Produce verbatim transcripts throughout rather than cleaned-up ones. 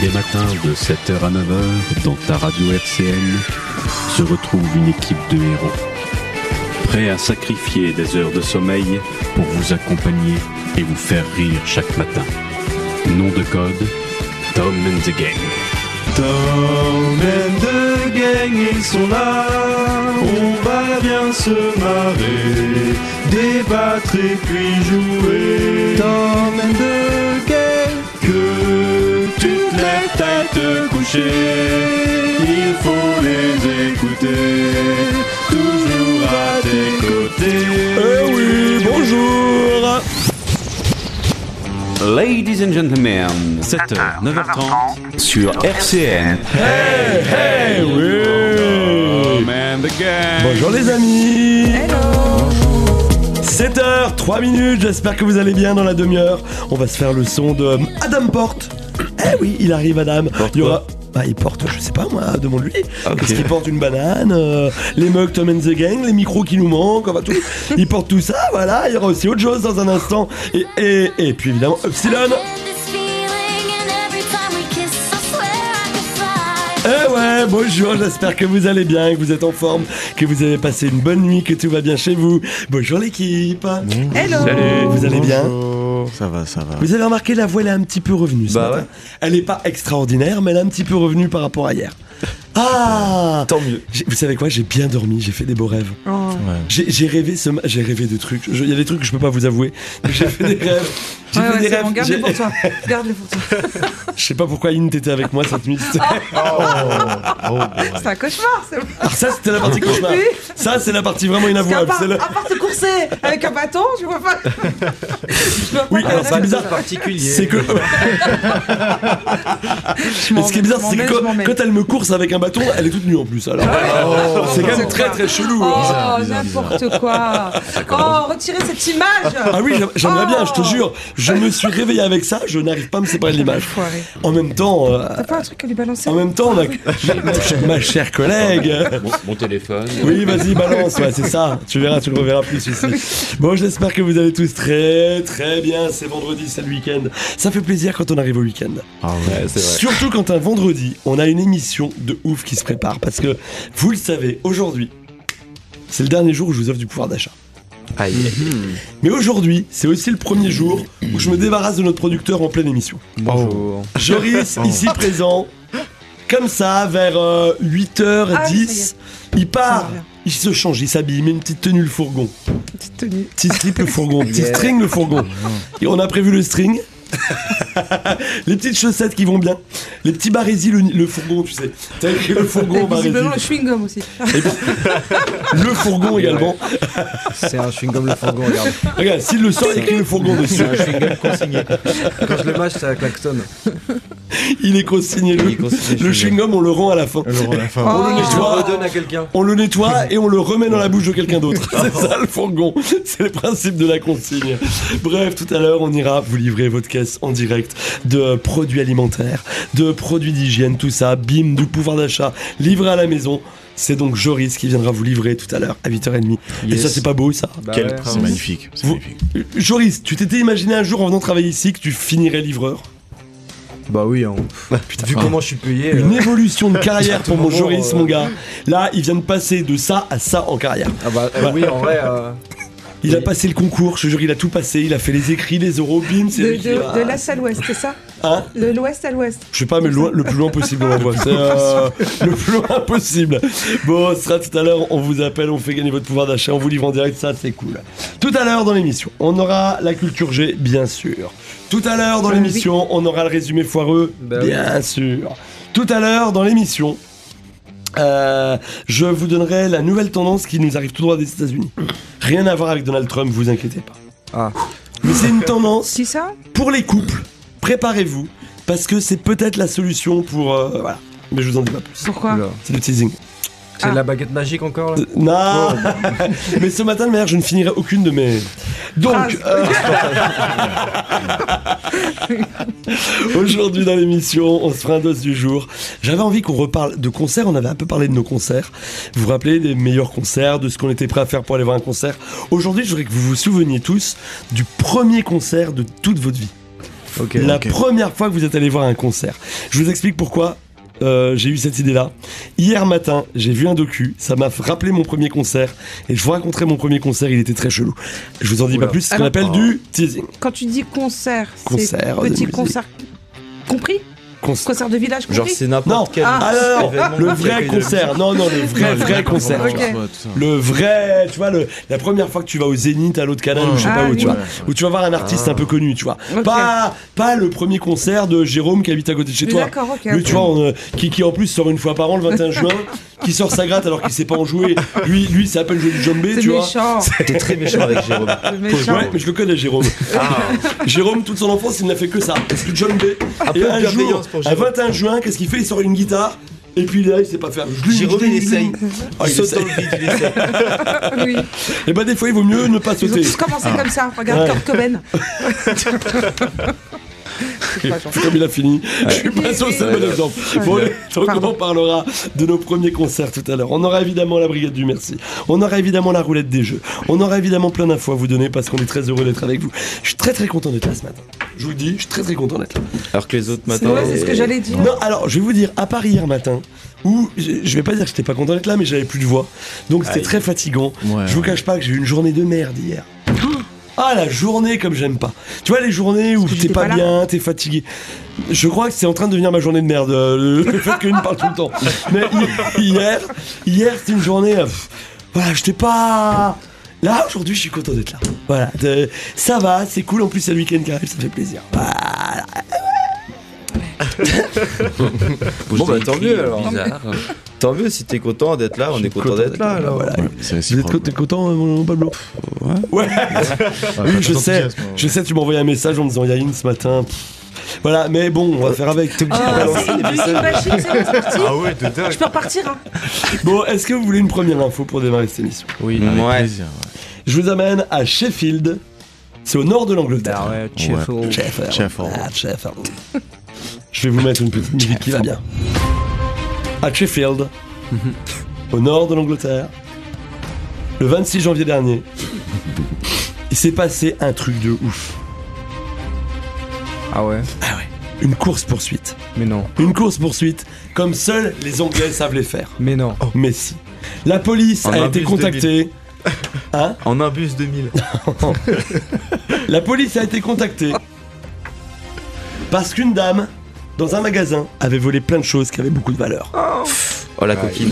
les matins de sept heures à neuf heures, dans ta radio R C N, se retrouve une équipe de héros. Prêts à sacrifier des heures de sommeil pour vous accompagner et vous faire rire chaque matin. Nom de code, Tom and the Gang. Tom and the Gang, ils sont là, on va bien se marrer, débattre et puis jouer. Tom and the Gang, que tu te lèves à te coucher, il faut les écouter, toujours à tes côtés. Eh oui, bonjour. Ladies and gentlemen, sept heures, neuf heures trente sur R C N. Hey, hey, oui. Tom and the Gang. Bonjour les amis. Hello. sept heures, trois minutes, j'espère que vous allez bien dans la demi-heure. On va se faire le son de Adam Porte. Eh oui, il arrive Adam. Porte il y aura... Bah il porte, je sais pas moi, demande-lui. Okay. Qu'est-ce qu'il porte? Une banane, euh, les mugs Tom and the Gang, les micros qui nous manquent, enfin tout. Il porte tout ça, voilà. Il y aura aussi autre chose dans un instant. Et, et, et puis évidemment, Epsilon. Eh ouais, bonjour, j'espère que vous allez bien, que vous êtes en forme, que vous avez passé une bonne nuit, que tout va bien chez vous. Bonjour l'équipe. Hello. Salut. Vous allez bien? Ça va, ça va. Vous avez remarqué, la voix elle est un petit peu revenue ce Bah matin. ouais. Elle est pas extraordinaire, mais elle est un petit peu revenue par rapport à hier. Ah, Tant mieux. J'ai- Vous savez quoi? J'ai bien dormi, j'ai fait des beaux rêves. Oh. Ouais. J'ai, j'ai rêvé ce, ma- j'ai rêvé de trucs. Je- Il y a des trucs que je peux pas vous avouer, mais j'ai fait des rêves. J'ai Ouais, fait ouais, des c'est rêves. bon, garde-les j'ai- pour toi. Garde-les pour toi. Je sais pas pourquoi Ine t'était avec moi cette nuit. C'était- C'est un cauchemar, c'est bon. Alors ça c'était la partie cauchemar. Oui. Ça c'est la partie vraiment Parce qu'à inavouable. part, C'est le- à part te courser avec un bâton, je vois pas. Je vois pas Oui, le alors ce qui est rêve. bizarre, particulier. c'est que Je m'en ce qui est vais, bizarre, je m'en c'est que vais, quand, je m'en vais. quand elle me course avec un bâton, elle est toute nue en plus. Alors, c'est quand même C'est très quoi très chelou. Oh, hein. Bizarre, bizarre, n'importe quoi. Oh, retirez cette image. Ah oui, j'aim- j'aimerais bien, je te Oh. jure. Je me suis réveillé avec ça, je n'arrive pas à me séparer de l'image. Enfoiré. En même temps, euh, T'as pas un truc à lui balancer? en même temps, on a... ma, chère- ma chère collègue. Mon, mon téléphone. Oui, vas-y, balance, ouais, c'est ça. Tu verras, tu le reverras plus ici. Bon, j'espère que vous allez tous très très bien. C'est vendredi, c'est le week-end. Ça fait plaisir quand on arrive au week-end. Ah ouais, c'est vrai. Surtout quand un vendredi, on a une émission de ouf qui se prépare. Parce que, vous le savez, aujourd'hui, c'est le dernier jour où je vous offre du pouvoir d'achat. Aïe. Mais aujourd'hui, c'est aussi le premier jour où je me débarrasse de notre producteur en pleine émission. Bonjour. Joris, ici présent, comme ça, vers euh, huit heures Ah, dix, il Ça part, va bien. il se change, il s'habille, il met une petite tenue le fourgon, Petite tenue. petit slip le fourgon, petit Yeah. string le fourgon. Et on a prévu le string, les petites chaussettes qui vont bien, les petits barésis le, le fourgon, tu sais. T'as écrit le fourgon, Et barésis. visiblement le chewing-gum aussi. Le fourgon également. C'est un chewing-gum le fourgon, regarde. Regarde, s'il le sort, il écrit le fourgon dessus. C'est un chewing-gum consigné. Quand je le mâche, ça klaxonne. Il est consigné. Le, Il est consigné, le chewing-gum. chewing-gum, on le rend à la fin. Le rend à la fin. Oh. On le Je le nettoie. redonne à quelqu'un. On le nettoie et on le remet dans la bouche de quelqu'un d'autre. C'est ça le fourgon. C'est le principe de la consigne. Bref, tout à l'heure, on ira vous livrer votre caisse en direct de produits alimentaires, de produits d'hygiène, tout ça. Bim, du pouvoir d'achat, livré à la maison. C'est donc Joris qui viendra vous livrer tout à l'heure à huit heures trente. Et Yes. ça, c'est pas beau, ça? Bah Quel ouais. prince. C'est magnifique. C'est Vous- magnifique. Euh, Joris, tu t'étais imaginé un jour en venant travailler ici que tu finirais livreur? Bah oui, hein. Vu comment je suis payé. Une euh, évolution de carrière pour mon moment, Joris, euh, mon gars. Là, il vient de passer de ça à ça en carrière. Ah bah euh, oui, en vrai. euh, Il a passé le concours, je te jure, il a tout passé. Il a fait les écrits, les oraux, bim, c'est De, lui qui de, va- de l'est à l'ouest, c'est ça? Hein? De l'ouest à l'ouest. Je sais pas, mais loin- le plus loin possible, on l'envoie. C'est euh, le plus loin possible. Bon, ce sera tout à l'heure. On vous appelle, on fait gagner votre pouvoir d'achat, on vous livre en direct. Ça, c'est cool. Tout à l'heure dans l'émission, on aura la culture G, bien sûr. Tout à l'heure dans Euh, l'émission, on aura le résumé foireux, Bah oui. bien sûr. Tout à l'heure dans l'émission, euh, je vous donnerai la nouvelle tendance qui nous arrive tout droit des États-Unis. Rien à voir avec Donald Trump, vous inquiétez pas. Ah. Mais c'est une tendance Qui ça? pour les couples. Préparez-vous, parce que c'est peut-être la solution pour... euh, voilà. Mais je vous en dis pas plus. Pourquoi? Oula. C'est le teasing. C'est Ah. la baguette magique encore là. Euh, Non. Mais ce matin de manière, je ne finirai aucune de mes... Donc, Ah, euh, aujourd'hui dans l'émission, on se fera un dos du jour. J'avais envie qu'on reparle de concerts, on avait un peu parlé de nos concerts. Vous vous rappelez des meilleurs concerts, de ce qu'on était prêt à faire pour aller voir un concert. Aujourd'hui, je voudrais que vous vous souveniez tous du premier concert de toute votre vie. Ok. La ok. première fois que vous êtes allé voir un concert. Je vous explique pourquoi euh, j'ai eu cette idée-là. Hier matin, j'ai vu un docu, ça m'a rappelé mon premier concert, et je vous raconterai mon premier concert, il était très chelou. Je vous en dis Oula. pas plus, c'est ce qu'on Alors- appelle du teasing. Quand tu dis concert, Concert c'est de petit musique. concert compris Concert. Concert de village compris Genre, c'est Non, n'importe quel. ah, non, non, événement le qui vrai accueille de concert, non, non, le vrai, vrai concert. Ok. Le vrai, tu vois, le, la première fois que tu vas au Zénith, à l'autre canal, ou je sais Ah, pas où, oui. tu vois, où tu vas voir un artiste un peu connu, tu vois. Ok. Pas, pas le premier concert de Jérôme qui habite à côté de chez Oui, toi. d'accord, ok, Lui, ok. tu vois, on, euh, qui, qui en plus sort une fois par an le vingt et un juin, qui sort sa gratte alors qu'il sait pas en jouer. Lui, lui, ça s'appelle jouer du djembé, C'est tu vois. méchant. T'es très méchant avec Jérôme. C'est méchant. Ouais, mais je le connais, Jérôme. Jérôme, toute son enfance, il n'a fait que ça. Parce que djembé. Un Et peu de un jour, bienveillance pour à Jérôme. vingt et un juin, qu'est-ce qu'il fait? Il sort une guitare. Et puis là, il sait pas faire. Jérôme, il essaye. Ah, Il il saute essaye. dans le vide, il essaye. Oui. Et bah des fois il vaut mieux ne pas Ils ont sauter. tous commencé comme ça. Regarde Ouais. Kurt Cobain. Comme il a fini. Je suis pas sûr que c'est un bon exemple. Bon, Ouais. donc Pardon. on parlera de nos premiers concerts tout à l'heure. On aura évidemment la Brigade du Merci. On aura évidemment la roulette des jeux. On aura évidemment plein d'infos à vous donner parce qu'on est très heureux d'être avec vous. Je suis très très content d'être là ce matin. Je vous le dis, je suis très très content d'être là. Alors que les autres C'est matins. ouais, c'est ce que j'allais dire. Non, alors je vais vous dire, à part hier matin, où je je vais pas dire que j'étais pas content d'être là, mais j'avais plus de voix. Donc c'était Aïe. très fatigant. Ouais, je vous ouais. cache pas que j'ai eu une journée de merde hier. Ah, la journée comme j'aime pas. Tu vois, les journées où Parce que t'es j'étais pas, pas là. bien, t'es fatigué. Je crois que c'est en train de devenir ma journée de merde, euh, le, le fait qu'une parle tout le temps. Mais hi- hier, hier c'était une journée. euh, pff, voilà, j'étais pas. Là, aujourd'hui, je suis content d'être là. Voilà, de- ça va, c'est cool. En plus, c'est le week-end qui arrive, ça fait plaisir. Voilà. Bon, bah tant mieux alors. Bizarre. Tant mieux si t'es content d'être là, on est content d'être là. alors. Voilà. C'est Vous êtes réciproque. content, content, euh, mon Pablo? Ouais. Ouais. Oui, je sais. enthousiasme, ouais. Je sais, tu m'as envoyé un message en me disant Yahin ce matin. Pff. Voilà, mais bon, on va faire avec. T'es obligé de Ah, balancer c'est des une messages. machine, c'est bon, c'est parti. Ah ouais, de dingue. Je peux repartir. Hein. Bon, est-ce que vous voulez une première info pour démarrer cette émission? Oui, Ouais. avec plaisir. ouais. Je vous amène à Sheffield. C'est au nord de l'Angleterre. Ah ouais, Sheffield. Sheffield. Ah, Sheffield. Je vais vous mettre une petite musique qui va bien. À Sheffield, au nord de l'Angleterre, le vingt-six janvier dernier, il s'est passé un truc de ouf. Ah ouais. Ah ouais. Une course-poursuite. Mais non. Une course-poursuite comme seuls les Anglais savent les faire. Mais non. Mais si. La police En a un été bus contactée. Hein? En un bus deux mille. La police a été contactée parce qu'une dame, dans un magasin, avait volé plein de choses qui avaient beaucoup de valeur. Oh la coquine.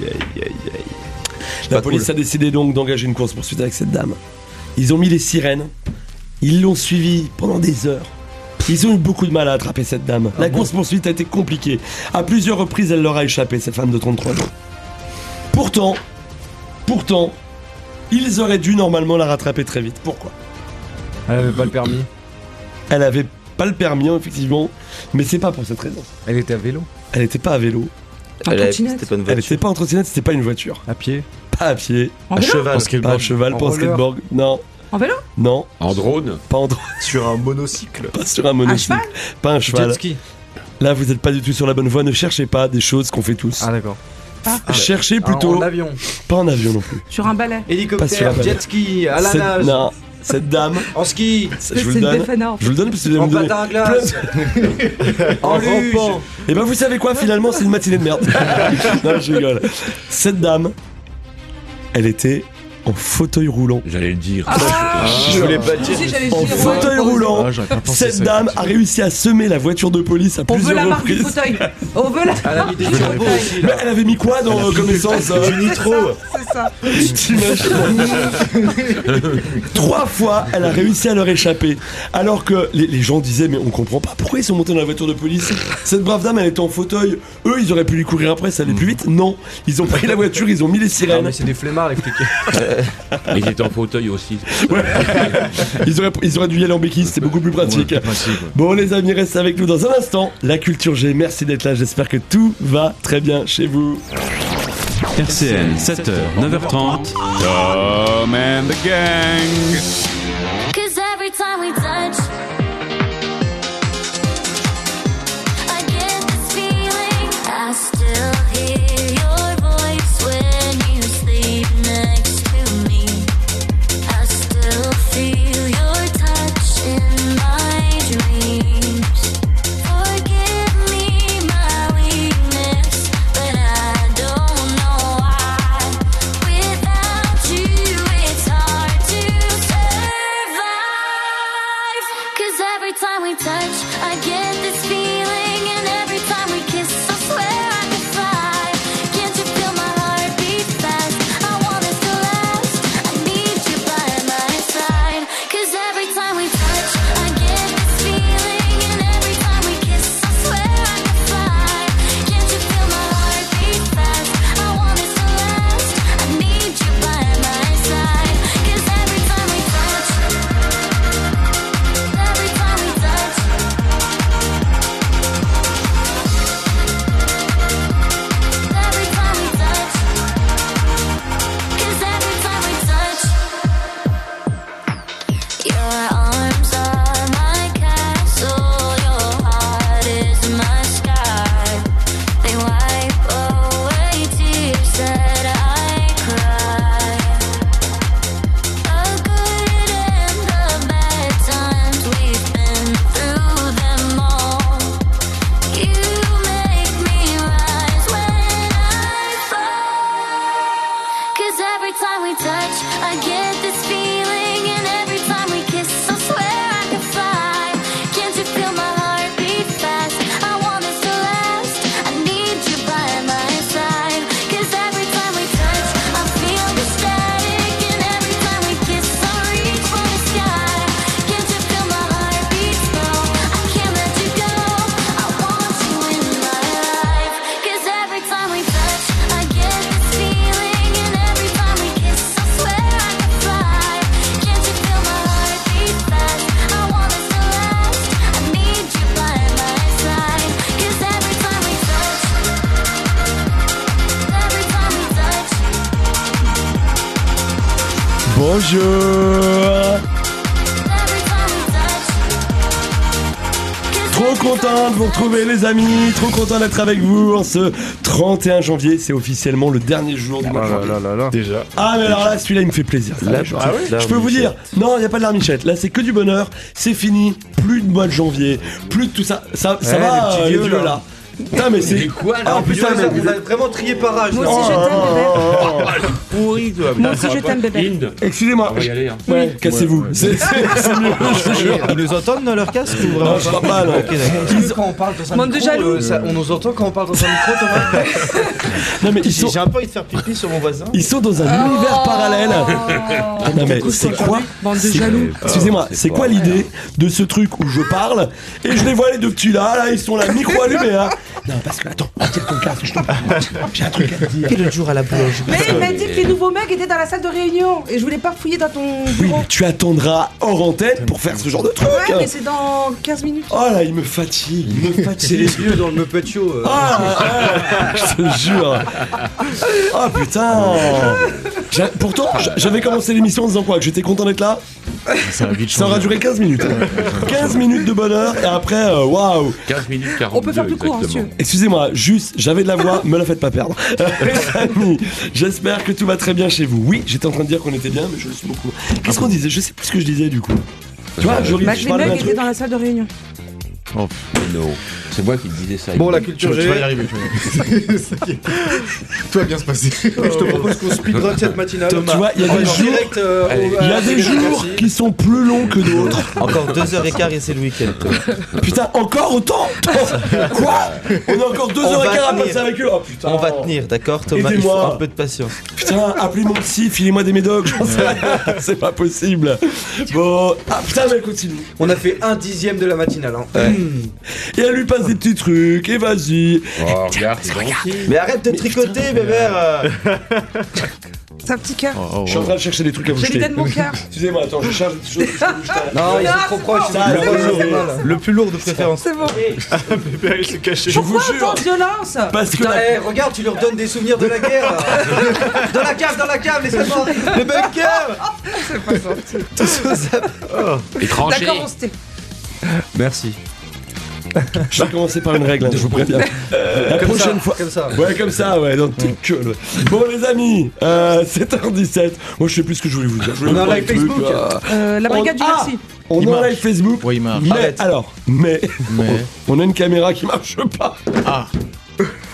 La pas police cool. a décidé donc d'engager une course-poursuite avec cette dame. Ils ont mis les sirènes. Ils l'ont suivie pendant des heures. Ils ont eu beaucoup de mal à attraper cette dame. La course-poursuite a été compliquée. À plusieurs reprises, elle leur a échappé, cette femme de trente-trois ans. Pourtant, pourtant, ils auraient dû normalement la rattraper très vite. Pourquoi? Elle avait pas le permis. Elle avait pas le permis, effectivement, mais c'est pas pour cette raison. Elle était à vélo. Elle était pas à vélo, En Elle avait- trottinette. C'était pas une elle voiture. était pas en trottinette, c'était pas une voiture. À pied. Pas à pied, En À vélo cheval. En skateboard. pas à cheval, En pas en roller. skateboard. Non, En vélo non, En drone. pas en droit, Sur un monocycle. pas sur un monocycle, cheval pas un cheval. Jet ski. Là, vous êtes pas du tout sur la bonne voie, ne cherchez pas des choses qu'on fait tous. Ah d'accord. Cherchez plutôt, En avion. pas en avion non plus. Sur un balai. Pas sur un Hélicoptère, balai. jet ski, à la Cette- nage. Non, cette dame, En ski. ça, je vous C'est le une donne. défense. Je vous le donne parce que vous allez En me donner patin à glace. En En luge. rampant. Et ben vous savez quoi, finalement c'est une matinée de merde. Non, je rigole. Cette dame, elle était en fauteuil roulant. J'allais le dire. Ah, Je voulais pas le Si, si, dire. j'allais En dire, fauteuil ouais. roulant, Ah, j'aurais pas pensé cette ça, dame a effectivement. réussi à semer la voiture de police à On veut la plusieurs marque du reprises. fauteuil. On veut la Elle a mis des marque du turbos fauteuil. aussi Mais là. elle avait mis quoi dans euh, comme essence euh, Du nitro. C'est ça. T'imagines Trois fois, elle a réussi à leur échapper. Alors que les, les gens disaient, mais on comprend pas pourquoi ils sont montés dans la voiture de police. Cette brave dame, elle était en fauteuil. Eux, ils auraient pu lui courir après, ça allait plus vite. Non, ils ont pris la voiture, ils ont mis les Ah, sirènes. mais c'est des flemmards les flics. Ils étaient en fauteuil aussi. Ils auraient, ils auraient dû y aller en béquille, c'était beaucoup plus pratique. Ouais, pratique, ouais. Bon les amis, restez avec nous dans un instant. La Culture G, merci d'être là, j'espère que tout va très bien chez vous. R C N, sept heures, neuf heures trente. Tom and the Gang. Cause every time we touch, I get this feeling. I still hear your voice when you sleep next to me. I still feel your touch in my dreams. Cause every time we touch, I get this feeling. And every time we kiss, I swear I could fly. Can't you feel my heart beat fast? I want this to last. I need you by my side. Cause every time we touch, I get this feeling. And every time we kiss, I swear I could fly. Can't you feel my heart beat fast? I want this to last. I need you by my side. Cause every time we touch, every time we touch, every time we touch, cause every time we touch, your arms are my castle, your heart is my sky. They wipe away tears that I cry. The good and the bad times, we've been through them all. You make me rise when I fall. Cause every time we touch, I get this feeling. And every time we kiss, I swear I could fly. Can't you feel my heart beat fast? I want this to last. I need you by my side. Cause every time we touch, I feel the static. And every time we kiss, I reach for the sky. Can't you feel my heart beat slow? I can't let you go. I want you in my life. Cause every time we touch, I get this feeling. And every time we kiss, I swear I could fly. Can't you feel my heart beat fast? I want this to last. I need you by my side. Cause every time we touch, every time we touch, Bonjour. every time we touch. Trop content de vous retrouver les amis, trop content d'être avec vous en ce trente et un janvier, c'est officiellement le dernier jour du mois de janvier. là là là. Déjà. Ah mais alors là celui-là il me fait plaisir. Ça, La je, petite je peux vous dire, non il n'y a pas de larmichette, là c'est que du bonheur, c'est fini, plus de mois de janvier, plus de tout ça, ça, ça Ouais, va les petits euh, les vieux, vieux là. là. Putain mais c'est quoi Ah Ah putain, putain mais vous avez vraiment trié par âge. Moi là. aussi je t'aime bébé. Pourri, toi. Moi aussi je t'aime bébé. Inde. excusez-moi. On va y aller. Hein. Ouais, cassez-vous. C'est c'est- c'est mieux, je vous jure. Ils nous entendent dans leur casque ou vraiment Non, je crois pas, non. Ok, d'accord. Quand on parle dans un Monde de micro, jaloux. euh, ça- on nous entend quand on parle dans un micro, Thomas. Non mais ils J'ai sont j'ai un peu envie de faire pipi sur mon voisin. ils sont dans un univers parallèle. Non mais c'est quoi Bande de c'est- jaloux. Excusez-moi, c'est quoi l'idée de ce truc où je parle et je les vois les deux petits là, là ils sont là, micro allumé hein. Non parce que attends, tire ton casque, je t'en prie. J'ai un truc à te dire. Quel jour à la boulangerie. Mais il m'a dit que les nouveaux mecs étaient dans la salle de réunion et je voulais pas fouiller dans ton Oui, bureau. mais tu attendras hors antenne pour faire ce genre de truc. Ouais, mais c'est dans quinze minutes. Oh là, il me fatigue, il me C'est les fatigue. vieux dans le Muppet Show. euh. Ah, ouais, je te jure. Oh putain. J'a- Pourtant, j'a- j'avais commencé l'émission en disant quoi? Que j'étais content d'être là. Ça va vite Ça aura changer. duré quinze minutes. quinze minutes de bonheur et après, euh, waouh. quinze minutes quarante-deux. On peut faire plus court, hein, exactement. monsieur. Excusez-moi, juste, j'avais de la voix, me la faites pas perdre. Les amis, j'espère que tout va très bien chez vous. Oui, j'étais en train de dire qu'on était bien, mais je le suis beaucoup. Qu'est-ce qu'on disait? Je sais plus ce que je disais du coup. Tu vois, je, Bah, je les parle d'un mecs étaient truc. dans la salle de réunion. Non. C'est moi qui disais ça. Bon, la culture Tu G. vas y arriver, tu vas y arriver. Tout va bien se passer. Je te propose qu'on speedrun cette matinale. Tu vois, il y a des En jours- direct, euh, Allez. au- Il y à a des la jours démocratie. qui sont plus longs que d'autres. Encore deux heures et quart et c'est le week-end. Putain, encore autant? Quoi? On a encore deux On heures et va quart à tenir. passer avec eux. Oh putain. On va tenir, d'accord Thomas? Il faut Aidez-moi. un peu de patience. Putain, appelez mon psy, filez-moi des médocs, j'en sais rien. C'est pas possible. Bon. Ah putain, mais elle continue. On a fait un dixième de la matinale. Hein. Et elle lui passe des petits trucs, et vas-y. Oh, regarde, c'est gentil. Mais arrête de tricoter, bébert. euh. C'est un petit cœur. Je suis en train de chercher des trucs à vous Je lui jeter. donne mon cœur. Excusez-moi, attends, je cherche des choses. Non, ils Non, sont trop c'est proches. bon, c'est c'est le, bon, plus c'est lourd. bon. Le plus lourd de préférence. C'est bon. Bébé, il s'est caché. Je vous Pourquoi jure. autant de violence? Parce que Putain, la- eh, regarde, tu leur donnes des souvenirs de la guerre. là. Dans la cave, dans la cave, laissez-moi. Le bunker. C'est pas gentil. Tout ça, ça- Étranger. D'accord, on se tait. Merci. je vais commencer par une règle, hein, je vous préviens. La Comme prochaine ça, fois. Comme ça. Ouais, comme ça, ouais, dans le truc que le- Bon, les amis, euh, sept heures dix-sept. Moi, je sais plus ce que je voulais vous dire. Je voulais On est vous en parler live de trucs, Facebook. euh, Euh, la brigade du Ah merci. On Il est en marche. live Facebook. Oui, il marche. Mais Arrête. alors, mais, Mais. on a une caméra qui marche pas. Ah.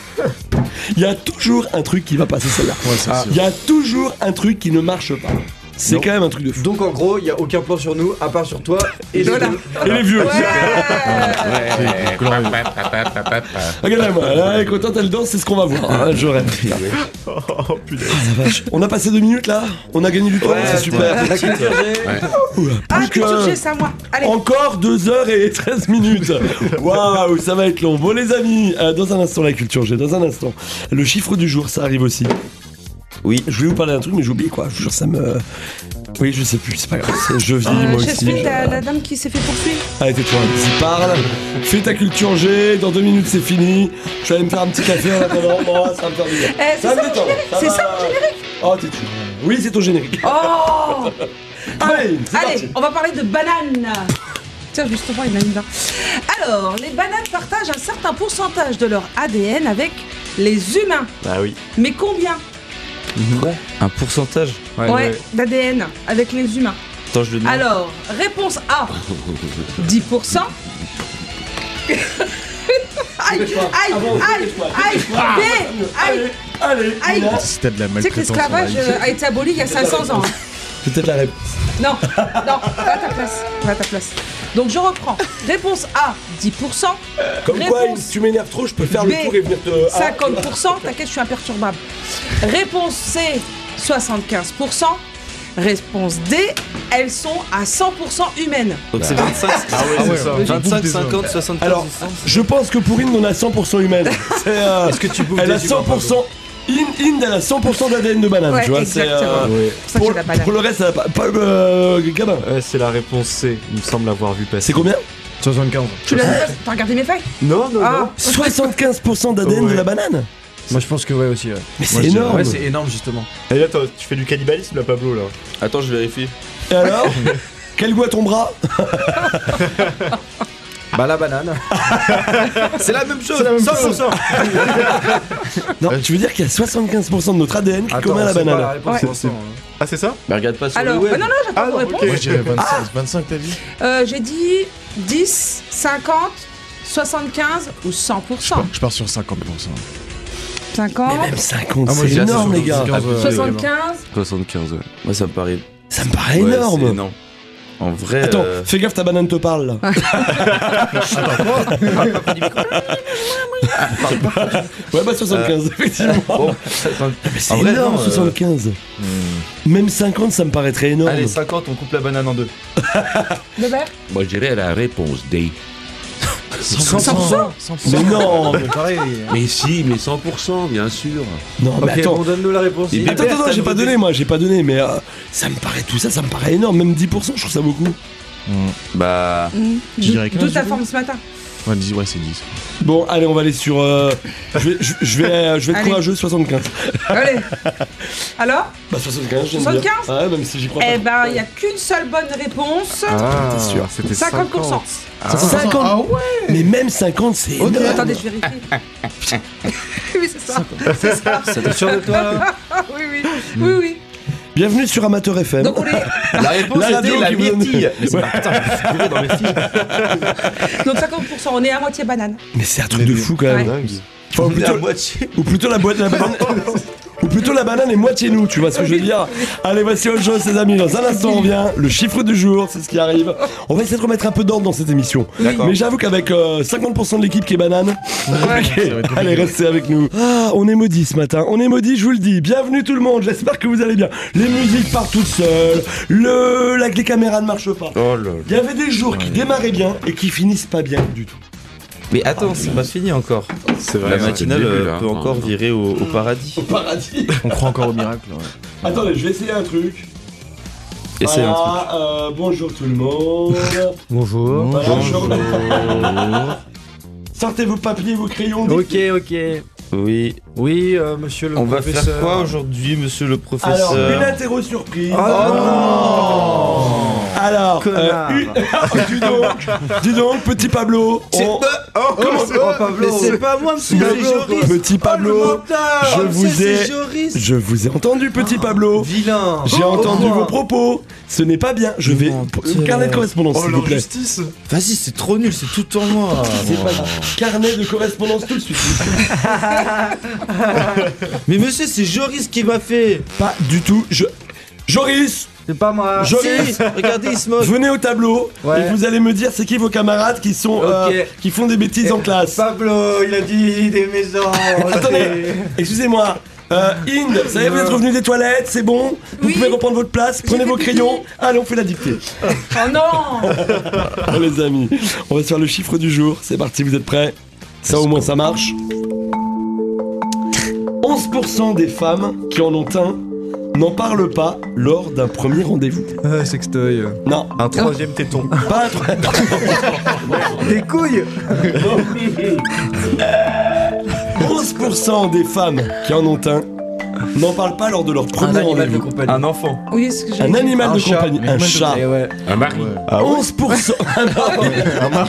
Il y a toujours un truc qui va passer celle-là. Ouais, c'est Ah, sûr. Il y a toujours un truc qui ne marche pas. C'est Non. quand même un truc de fou. Donc en gros, il y a aucun plan sur nous à part sur toi et les Voilà. deux. Et les vieux. Ouais. Regardez-moi, là, elle est contente, elle danse, c'est ce qu'on va voir. hein, je rêve. Oh putain. Ah la vache. On a passé deux minutes là. On a gagné du temps, Ouais, c'est super. La culture G. Oula, Ah, plus culture G, que... c'est à moi. Allez. Encore deux heures et treize minutes. Waouh, ça va être long. Bon les amis, euh, dans un instant la culture G, dans un instant. Le chiffre du jour, ça arrive aussi. Oui. Je voulais vous parler d'un truc mais j'ai oublié quoi. Je vous jure, ça me... Oui, je sais plus, c'est pas grave. c'est- Je vis Euh, moi Chez aussi. Smith, je- la, la dame qui s'est fait poursuivre. Allez, tais-toi, vas-y, parle. Fais ta culture G, dans deux minutes c'est fini. Je vais aller me faire un petit café en attendant. Bon, ça va me faire du bien. Eh, c'est Ça me ça détend, mon générique. ça C'est va. ça mon générique. Oh, t'es tu. Oui, c'est ton générique. Oh. Allez, c'est Allez, parti. on va parler de bananes. Tiens, justement, il a mis là. Alors, les bananes partagent un certain pourcentage de leur A D N avec les humains. Ah oui. Mais combien Un pourcentage. Ouais, d'A D N avec les humains. Attends, je le demande. Alors, réponse A, dix pour cent. Aïe, aïe, aïe, aïe, B, aïe, Allez, aïe. Nina. Si t'as de la Tu sais que maltraitance. l'esclavage on va euh, a été aboli il y a cinq cents ans. hein. C'est peut-être la réponse. Non, non, va à ta place. Va à ta place. Donc je reprends. Réponse A, dix pour cent. Comme quoi, Réponse si tu m'énerves trop, je peux faire B, le tour et venir te. Ah, cinquante pour cent. T'inquiète, je suis imperturbable. Réponse C, soixante-quinze pour cent. Réponse D, elles sont à cent pour cent humaines. Donc c'est vingt-cinq, Ah ouais, c'est ça. vingt-cinq, cinquante, soixante-quinze. Alors, je pense que pour Inde, on a cent pour cent humaine. C'est, euh, Est-ce que tu bouffes elle a des cent pour cent. Inde, Inde, elle a cent pour cent d'A D N de banane, Ouais, tu vois. exactement. C'est, euh, Ouais. C'est pour ça que pour, j'ai la banane. pour le reste, elle a pas. pas euh, gamin. Ouais, c'est la réponse C, il me semble avoir vu passer. C'est combien soixante-quinze. Tu l'as dit, t'as regardé mes feuilles? Non, non, Ah, soixante-quinze pour cent d'A D N de Ouais. la banane. Moi je pense que ouais aussi. Ouais. Mais Moi, c'est je dirais- énorme. Ouais, c'est énorme justement. Et là, toi, tu fais du cannibalisme là, Pablo là. Attends, je vérifie. Et alors Quel goût a ton bras Bah la banane. C'est la même chose. C'est la même cent chose. pour cent. Non, tu veux dire qu'il y a soixante-quinze pour cent de notre A D N qui Attends, commet à la c'est pas banane. la réponse, Ouais. c'est cent, hein. Ah, c'est ça? Mais regarde pas sur alors, le web. bah non, non, j'attends Ah, vos non, réponses. ok. Moi, je dirais vingt-cinq, vingt-cinq, t'as dit? Euh, j'ai dit dix, cinquante, soixante-quinze ou cent pour cent. Je pars sur cinquante pour cent. cinquante, Mais même cinquante, Ah, moi, c'est je dirais énorme, les gars. soixante-quinze, ouais, soixante-quinze. soixante-quinze, ouais. Moi, ça me paraît. Ça me paraît ouais, énorme. c'est énorme. En vrai. Attends, euh, fais gaffe, ta banane te parle là. Ouais, bah soixante-quinze, effectivement. Bon, Mais c'est en vrai, énorme, non, euh, soixante-quinze. Même cinquante, ça me paraîtrait énorme. Allez, cinquante, on coupe la banane en deux. Le verre Moi, je dirais la réponse D. cent cent pour cent. Mais non, mais, Pareil. Mais si, mais cent pour cent, bien sûr. non, mais Ok, attends. bon, donne-nous la réponse. Et Attends, attends, attends, j'ai pas donné, moi, j'ai pas donné, mais euh, ça me paraît tout ça, ça me paraît énorme. Même dix pour cent, je trouve ça beaucoup. Bah. Je dirais D'où quinze, ta du coup. forme ce matin. Ouais, dix, ouais, c'est dix. Bon, allez, on va aller sur. euh, je, vais, je, je vais, euh, je vais être Allez. courageux, soixante-quinze. Allez. Alors Bah, soixante-quinze, j'aime bien. soixante-quinze Ouais, même si j'y crois Eh pas. ben, il n'y a qu'une seule bonne réponse. Ah, t'es sûr. C'était cinquante pour cent. cinquante. Ah ouais. Mais même cinquante, c'est énorme. Attendez, je vérifie. Oui, c'est ça. C'est ça. T'es sûr de toi là? Ah, oui, oui. Oui, oui. Bienvenue sur Amateur F M. Donc, on est. La réponse La radio était la qui vous donne- myrtille. Mais c'est Ouais. pas putain, je me suis trouvé dans mes fiches. Donc, cinquante pour cent, on est à moitié banane. Mais c'est un truc de fou quand même. Ouais. Enfin, ou, On est à plutôt, moitié. ou plutôt la boîte, la banane. Ou plutôt la banane est moitié nous, tu vois ce que je veux dire. Allez, voici autre chose, les amis. Dans un instant, on revient. Le chiffre du jour, c'est ce qui arrive. On va essayer de remettre un peu d'ordre dans cette émission. Mais j'avoue qu'avec euh, cinquante pour cent de l'équipe qui est banane, ok, allez, restez avec nous. Ah, on est maudit ce matin. On est maudit, je vous le dis. Bienvenue tout le monde. J'espère que vous allez bien. Les musiques partent toutes seules. Le, là, les caméras ne marchent pas. Oh là là. Il y avait des jours qui démarraient bien et qui finissent pas bien du tout. Mais attends, c'est pas fini encore. C'est vrai. La c'est matinale le début, euh, là. peut encore virer au, au paradis. Au paradis. On croit encore au miracle. Ouais. Attendez, je vais essayer un truc. Essaye un truc. Voilà, euh, bonjour tout le monde. Bonjour. Voilà, je- Sortez vos papiers, vos crayons. Ok, ok. Oui. Oui, euh, monsieur le On va professeur. faire quoi aujourd'hui, monsieur le Alors, professeur? une interro surprise. Oh non. Alors, Connard. une... Oh, dis donc, dis donc, petit Pablo. C'est on- pas- Oh, comment c'est pas Pablo. Mais c'est pas moi, monsieur Petit Joris. Petit Pablo, Oh, le menteur. je Oh, vous c'est- ai, c'est Joris. je vous ai entendu, petit Pablo. Vilain. J'ai Oh, entendu au revoir. vos propos. Ce n'est pas bien. Je vais Menteur. carnet de correspondance, s'il vous plaît. justice. Vas-y, c'est trop nul, c'est tout en moi. C'est pas grave. Carnet de correspondance tout de suite. Mais monsieur, c'est Joris qui m'a fait. Pas du tout. Je... Joris, C'est pas moi. Joris, Regardez, il se moque. venez au tableau Ouais. et vous allez me dire c'est qui vos camarades qui sont euh, Ok. qui font des bêtises en classe. Pablo, il a dit des maisons. Attendez, excusez-moi. Euh, Inde, ça y est, vous êtes revenu des toilettes, c'est bon. Vous Oui. pouvez reprendre votre place, prenez vos crayons. Allez, on fait la dictée. Oh non. Oh, les amis, on va se faire le chiffre du jour. C'est parti, vous êtes prêts? Ça au moins ça marche. onze pour cent des femmes qui en ont un n'en parlent pas lors d'un premier rendez-vous. Ah, sextoy. Non, Un troisième téton. pas un troisième. Des couilles. onze pour cent des femmes qui en ont un n'en parlent pas lors de leur Un premier animal de rendez-vous. compagnie. Un enfant. Oui, c'est ce que j'ai Un dit. animal Un de chat. compagnie, un chat. Et ouais. Un mari. Ah ouais. onze pour cent. Ah non.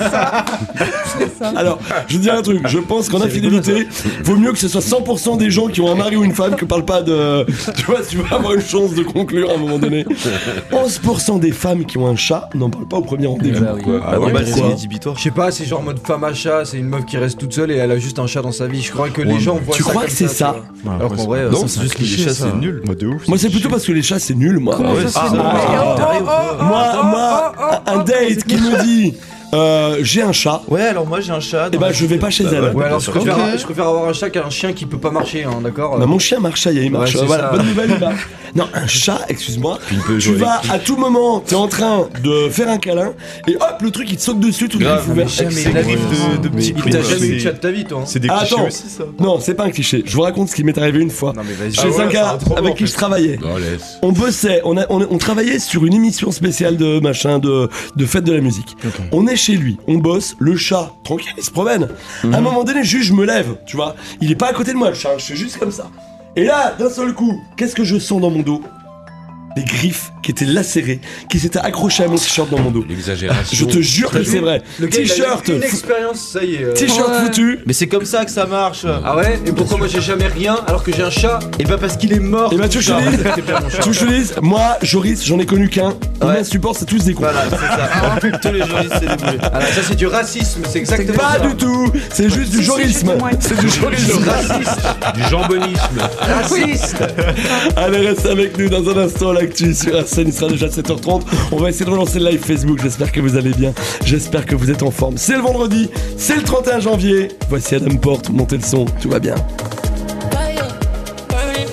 Alors, je vous dis un truc, je pense qu'en infidélité, vaut mieux que ce soit cent pour cent des gens qui ont un mari ou une femme qui parlent pas de. Tu vois, tu vas avoir une chance de conclure à un moment donné. onze pour cent des femmes qui ont un chat n'en parlent pas au premier rendez-vous. Bah oui. Ah ouais, bah, c'est pourquoi rédhibitoire. Je sais pas, c'est genre mode femme à chat, c'est une meuf qui reste toute seule et elle a juste un chat dans sa vie. Je crois que les gens voient Tu ça crois comme que c'est ça tu vois. Alors qu'en vrai, euh, Non, ça, c'est juste que les chats, c'est nul. Moi, de ouf. Moi, c'est plutôt parce que les chats, c'est nul, moi. Comment ouais, ça, c'est c'est ça. nul? Ah. Oh, oh, oh, Moi, oh, moi, oh, oh, un oh, date qui me dit euh, j'ai un chat, Ouais, alors moi j'ai un chat. et dans bah ma- je vais pas chez Bah elle. ouais. Ouais, alors je Ok. préfère, je préfère avoir un chat qu'un chien qui peut pas marcher, hein, d'accord. Bah, mon chien marche, ça y est, il marche. Ouais, c'est voilà, ça. bonne nouvelle, il va. Non, un chat, excuse-moi. Puis il peut Tu jouer vas avec- à tout moment, t'es en train de faire un câlin, et hop, le truc il te saute dessus, tout le Grave, griffe ouvert. jamais C'est de la des vie. griffes de, de petits Il coups. t'a Ouais, jamais eu de c'est- chat de ta vie, toi. hein. C'est des Ah, clichés attends. aussi, ça. Non, c'est pas un cliché. Je vous raconte ce qui m'est arrivé une fois. Non mais vas-y. Chez Ah ouais, un c'est gars un trauma, avec en qui fait. je travaillais. Oh, laisse. On bossait, on, a, on, on travaillait sur une émission spéciale de machin, de, de fête de la musique. On est chez lui, on bosse, le chat, tranquille, il se promène. À un moment donné, juste je me lève, tu vois. Il est pas à côté de moi, le chat, je fais juste comme ça. Et là, d'un seul coup, qu'est-ce que je sens dans mon dos? Des griffes qui étaient lacérées, qui s'étaient accrochées à mon t-shirt dans mon dos. L'exagération. Je te jure que c'est vrai. Le gars, il a T-shirt, eu une fou- expérience, ça y est. euh. t-shirt Ouais. foutu. Mais c'est comme ça que ça marche. Ah ouais. Et pourquoi moi j'ai jamais rien alors que j'ai un chat? Et bah parce qu'il est mort. Et bah tu veux que je te dise, tu veux que je te dise, moi, Joris, j'en ai connu qu'un. Il Ouais. m'insupporte, c'est tous des cons. Voilà, c'est ça. Tous les journalistes, c'est des boulets. Ah là, ça c'est du racisme, c'est exactement Pas ça. du tout, c'est juste du Si, si, jorisme. je témoigne. C'est du jorisme. Du jambonisme. Raciste. Allez, restez avec nous dans un instant, l'actu sur R C N, il sera déjà sept heures trente. On va essayer de relancer le live Facebook, j'espère que vous allez bien, j'espère que vous êtes en forme. C'est le vendredi, c'est le trente et un janvier. Voici Adam Porte, montez le son, tout va bien. Fire, burning.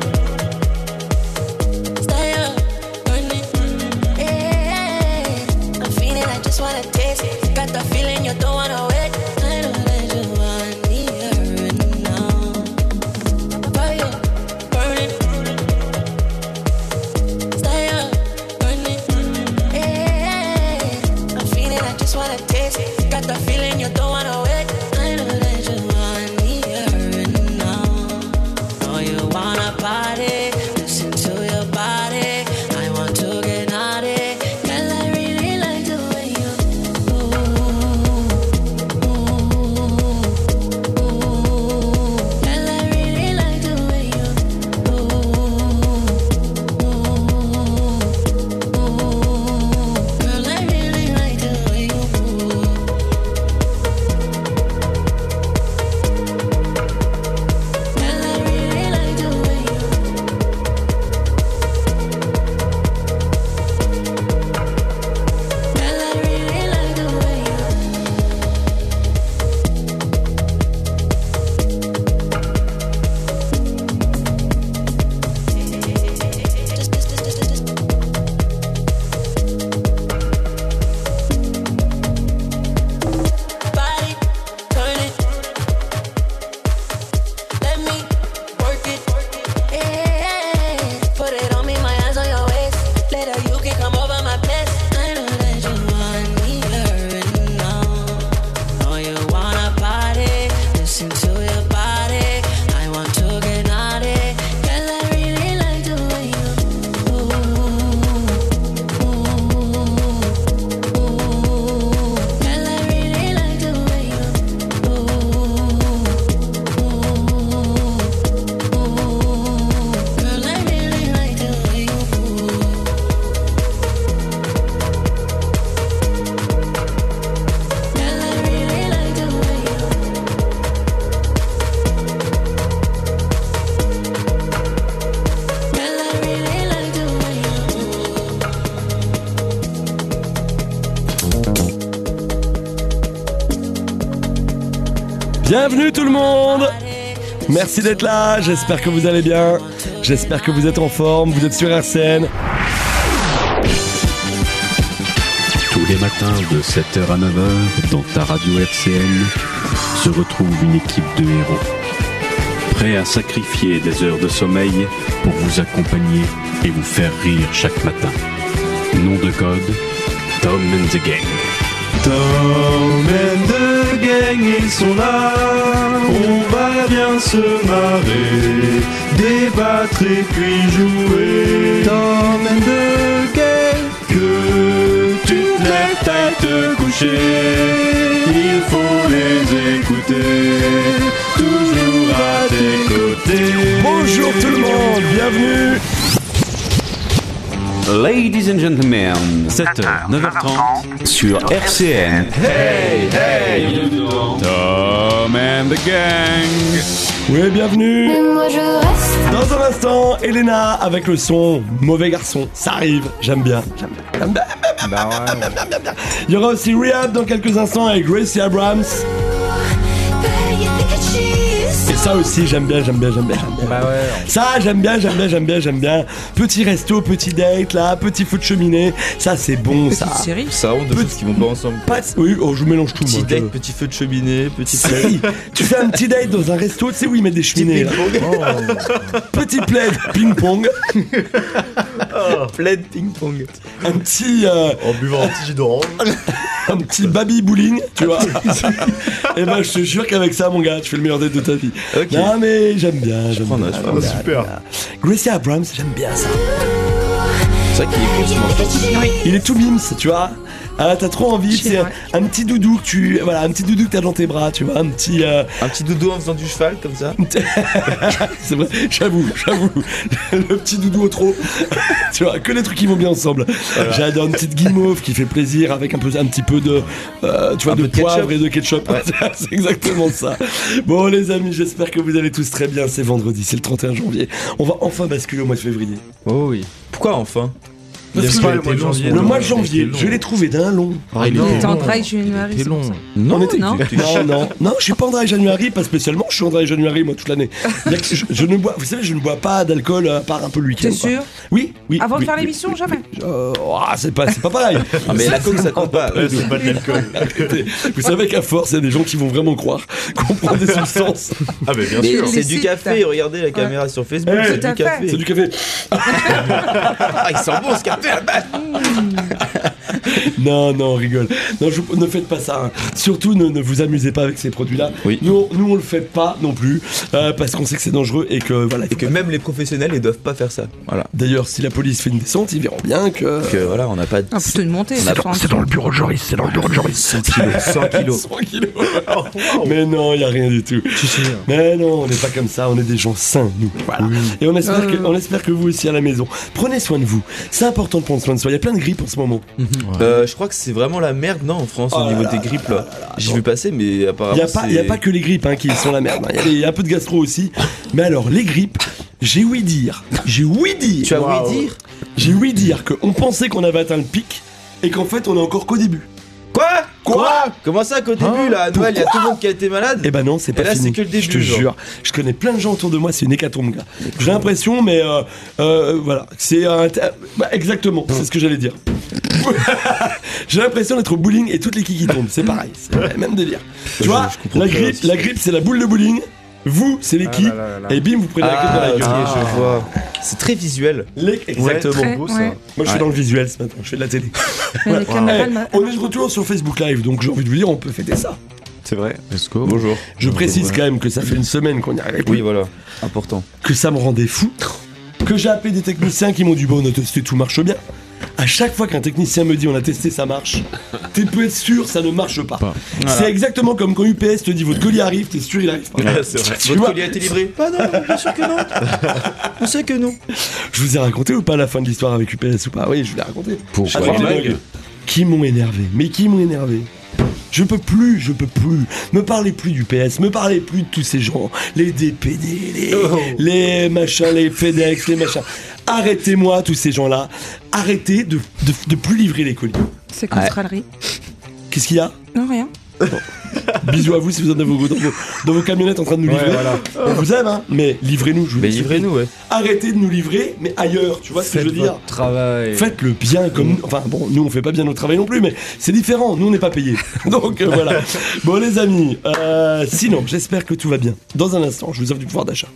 Stay up, burning. Yeah, I'm feeling, I just wanna taste it. Got the feeling you don't wanna wait. I know that you want me here and now. Fire, burning. Stay up, burning. Yeah, I'm feeling, I just wanna taste it. Got the feeling you don't wanna wait. I know that you want me here and now. Know you wanna party, listen to your body. I want to get naughty, girl. I really like the way you ooh, ooh, ooh. Girl, I really like the way you ooh, ooh, ooh. Girl, I really like the way you ooh. Bienvenue tout le monde. Merci d'être là, j'espère que vous allez bien. J'espère que vous êtes en forme, vous êtes sur R C N. Tous les matins de sept heures à neuf heures, dans ta radio R C N, se retrouve une équipe de héros. Prêts à sacrifier des heures de sommeil pour vous accompagner et vous faire rire chaque matin. Nom de code, Tom and the Gang. Tom and the gang, ils sont là. On va bien se marrer, débattre et puis jouer. Tom and the gang, que tu te lèves, t'ailles te coucher. Il faut les écouter, toujours à tes côtés. Bonjour tout le monde, bienvenue. Ladies and gentlemen, sept heures, neuf heures trente sur R C N. Hey, hey, Tom and the Gang. Oui, bienvenue. Mais moi je reste. Dans un instant, Elena avec le son Mauvais Garçon. Ça arrive, j'aime bien, j'aime bien, j'aime bien, j'aime bien, j'aime bien, j'aime bien, j'aime bien. Il y aura aussi Rehab dans quelques instants avec Gracie Abrams. Et ça aussi, j'aime bien, j'aime bien, j'aime bien, j'aime bien. Bah ouais. Ça, j'aime bien, j'aime bien, j'aime bien, j'aime bien. Petit resto, petit date, là, petit feu de cheminée. Ça, c'est bon, ça. Petite série. Ça rend deux Petit- choses qui vont pas ensemble. Pas de- Oui, oh, je mélange tout. Petit moi, date, je- petit feu de cheminée, petit plaid. Si, tu fais un petit date dans un resto, tu sais où ils mettent des cheminées là. Petit plaid ping-pong, Plaid ping-pong. un petit, euh, En buvant un petit jus d'orange. un petit baby bowling, tu vois. Et ben je te jure qu'avec ça, mon gars, tu fais le meilleur date de ta vie. Ok. Non mais j'aime bien, j'aime prends bien. note, je j'aime prends bien, note. Super. j'aime bien. Gracie Abrams, j'aime bien ça. C'est vrai qu'il est cool ce morceau. Il est tout mims, tu vois. Ah, t'as trop envie, C'est c'est un, vrai. un petit doudou que tu, voilà, un petit doudou que t'as dans tes bras, tu vois, un petit. euh, Un petit doudou en faisant du cheval comme ça. C'est vrai, j'avoue, j'avoue. Le petit doudou au trot. Tu vois, que les trucs qui vont bien ensemble. J'adore une petite guimauve qui fait plaisir avec un, peu, un petit peu de, euh, tu vois, Un de peu de poivre ketchup. et de ketchup. Ouais. C'est exactement ça. Bon, les amis, j'espère que vous allez tous très bien. C'est vendredi, c'est le trente et un janvier. On va enfin basculer au mois de février. Oh oui. Pourquoi enfin Parce Il que aime pas le le mois de janvier. Le non. mois de janvier, je l'ai trouvé d'un long. Ah, il T'es en long. dry January. c'est pour ça. On était- non. non, non, non, je suis pas en dry January, pas spécialement. Je suis en dry January moi toute l'année. Il y a que Je, je ne bois, vous savez, je ne bois pas d'alcool à part un peu le week-end. T'es quoi. sûr? Oui, oui. Avant de oui, faire oui. l'émission, jamais. Euh, ah, c'est pas, c'est pas pareil. Ah mais la coke ça compte pas. Ouais, c'est pas de l'alcool. Arrêtez. Vous savez qu'à force, il y a des gens qui vont vraiment croire qu'on prend des substances. Ah, mais bien Mais- sûr. C'est du sites. café, regardez la caméra sur Facebook, Eh, c'est tout à du fait. café. C'est du café. Ah, il sent bon ce café à la base. Non, non, on rigole. Non, je, ne faites pas ça. hein. Surtout, ne, ne vous amusez pas avec ces produits-là. Oui. Nous, on- nous, on le fait pas non plus euh, parce qu'on sait que c'est dangereux et que voilà. il Et faut que pas- même les professionnels ils doivent pas faire ça. Voilà. D'ailleurs, si la police fait une descente, ils verront bien que. Que voilà, on n'a pas de Ah, plutôt une montée. On a- ça sent un C'est dans le bureau de Joris, c'est dans le bureau de Joris. cent kilos. cent kilos. cent kilos. Mais non, il n'y a rien du tout. Mais non, on n'est pas comme ça, on est des gens sains, nous. Voilà. Et on espère, que, on espère que vous aussi à la maison. Prenez soin de vous. C'est important de prendre soin de soi. Il y a plein de grippes en ce moment. Euh, je crois que c'est vraiment la merde, non, en France, Oh au niveau là des là grippes, là là. là là. J'ai vu passer, mais Il apparemment. n'y a, pas- il y a pas que les grippes hein, qui sont la merde. hein. Il y a des- il y, a un peu de gastro aussi. Mais alors, les grippes, j'ai ouï dire, j'ai ouï dire, Tu as ouï dire j'ai ouï dire qu'on pensait qu'on avait atteint le pic et qu'en fait, on est encore qu'au début. Quoi Quoi Comment ça qu'au début, là, à Noël, il y a tout le monde qui a été malade Eh ben non, c'est pas Et là, fini. c'est que le début, je te genre. jure. Je connais plein de gens autour de moi, c'est une hécatombe, gars. J'ai l'impression, mais euh, euh, voilà, c'est un. Bah, exactement, c'est ce que j'allais dire. J'ai l'impression d'être au bowling et toutes les quilles qui tombent, c'est pareil, c'est le même délire. Tu vois, je comprends la pas grippe, aussi. la grippe, c'est la boule de bowling. Vous, c'est les quilles, et bim, vous prenez la grippe dans Ah, la ok, gueule. je vois. C'est très visuel. Les- Exactement. Très, beau, ça. ouais. Moi, je suis Ouais. dans le visuel ce matin, je fais de la télé. Mais les caméras, Eh, ma- on est de retour sur Facebook Live, donc j'ai envie de vous dire, on peut fêter ça. C'est vrai. Let's go. Bonjour. Je précise quand même que ça fait une semaine qu'on y arrive plus. Oui, voilà. Important. Que ça me rendait fou, que j'ai appelé des techniciens qui m'ont dit bon on a testé, tout marche bien. À chaque fois qu'un technicien me dit on a testé, ça marche, tu peux être sûr ça ne marche pas. C'est exactement comme quand U P S te dit votre colis arrive, t'es sûr il arrive pas. Ouais, c'est vrai. Tu Votre vois, colis a été livré Pas non, bien sûr que non. On sait que non. je vous ai raconté ou pas la fin de l'histoire avec U P S ou pas? Oui, je vous l'ai raconté. Pourquoi Avec les pas bugs. Qui m'ont énervé, mais qui m'ont énervé. Je peux plus, je peux plus. Me parlez plus du P S, me parlez plus de tous ces gens. Les D P D, les, Oh. les machins, les FedEx, les machins. Arrêtez-moi, tous ces gens-là. Arrêtez de, de, de plus livrer les colis. C'est contralerie. Qu'est-ce qu'il y a? Non, rien. Bisous à vous si vous êtes dans vos, dans vos, dans vos camionnettes en train de nous Ouais, livrer. voilà. On vous aime, hein, mais livrez-nous. Je vous Mais le livrez-nous, supplie. ouais. Arrêtez de nous livrer, mais ailleurs. Tu vois ce que je veux dire? Travail. Faites-le bien comme nous. Enfin bon, nous on fait pas bien notre travail non plus, mais c'est différent. Nous on n'est pas payés. Donc euh, voilà. Bon les amis, euh, sinon j'espère que tout va bien. Dans un instant, je vous offre du pouvoir d'achat.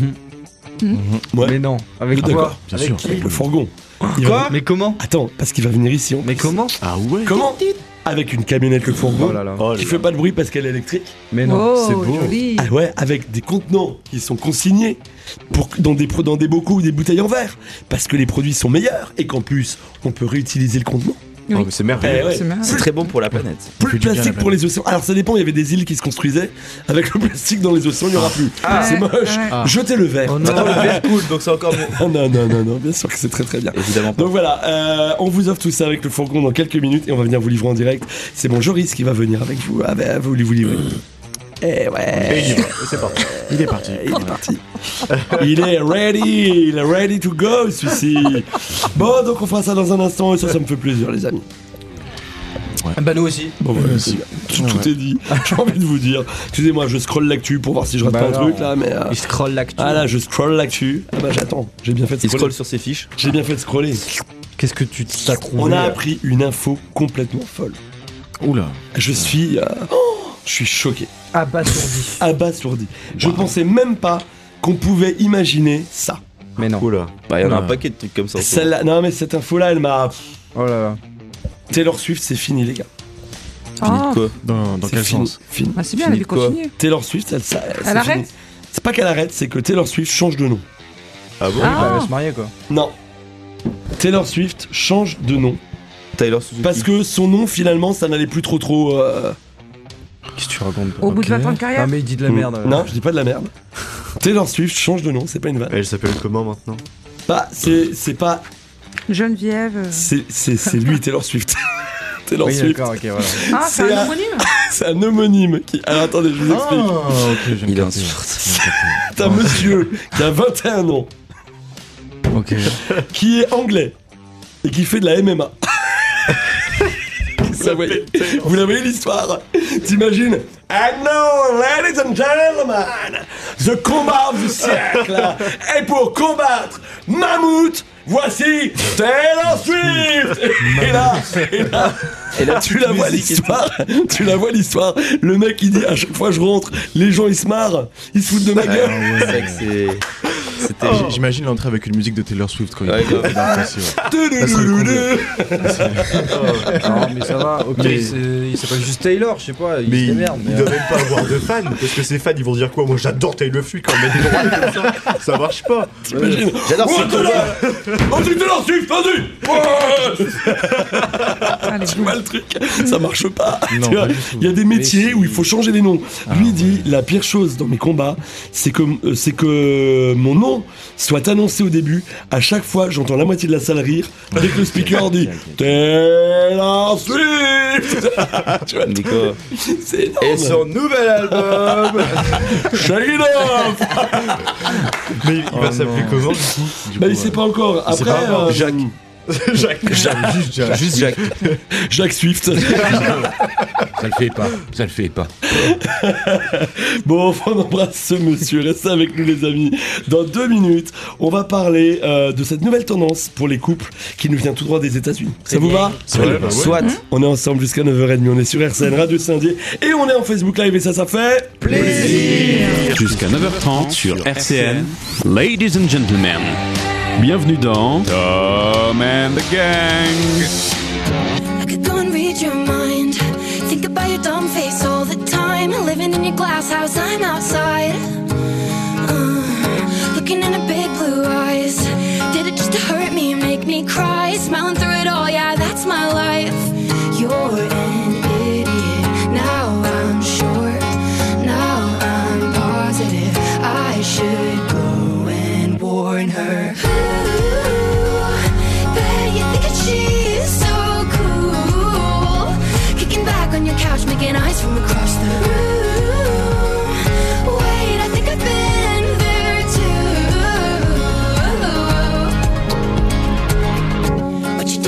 Ouais. Mais non. Avec D'accord. quoi? Bien Avec sûr. qui? Avec le fourgon. Il Quoi? va- Mais comment? Attends, parce qu'il va venir ici. en Mais plus. comment? Ah ouais. Comment? Avec une camionnette le fourgon. Oh là là. Oh là Qui là. fait pas de bruit parce qu'elle est électrique. Mais non, Oh, c'est beau. joli. Ah ouais, avec des contenants qui sont consignés pour, dans, des, pro- dans des bocaux ou des bouteilles en verre. Parce que les produits sont meilleurs et qu'en plus, on peut réutiliser le contenant. Oui. Oh, mais c'est merveilleux. Eh ouais. C'est marrant. C'est très bon pour la planète. Plus fait de du bien à plastique la pour les océans. Alors ça dépend, il y avait des îles qui se construisaient. Avec le plastique dans les océans, il n'y aura plus. Ah. c'est moche. Ouais. Ah. Jetez le verre. Oh non, le verre coule, donc c'est encore mieux. Ah non, non, non, non, bien sûr que c'est très très bien. Évidemment pas. Donc voilà, euh, on vous offre tout ça avec le fourgon dans quelques minutes et on va venir vous livrer en direct. C'est mon Joris qui va venir avec vous, avec, vous, vous livrer. Eh ouais. Et il y va. C'est parti. Il est parti. Il est parti. Il est ready, il est ready to go celui-ci. Bon, donc on fera ça dans un instant et ça, ça me fait plaisir, les amis. Bah nous aussi. Bon, voilà, Ouais, c'est si. bien. Tout, tout est dit. J'ai envie de vous dire. Excusez-moi, je scrolle l'actu pour voir si je rate Bah pas un non. truc là, mais. euh, Il scrolle l'actu. Ah là, je scroll l'actu. Ah bah j'attends. J'ai bien fait de Il scroller. scrolle sur ses fiches. J'ai bien fait de scroller. Qu'est-ce que tu t'as trouvé? On a appris une info complètement folle. Oula. Je suis. euh, oh, je suis choqué. Abasourdi. Abasourdi. Je pensais même pas qu'on pouvait imaginer ça. Mais non. Oula. Bah, il y en a un Oula. paquet de trucs comme ça. Celle-là, non mais cette info-là, elle m'a. Oh là là. Taylor Swift, c'est fini, les gars. Ah, Quoi? Dans, dans C'est quel fini. sens? Fini. bah, c'est bien, la Fini vie de quoi? continue. Taylor Swift, elle, ça, c'est Elle arrête fini. C'est pas qu'elle arrête, c'est que Taylor Swift change de nom. Ah bon? Ah. Bah, elle va se marier quoi. Non. Taylor Swift change de nom. Taylor Suzuki. Parce que son nom, finalement, ça n'allait plus trop trop. euh, Qu'est-ce que tu racontes? Au bout de Ok. vingt ans de carrière. Ah mais il dit de la merde. là. Non, je dis pas de la merde. Taylor Swift change de nom, c'est pas une vanne. Elle s'appelle comment maintenant? Bah, c'est c'est pas. Geneviève. euh. C'est c'est- c'est lui, Taylor Swift. Taylor Oui Swift. d'accord, ok voilà. Ah, c'est c'est un un- homonyme. C'est un homonyme qui. Alors attendez, je vous explique. Ah, ok, j'ai Il est capté. insupportable. C'est un monsieur qui a vingt et un ans, Ok. qui est anglais et qui fait de la M M A. Vous la voyez, vous la voyez l'histoire? T'imagines? And now, ladies and gentlemen, the combat du siècle est pour combattre Mammouth. Voici Taylor Swift. Et là, et là, Et là, tu la vois l'histoire. Tu la vois l'histoire. Le mec il dit à chaque fois je rentre, les gens ils se marrent, ils se foutent de ma gueule. C'est vrai que c'est. C'était. J- J'imagine l'entrée avec une musique de Taylor Swift quand il Ouais, il grave. est passé, ouais. Tududududou. Non mais ça va, ok. Mais- c'est- Il s'appelle juste Taylor, je sais pas, il Mais se il, démerde. il mais, doit euh, même pas avoir de fans, parce que ses fans ils vont dire quoi? Moi j'adore Taylor Swift quand on met des droits comme ça, ça marche pas. T'imagines? J'adore Oh, ce Taylor Vas-y Taylor Swift, vas-y. Ouais. Allez, Tu vois le truc, ça marche pas. Non, Tu vois, pas du tout. il y a des métiers Mais où il si. faut changer les noms. Lui il dit la pire chose dans mes combats, c'est que euh, c'est que mon nom soit annoncé au début. À chaque fois, j'entends la moitié de la salle rire dès que le speaker dit Taylor Swift. Tu vois, Mais quoi? c'est énorme. Et son nouvel album. Shake it off. Mais il Oh va s'appeler non. comment du coup? Du Bah coup, il sait pas encore. Il sait Après, pas encore. euh, Jacques. Jacques. Jacques. Juste Jacques. Juste Jacques. Jacques Swift. Ça le fait pas. Ça le fait pas. Bon, on embrasse ce monsieur. Restez avec nous, les amis. Dans deux minutes, on va parler euh, de cette nouvelle tendance pour les couples qui nous vient tout droit des États-Unis. Ça vous va? Ouais, bah ouais. Soit. On est ensemble jusqu'à neuf heures trente. On est sur R C N Radio Saint-Dié et on est en Facebook Live et ça, ça fait Plaisir. Jusqu'à neuf heures trente sur R C N. Ladies and gentlemen, bienvenue dans Tom and the Gang. I could go and read your mind. Think about your dumb face all the time. Living in your glass house, I'm outside. Uh, looking in her big blue eyes. Did it just to hurt me, make me cry? Smiling through it all, yeah, that's my life. You're an idiot. Now I'm sure. Now I'm positive. I should go and warn her. Ooh, bet you think that she's so cool. Kicking back on your couch, making eyes from across the room. Wait, I think I've been there too. But you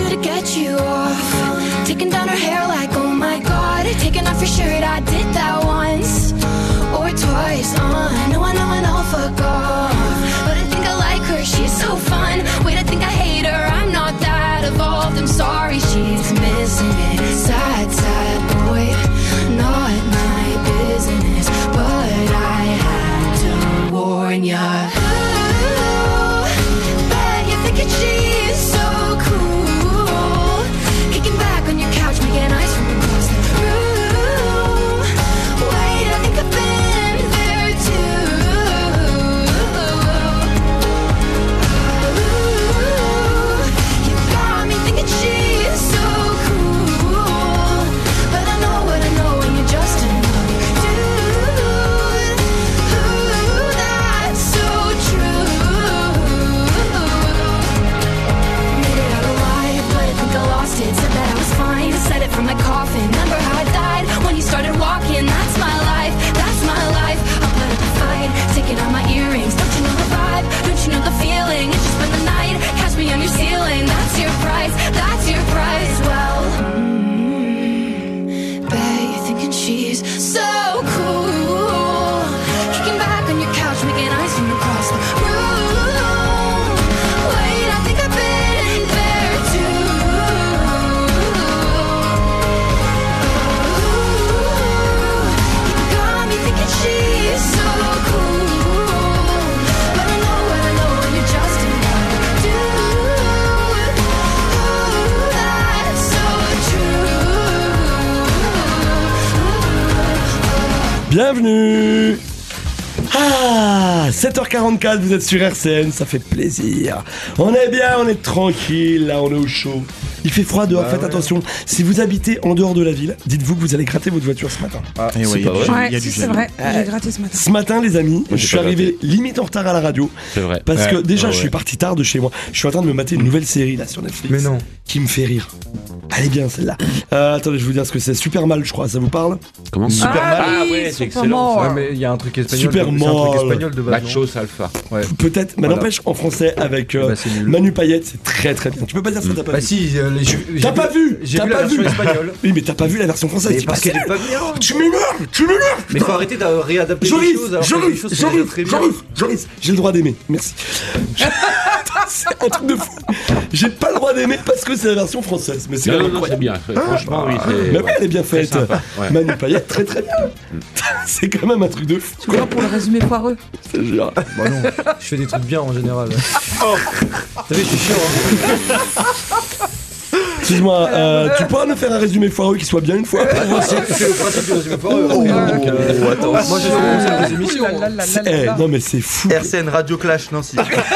Bienvenue. Ah, sept heures quarante-quatre, vous êtes sur R C N, ça fait plaisir. On est bien, on est tranquille, là, on est au chaud. Il fait froid dehors, Bah faites ouais. attention. Si vous habitez en dehors de la ville, dites-vous que vous allez gratter votre voiture ce matin. Ah, Et c'est ouais, pas vrai. Ouais, il y a si, du c'est gel. vrai. J'ai gratté ce matin. Ce matin, les amis, Moi, je j'ai suis pas arrivé limite en retard à la radio. C'est vrai. Parce que Ouais. déjà, Ah je suis ouais. parti tard de chez moi. Je suis en train de me mater une nouvelle série là sur Netflix. Mais non. Qui me fait rire. Elle est bien celle-là. Euh, attendez, je vais vous dire ce que c'est. Super mal, je crois. Ça vous parle? Comment Super ça mal. Ah oui, ouais, c'est super excellent. mal. ça. Ouais, mais il y a un truc espagnol. Super de- c'est un truc mal. espagnol de base. non Machos Alpha. Ouais. Peut-être, mais Voilà. n'empêche, en français avec euh, Bah, c'est nul. Manu Payette, c'est très très bien. Tu peux pas dire ça, t'as pas Bah vu? si, euh, les- j'ai- j'ai T'as pas vu? J'ai T'as vu la pas version vu espagnole. Oui, mais t'as pas vu la version française. Mais c'est parce pas qu'elle est nul. pas bien. Tu m'énerves, tu m'énerves. Mais faut arrêter de réadapter les Joris, choses alors que les Joris, choses sont Joris, déjà très bien. Joris, Joris, j'ai le droit d'aimer, merci. C'est un truc de fou. J'ai pas le droit d'aimer parce que c'est la version française, mais c'est Non, quand non, même non, c'est incroyable. bien. Franchement, oui, c'est. Mais ouais, elle est bien Très faite. sympa, ouais. Manu Payette, très très bien. C'est quand même un truc de fou. Tu vois, pour le résumé foireux. Je te jure. Bah non, je fais des trucs bien en général. Oh. T'as vu, je suis chiant. Hein. Excuse-moi, euh, tu pourras nous faire un résumé foireux qui soit bien une fois? C'est le principe du résumé foireux. Oh, Donc, euh, attends. Moi j'ai fait des émissions. Ouh là là là C'est- là eh, là. non mais c'est fou. R C N Radio Clash Nancy.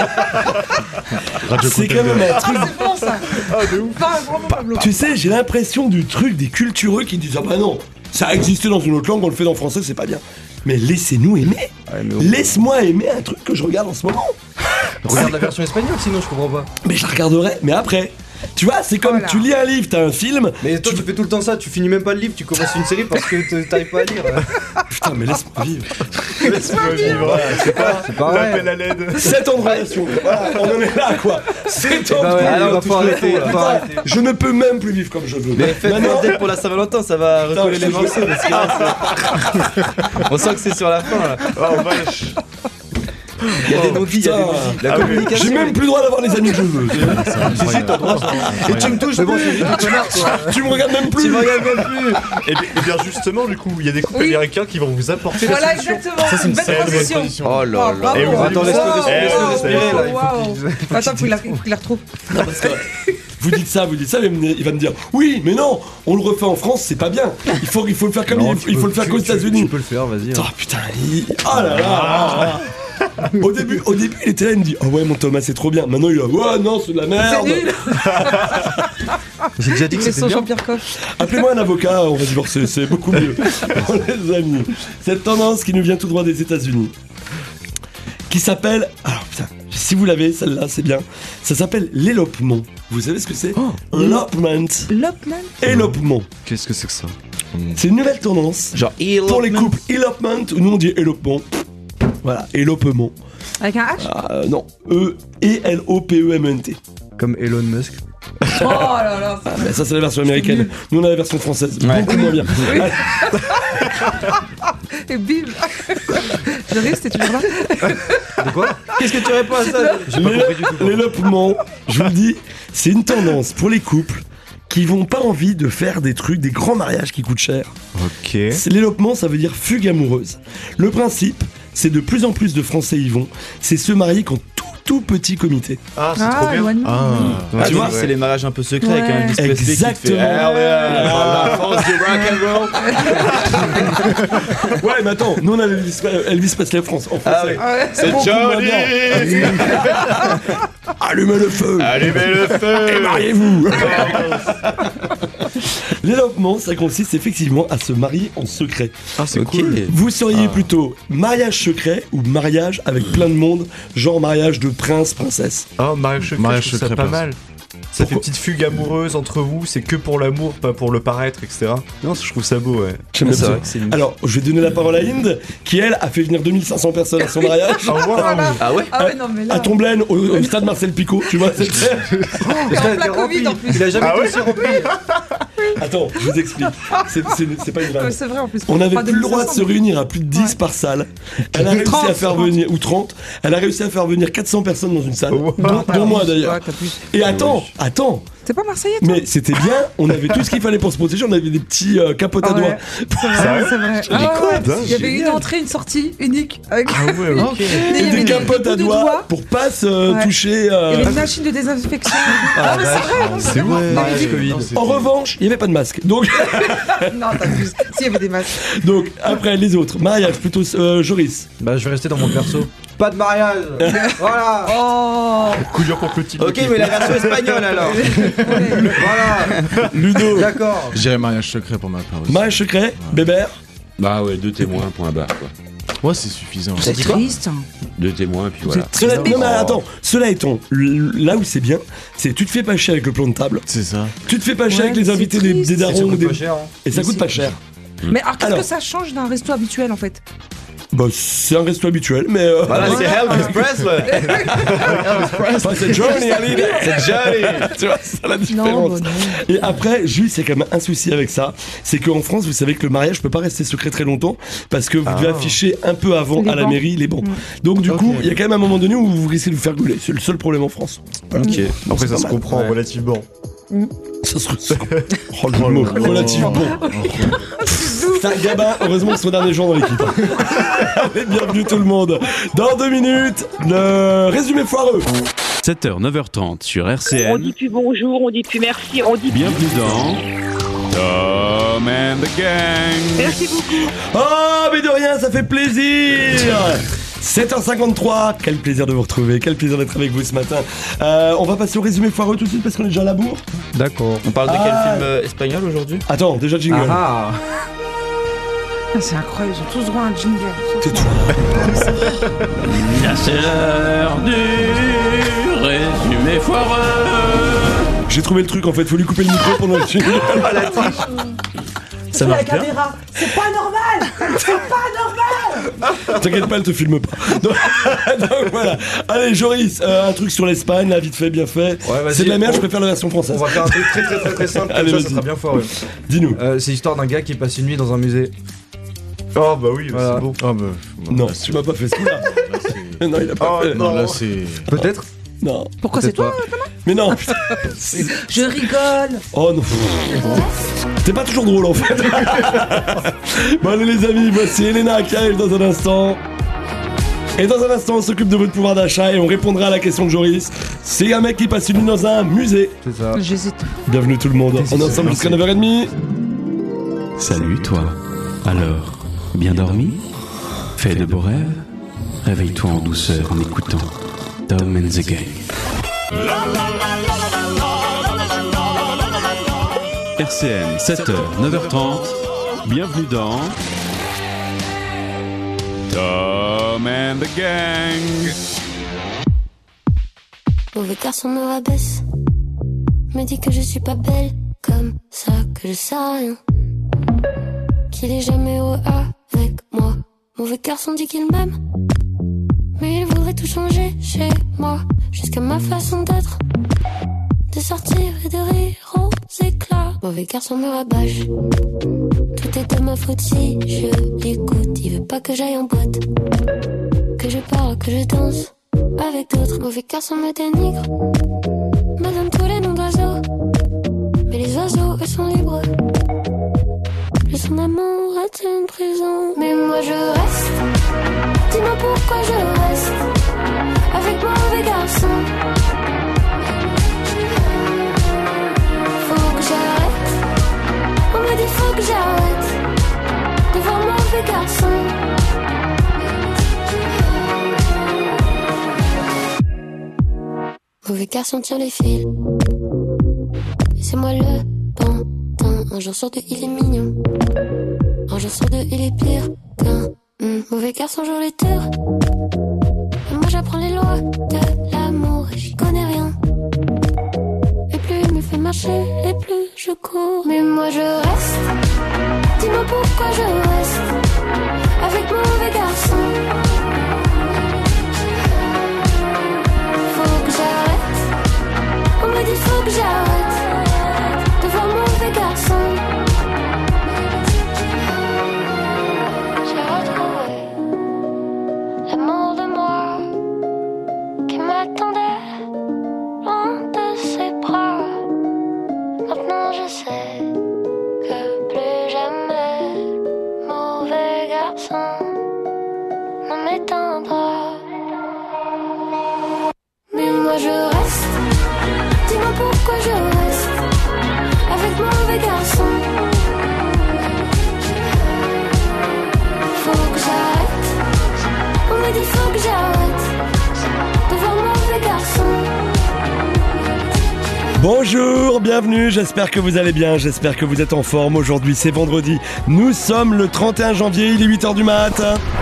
C'est quand même un truc. Ah, c'est bon ça. Pas vraiment Pablo. Tu sais, j'ai l'impression du truc des cultureux qui disent ah bah non, ça a existé dans une autre langue, on le fait dans le français, c'est pas bien. Mais laissez-nous aimer. Laisse-moi aimer un truc que je regarde en ce moment. Regarde la version espagnole sinon je comprends pas. Mais je la regarderai, mais après. Tu vois, c'est comme Voilà. tu lis un livre, t'as un film. Mais toi tu fais tout le temps ça, tu finis même pas le livre, tu commences une série parce que t- t'arrives pas à lire. Putain, mais laisse-moi vivre. Laisse-moi vivre. C'est pas C'est pas vrai. l'appel à l'aide. sept ans de relation. Voilà, on en est là, quoi. sept ans Bah de ouais, couple. alors, faut arrêter, Putain, faut arrêter. je ne peux même plus vivre comme je veux. Mais faites Maintenant- un pour la Saint-Valentin, ça va Putain, recoller je les te morceaux jure. parce que là, c'est- on sent que c'est sur la fin là. Oh vache. Il y a des non-dits, il y a des putain. non-dits. La Ah oui. communication. J'ai même plus le droit d'avoir les amis que je veux. Si, si, t'as le droit. Et tu me touches, mais bon, c'est juste un connard quoi. Tu me regardes même plus. Tu me regardes même plus. Et bien, et bien justement, du coup, il y a des couples Oui. américains qui vont vous apporter la Voilà, solution. exactement. Ça, c'est une belle très bonne transition. position. Oh là là. bravo. Et vous Attends, laisse-le Eh, respirer, laisse-le wow, respirer là. Il faut Waouh. qu'il- Attends, faut qu'il la- faut qu'il la retrouve. Parce que vous dites ça, vous dites ça, mais il va me dire oui, mais non, on le refait en France, c'est pas bien. Il faut, il faut le faire comme Non, il, tu il peux- faut le faire tu- qu'aux tu- États-Unis. Tu peux le faire, vas-y. Oh putain, il... oh là là. Au début, au début, il était là, il me dit oh ouais, mon Thomas, c'est trop bien. Maintenant, il a ouais, non, c'est de la C'est merde. nul. J'ai déjà dit que C'est c'était son bien. Jean-Pierre Coff. Appelez-moi un avocat, on va divorcer, c'est beaucoup mieux. Oh, les amis, cette tendance qui nous vient tout droit des États-Unis, qui s'appelle, alors putain, si vous l'avez, celle-là, c'est bien. Ça s'appelle l'élopement. Vous savez ce que c'est? Elopement. Lopman. Élopement. Qu'est-ce que c'est que ça? C'est une nouvelle tendance. Genre, Pour les couples, elopement, ou nous on dit élopement. Voilà, élopement. Avec un H. Ah, non, E E L O P E M N T. Comme Elon Musk. Oh là là. Ah, mais ça c'est la version américaine. Nous on a la version française. Beaucoup moins bien. Oui. Allez, Et bim. Je risque, t'es toujours là. De quoi? Qu'est-ce que tu réponds à ça? J'ai pas compris du tout. l'élopement, je vous le dis, c'est une tendance pour les couples qui n'ont pas envie de faire des trucs, des grands mariages qui coûtent cher. Ok. C'est- L'élopement, ça veut dire fugue amoureuse. Le principe, c'est de plus en plus de Français y vont. C'est se marier qu'en tout tout petit comité. Ah, c'est Ah, trop bien. éloignement. Ah, Ah, tu vois, c'est les mariages un peu secrets Ouais. avec un Elvis Presley qui te fait Exactement. Ah ouais, la France du rock and roll. Ouais, mais attends, nous on a Elvis, Elvis Presley France, en Ah français. Ouais. C'est beaucoup moins bien. Allumez le feu. Allumez le Et feu. mariez-vous. L'élopement, ça consiste effectivement à se marier en secret. ah c'est Ok. cool. Vous seriez plutôt mariage secret ou mariage avec plein de monde, genre mariage de prince, princesse. Oh, mariage secret, Mariage je trouve ça secret, pas place. mal. Ça fait Pourquoi petite fugue amoureuse entre vous, c'est que pour l'amour, pas pour le paraître, et cetera. Non, je trouve ça beau, ouais. J'aime bien C'est ça. vrai que c'est une- Alors, je vais donner la parole à Inde, qui elle a fait venir deux mille cinq cents personnes à son mariage. Oh, wow. Voilà. Ah ouais? Ah ouais, non, mais là. À Tomblaine, au, au stade Marcel Picot, tu vois. c'est- Et en plein Covid en plus. Il a jamais Ah été ouais aussi rempli. Attends, je vous explique. C'est, c'est- c'est pas une Ouais, vanne. c'est vrai en plus. On n'avait Pas plus le droit de se deux mille cinq cents, réunir à plus de dix Ouais. par salle. Elle a réussi trente, à faire trente. venir, ou trente, elle a réussi à faire venir quatre cents personnes dans une salle. Wow. Dont, mais- dont moi Ouais, d'ailleurs. t'as plus. Et attends, attends, T'es pas Marseillais, toi? Mais c'était bien, on avait tout ce qu'il fallait pour se protéger, on avait des petits euh, capotes à Ah ouais. doigts. C'est vrai, c'est vrai. Ah ouais, ouais. Il y avait une Génial. entrée, une sortie unique. Avec... Ah ouais, Et ok. il y Et avait des capotes à bouts de doigts pour pas se Ouais. toucher. Il y euh, avait une machine de désinfection. Ah, Ah, mais c'est vrai, non, C'est vraiment. ouais. Mariage Covid. En revanche, il n'y avait pas de masque. Donc, Non, t'abuses. S'il y avait des masques. donc après les autres, mariage plutôt euh, Joris. Bah, je vais rester dans mon perso. Pas de mariage. Voilà. Oh. Coup dur pour Clotilde. Ok, mais la version espagnole alors. Voilà. Ludo. D'accord. Je dirais mariage secret pour ma part aussi. Mariage secret, Bébert. Bah ouais, deux témoins, point barre quoi. Ouais, c'est suffisant. C'est dit quoi triste. Deux témoins, et puis voilà. Cela, non mais attends, cela étant, l- là où c'est bien, c'est tu te fais pas chier avec le plan de table, C'est ça. tu te fais pas chier Ouais, avec les c'est invités des, triste. des Et ça darons, coûte des- pas cher. Hein. et ça coûte pas cher. Mais alors, qu'est-ce Alors. que ça change d'un resto habituel en fait? Bah c'est un resto habituel, mais euh, Voilà, c'est Elvis Presley. enfin, c'est Johnny Hallyday. C'est Johnny. Tu vois, c'est ça la Non, différence. bah non. Et après, juste, il y a quand même un souci avec ça, c'est qu'en France, vous savez que le mariage peut pas rester secret très longtemps parce que vous devez afficher un peu avant Les à la bancs. mairie les bons. Mm. Donc du Ok. coup, il y a quand même un moment donné où vous risquez de vous faire gauler. C'est le seul problème en France. Voilà. Ok. Après, c'est ça pas se mal. comprend Ouais. relativement. Ça se ressent. Oh le mot, relativement. C'est un gamin, heureusement que c'est son dernier jour dans l'équipe. Allez, bienvenue tout le monde. Dans deux minutes, le résumé foireux. sept heures, neuf heures trente sur R C On N. dit plus bonjour, on dit plus merci, on dit plus... Bienvenue dans Tom and the Gang. Merci beaucoup. Oh, mais de rien, ça fait plaisir. sept heures cinquante-trois, quel plaisir de vous retrouver, quel plaisir d'être avec vous ce matin. Euh, on va passer au résumé foireux tout de suite parce qu'on est déjà à la bourre. D'accord. On parle de Ah. quel film euh, espagnol aujourd'hui? Attends, déjà jingle. Ah Ah, c'est incroyable, ils ont tous droit à un jingle. Tais-toi. Là, c'est l'heure du résumé foireux. J'ai trouvé le truc en fait, faut lui couper le micro pendant le jingle. Ça marche bien. C'est pas normal. C'est pas normal. T'inquiète pas, elle te filme pas. Donc, donc voilà. Allez, Joris, euh, un truc sur l'Espagne, là, vite fait, bien fait. Ouais, vas-y, C'est de la merde, on- je préfère la version française. On va faire un truc très très très très simple, Allez, comme ça, vas-y. ça sera bien foireux. Dis-nous. Euh, c'est l'histoire d'un gars qui passe une nuit dans un musée. Oh bah oui, Voilà. c'est bon. Ah bah. Non, là, tu m'as pas fait ce coup-là. là, c'est- Non, il a pas Oh, fait. non. Non, là, c'est. Peut-être. Non. Pourquoi c'est Peut-être toi? pas. Mais non. Je rigole. Oh non. T'es pas toujours drôle en fait. Bon allez les amis, voici Elena qui arrive dans un instant. Et dans un instant on s'occupe de votre pouvoir d'achat et on répondra à la question de Joris. C'est un mec qui passe une nuit dans un musée. C'est ça. J'hésite. Bienvenue tout le monde. On est ensemble jusqu'à neuf heures trente. Salut toi. Alors, bien dormi? Fais de beaux rêves? Réveille-toi en douceur en écoutant Tom and the Gang. R C N, sept heures, neuf heures trente. Bienvenue dans Tom and the Gang. Mauvais garçon me rabaisse, me dit que je suis pas belle, comme ça que je sais rien, qu'il est jamais heureux avec moi. Mauvais garçon dit qu'il m'aime, mais il voudrait tout changer chez moi, jusqu'à ma façon d'être, de sortir et de rire aux éclats. Mauvais garçon me rabâche, tout est de ma faute si je l'écoute. Il veut pas que j'aille en boîte, que je parle, que je danse avec d'autres. Mauvais garçon me dénigre, me donne tous les noms d'oiseaux, mais les oiseaux eux sont libres. Plus son amour est une prison, mais moi je reste. Dis-moi pourquoi je reste avec mauvais garçon. Faut que j'arrête, on me dit faut que j'arrête de voir mauvais garçon. Mauvais garçon tient les fils, et c'est moi le pantin. Un jour sur deux il est mignon, un jour sur deux il est pire qu'un mm. Mauvais garçon joue les tours, et moi j'apprends les lois de l'amour et j'y connais rien. Et plus il me fait marcher, et plus je cours. Mais moi je reste, dis-moi pourquoi je reste avec mauvais garçon. Faut que j'arrête, on me dit faut que j'arrête de voir mauvais garçon. J'ai retrouvé l'amour de moi qui m'attendait loin de ses bras. sans ne m'éteindre. Mais moi je reste, dis-moi pourquoi je reste avec mauvais garçon. Faut que j'arrête, on me dit faut que j'arrête de voir mauvais garçon. Bonjour, bienvenue, j'espère que vous allez bien, j'espère que vous êtes en forme. Aujourd'hui c'est vendredi, nous sommes le trente et un janvier, il est huit heures du mat.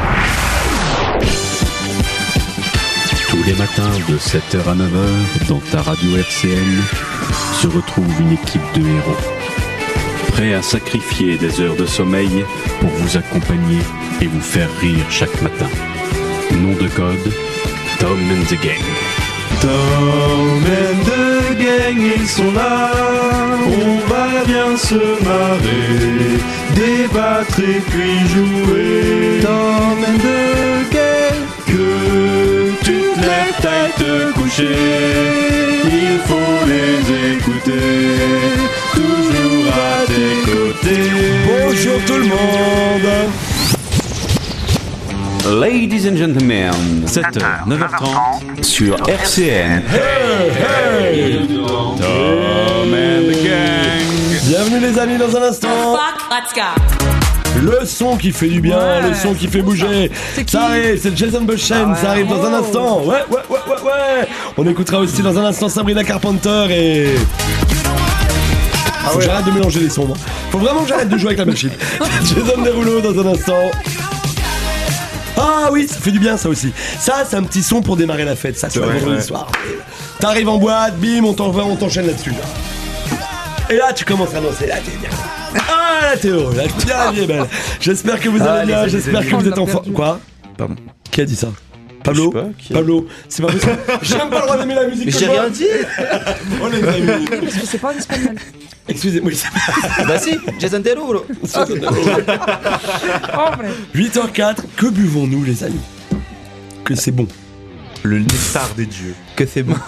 Tous les matins de sept heures à neuf heures, dans ta radio R C N, se retrouve une équipe de héros. Prêts à sacrifier des heures de sommeil pour vous accompagner et vous faire rire chaque matin. Nom de code, Tom and the Gang. Tom and the gang, ils sont là. On va bien se marrer, débattre et puis jouer. Tom and the gang, que tu te lèves, t'ailles te coucher. Il faut les écouter, toujours à tes côtés. Bonjour tout le monde. Ladies and gentlemen, sept heures, neuf heures trente sur R C N. Hey, hey. Tom and the Gang. Bienvenue les amis dans un instant. Le son qui fait du bien, Ouais. le son qui fait bouger. C'est qui Ça arrive, c'est Jason Bushen, Ah ouais. ça arrive dans un Oh. instant. Ouais, ouais, ouais, ouais, ouais. On écoutera aussi dans un instant Sabrina Carpenter et... Faut que j'arrête de mélanger les sons. moi. Faut vraiment que j'arrête de jouer avec la machine. Jason Derulo dans un instant. Ah oui, ça fait du bien ça aussi. Ça, c'est un petit son pour démarrer la fête. Ça, c'est le vrai, vendredi ouais. soir. T'arrives en boîte, bim, on t'envoie, on t'enchaîne là-dessus. Et là, tu commences à danser. Là, t'es bien. Ah, là, t'es heureux. Là, la vie est belle. J'espère que vous allez Ah, bien. les J'espère amis, que vous on êtes l'a en forme. perdu. Quoi Pardon. Qui a dit ça Pablo Je sais pas, qui a- Pablo, c'est pas possible. J'ai même pas le droit d'aimer la musique. Mais que j'ai moi. rien dit. Oh les amis. Parce que c'est pas en espagnol. Excusez-moi. Bah si, Jason Derulo. En vrai. huit heures quatre, que buvons-nous les amis? Que c'est bon. Le nectar des dieux. Que c'est bon.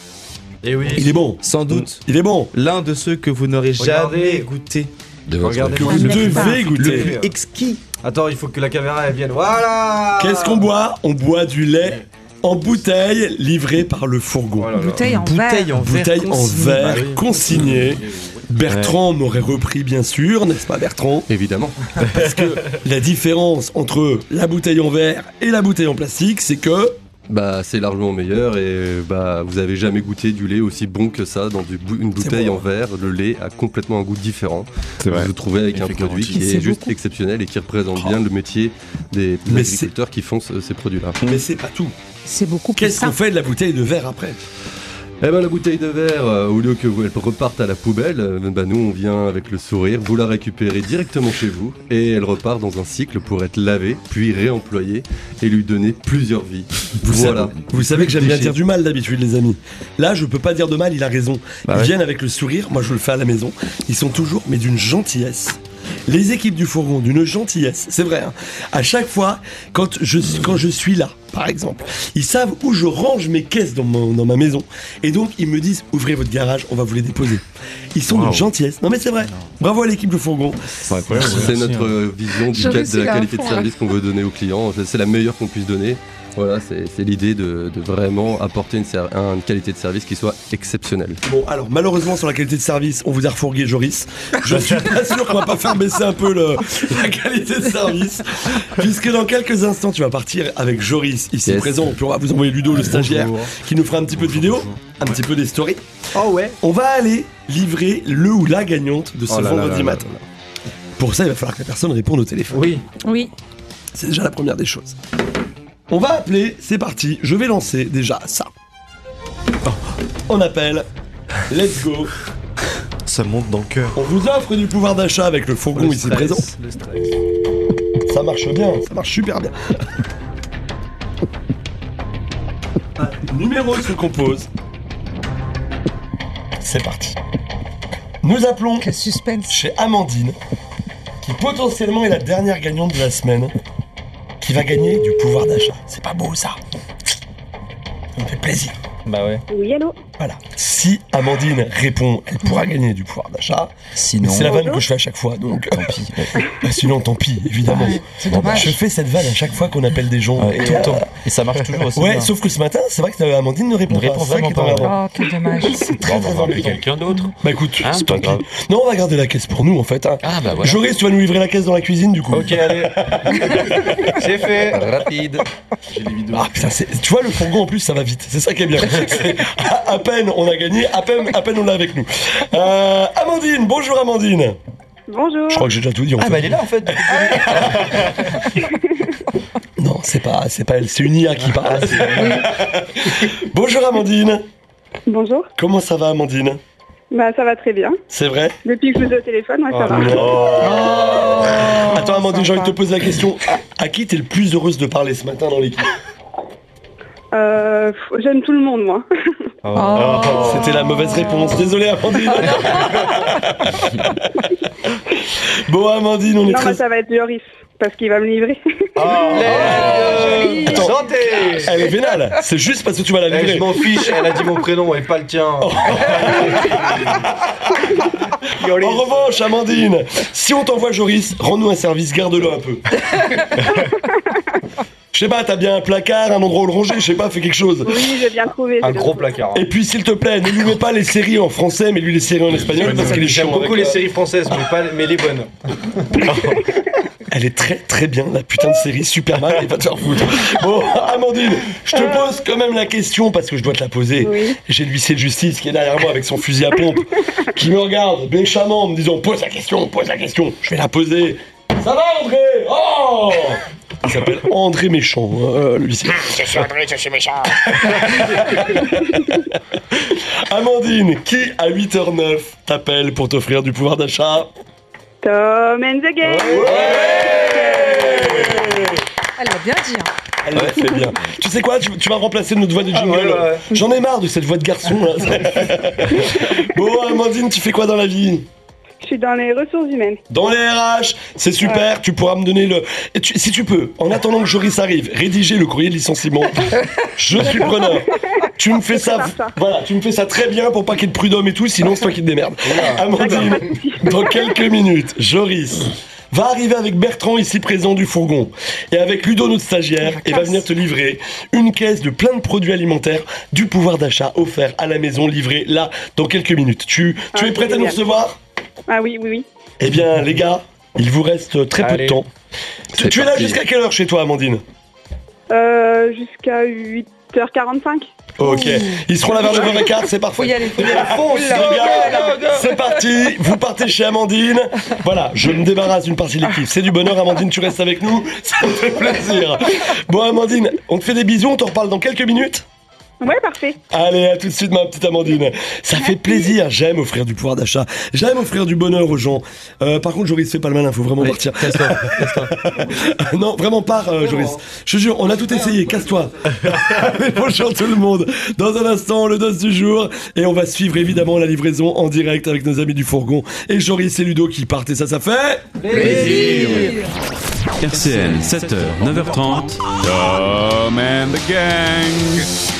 Et oui, Il est bon. Sans doute. Il est bon. L'un de ceux que vous n'aurez Regardez. jamais goûté. regardez Que moi. vous Un nectar. devez Le goûter. plus exquis. Attends, il faut que la caméra elle vienne. Voilà. Qu'est-ce qu'on boit? On boit du lait en bouteille livré par le fourgon. Oh là là. Bouteille en Bouteille verre. en verre. Bouteille en consigne. verre Bah oui. consignée. Bertrand m'aurait repris bien sûr, n'est-ce pas Bertrand? Évidemment. Parce que la différence entre la bouteille en verre et la bouteille en plastique, c'est que... Bah, c'est largement meilleur et bah, vous avez jamais goûté du lait aussi bon que ça dans du bou- une bouteille bon. en verre. Le lait a complètement un gout différent. C'est Vous vous trouvez avec Il un fait produit garantie. qui C'est est juste beaucoup. exceptionnel et qui représente bien le métier des, des Mais agriculteurs qui font ce- ces produits-là. Mais c'est pas tout. C'est beaucoup plus Qu'est-ce qu'on sain. fait de la bouteille de verre après? Eh ben la bouteille de verre, euh, au lieu que vous, elle reparte à la poubelle, euh, bah, nous on vient avec le sourire, vous la récupérez directement chez vous et elle repart dans un cycle pour être lavée, puis réemployée et lui donner plusieurs vies. Vous, voilà. savez, vous savez que j'aime bien Déchets. dire du mal d'habitude les amis. Là je peux pas dire de mal, il a raison. Bah Ils ouais. viennent avec le sourire, moi je le fais à la maison. Ils sont toujours mais d'une gentillesse. Les équipes du fourgon, d'une gentillesse, c'est vrai. Hein. À chaque fois, quand je, quand je suis là, par exemple, ils savent où je range mes caisses dans, mon- dans ma maison. Et donc, ils me disent, ouvrez votre garage, on va vous les déposer. Ils sont d'une gentillesse. Non mais c'est vrai. Bravo à l'équipe du fourgon. C'est incroyable. C'est notre euh, vision du Je qual- suis de la à qualité de fond, service qu'on veut donner aux clients. C'est- C'est la meilleure qu'on puisse donner. Voilà, c'est c'est l'idée de, de vraiment apporter une, ser- une qualité de service qui soit exceptionnelle. Bon, alors malheureusement sur la qualité de service, on vous a refourgué Joris. Je suis pas sûr qu'on va pas faire baisser un peu le, la qualité de service, puisque dans quelques instants tu vas partir avec Joris ici Yes. présent. Puis on va vous envoyer Ludo, le stagiaire, qui nous fera un petit peu de vidéo, un petit peu des stories. Oh ouais. On va aller livrer le ou la gagnante de ce Oh là là vendredi là matin. Pour ça, il va falloir que la personne réponde au téléphone. Oui. Oui. C'est déjà la première des choses. On va appeler, c'est parti, je vais lancer déjà ça. Oh, on appelle, let's go. Ça monte dans le cœur. On vous offre du pouvoir d'achat avec le fourgon ici présent. Le stress. Ça marche bien, ça marche super bien. Un numéro se compose. C'est parti. Nous appelons Quel suspense. chez Amandine, qui potentiellement est la dernière gagnante de la semaine, qui va gagner du pouvoir d'achat. C'est pas beau ça? Ça me fait plaisir. Bah ouais. Oui, allô? Voilà. Si Amandine répond, elle pourra gagner du pouvoir d'achat. Sinon, mais c'est la vanne que je fais à chaque fois, donc tant pis. Bah, sinon, tant pis, évidemment. Ouais, c'est dommage. Je fais cette vanne à chaque fois qu'on appelle des gens. Ouais, tout le temps. Et ça marche toujours aussi. Ouais, bien. sauf que ce matin, c'est vrai que euh, Amandine ne répond Ne pas. répond C'est vrai vraiment qu'il est pas, emmerdant. Oh, quel dommage. C'est très, Bon, on très va rappeler embêtant. quelqu'un d'autre. Bah écoute, Hein, c'est pas tant grave. pis. Non, on va garder la caisse pour nous en fait. Hein. Ah bah voilà. Joris, tu vas nous livrer la caisse dans la cuisine du coup. Ok, allez. C'est fait. Rapide. J'ai les vidéos. Ah putain, c'est- tu vois le fourgon en plus ça va vite, c'est ça qui est bien. C'est- à, à peine on a gagné, à peine, à peine on l'a avec nous. Euh, Amandine, bonjour Amandine. Bonjour. Je crois que j'ai déjà tout dit en Ah fait. bah elle est là en fait. Non, c'est pas, c'est pas elle, c'est une I A qui parle. Bonjour Amandine. Bonjour. Comment ça va Amandine? Bah ça va très bien. C'est vrai? Depuis que je vous ai au téléphone, ouais, ça va. Attends Amandine, j'ai envie de te poser la question. À, à qui t'es le plus heureuse de parler ce matin dans l'équipe? Euh, pff, j'aime tout le monde, moi. Oh. C'était la mauvaise réponse. Désolé Amandine. Bon Amandine, on est Non, très... bah, ça va être Joris, parce qu'il va me livrer. Joli. Attends. Santé. Elle est vénale. C'est juste parce que tu vas la Eh, livrer. je m'en fiche, elle a dit mon prénom et pas le tien. En revanche, Amandine, si on t'envoie Joris, rends-nous un service, garde-le un peu. Je sais pas, t'as bien un placard, un endroit où le ranger, je sais pas, fais quelque chose. Oui, j'ai bien trouvé. Un j'ai bien gros trouvé. placard. Et puis s'il te plaît, ne lui mets pas les séries en français, mais lui les séries en espagnol parce qu'il est J'aime chiant. beaucoup les séries françaises, mais, pas, mais les bonnes. Elle est très très bien, la putain de série Superman, il va te faire foutre. Bon, Amandine, je te pose quand même la question parce que je dois te la poser. Oui. J'ai l'huissier de justice qui est derrière moi avec son fusil à pompe, qui me regarde méchamment en me disant pose la question, pose la question. Je vais la poser. Ça va André? Oh! Il s'appelle André Méchant, euh, l'huissier. Je suis André, je suis méchant. Amandine, qui à huit heures neuf t'appelle pour t'offrir du pouvoir d'achat? Tom and the Gang. Elle l'a bien dit. Hein. Elle le fait bien. Tu sais quoi, tu, tu vas remplacer notre voix de jingle. ouais, ouais. J'en ai marre de cette voix de garçon. Là. Bon, Amandine, tu fais quoi dans la vie? Je suis dans les ressources humaines. Dans les R H, c'est super, tu pourras me donner le... Et tu- si tu peux, en attendant que Joris arrive, rédiger le courrier de licenciement, je suis preneur. Tu me fais ça, faire ça. voilà, tu me fais ça très bien pour pas qu'il y ait de prud'homme et tout, sinon c'est toi qui te démerdes. Amandine, D'accord, pas de souci. dans quelques minutes, Joris va arriver avec Bertrand ici présent du fourgon et avec Ludo notre stagiaire et va venir te livrer une caisse de plein de produits alimentaires du pouvoir d'achat offert à la maison, livré là dans quelques minutes. Tu, tu Ah, es prête à nous génial. recevoir? Ah oui, oui, oui. Eh bien, les gars, il vous reste très peu Allez. de temps. Tu, tu es là jusqu'à quelle heure chez toi, Amandine? Euh, jusqu'à huit heures quarante-cinq. Ok. Ils seront là vers neuf heures quinze, c'est parfait. Faut y aller. Eh bien, fonce, les gars. C'est parti. Vous partez chez Amandine. Voilà, je me débarrasse d'une partie de l'équipe. C'est du bonheur, Amandine, tu restes avec nous. Ça me fait plaisir. Bon, Amandine, on te fait des bisous, on te reparle dans quelques minutes. Ouais, parfait. Allez, à tout de suite, ma petite Amandine. Ça fait plaisir. J'aime offrir du pouvoir d'achat. J'aime offrir du bonheur aux gens. Euh, par contre, Joris, fais pas le malin, faut vraiment Allez, partir. casse-toi, casse-toi. Non, vraiment pars, euh, Joris. Je te jure, on a tout essayé. Casse-toi. Allez, bonjour tout le monde. Dans un instant, le dos du jour. Et on va suivre évidemment la livraison en direct avec nos amis du fourgon. Et Joris et Ludo qui partent. Et ça, ça fait... Plaisir. R C N, sept heures, neuf heures trente. Tom and the Gang.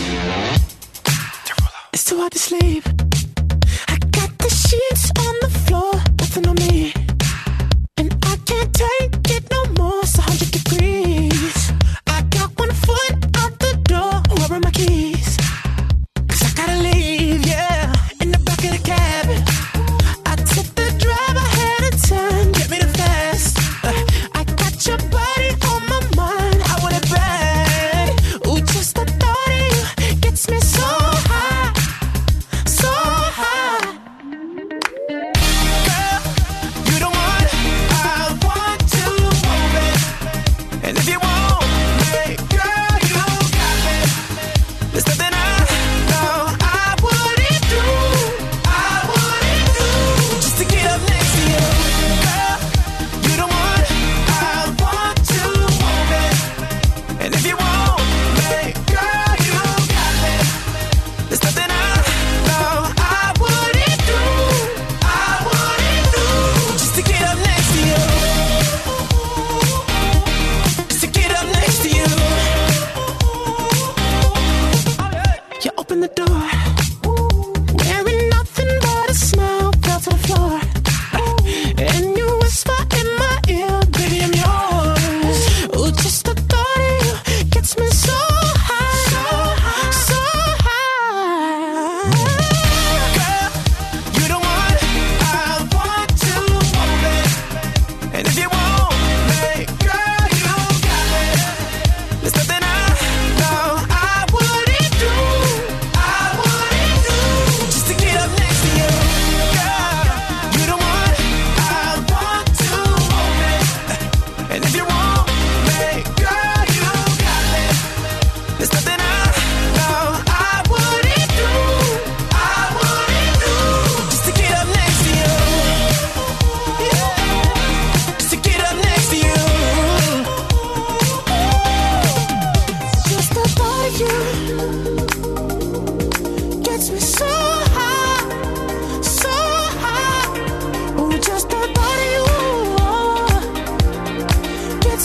It's too hard to sleep. I got the sheets on the floor, nothing on me. And I can't take it no more, it's a hundred degrees. I got one foot out the door, where are my keys? Cause I gotta leave, yeah, in the back of the cab. I took the drive ahead of time, get me the fast. Uh, I got your body on my mind, I want it bad. Ooh, just the thought of you gets me so high. So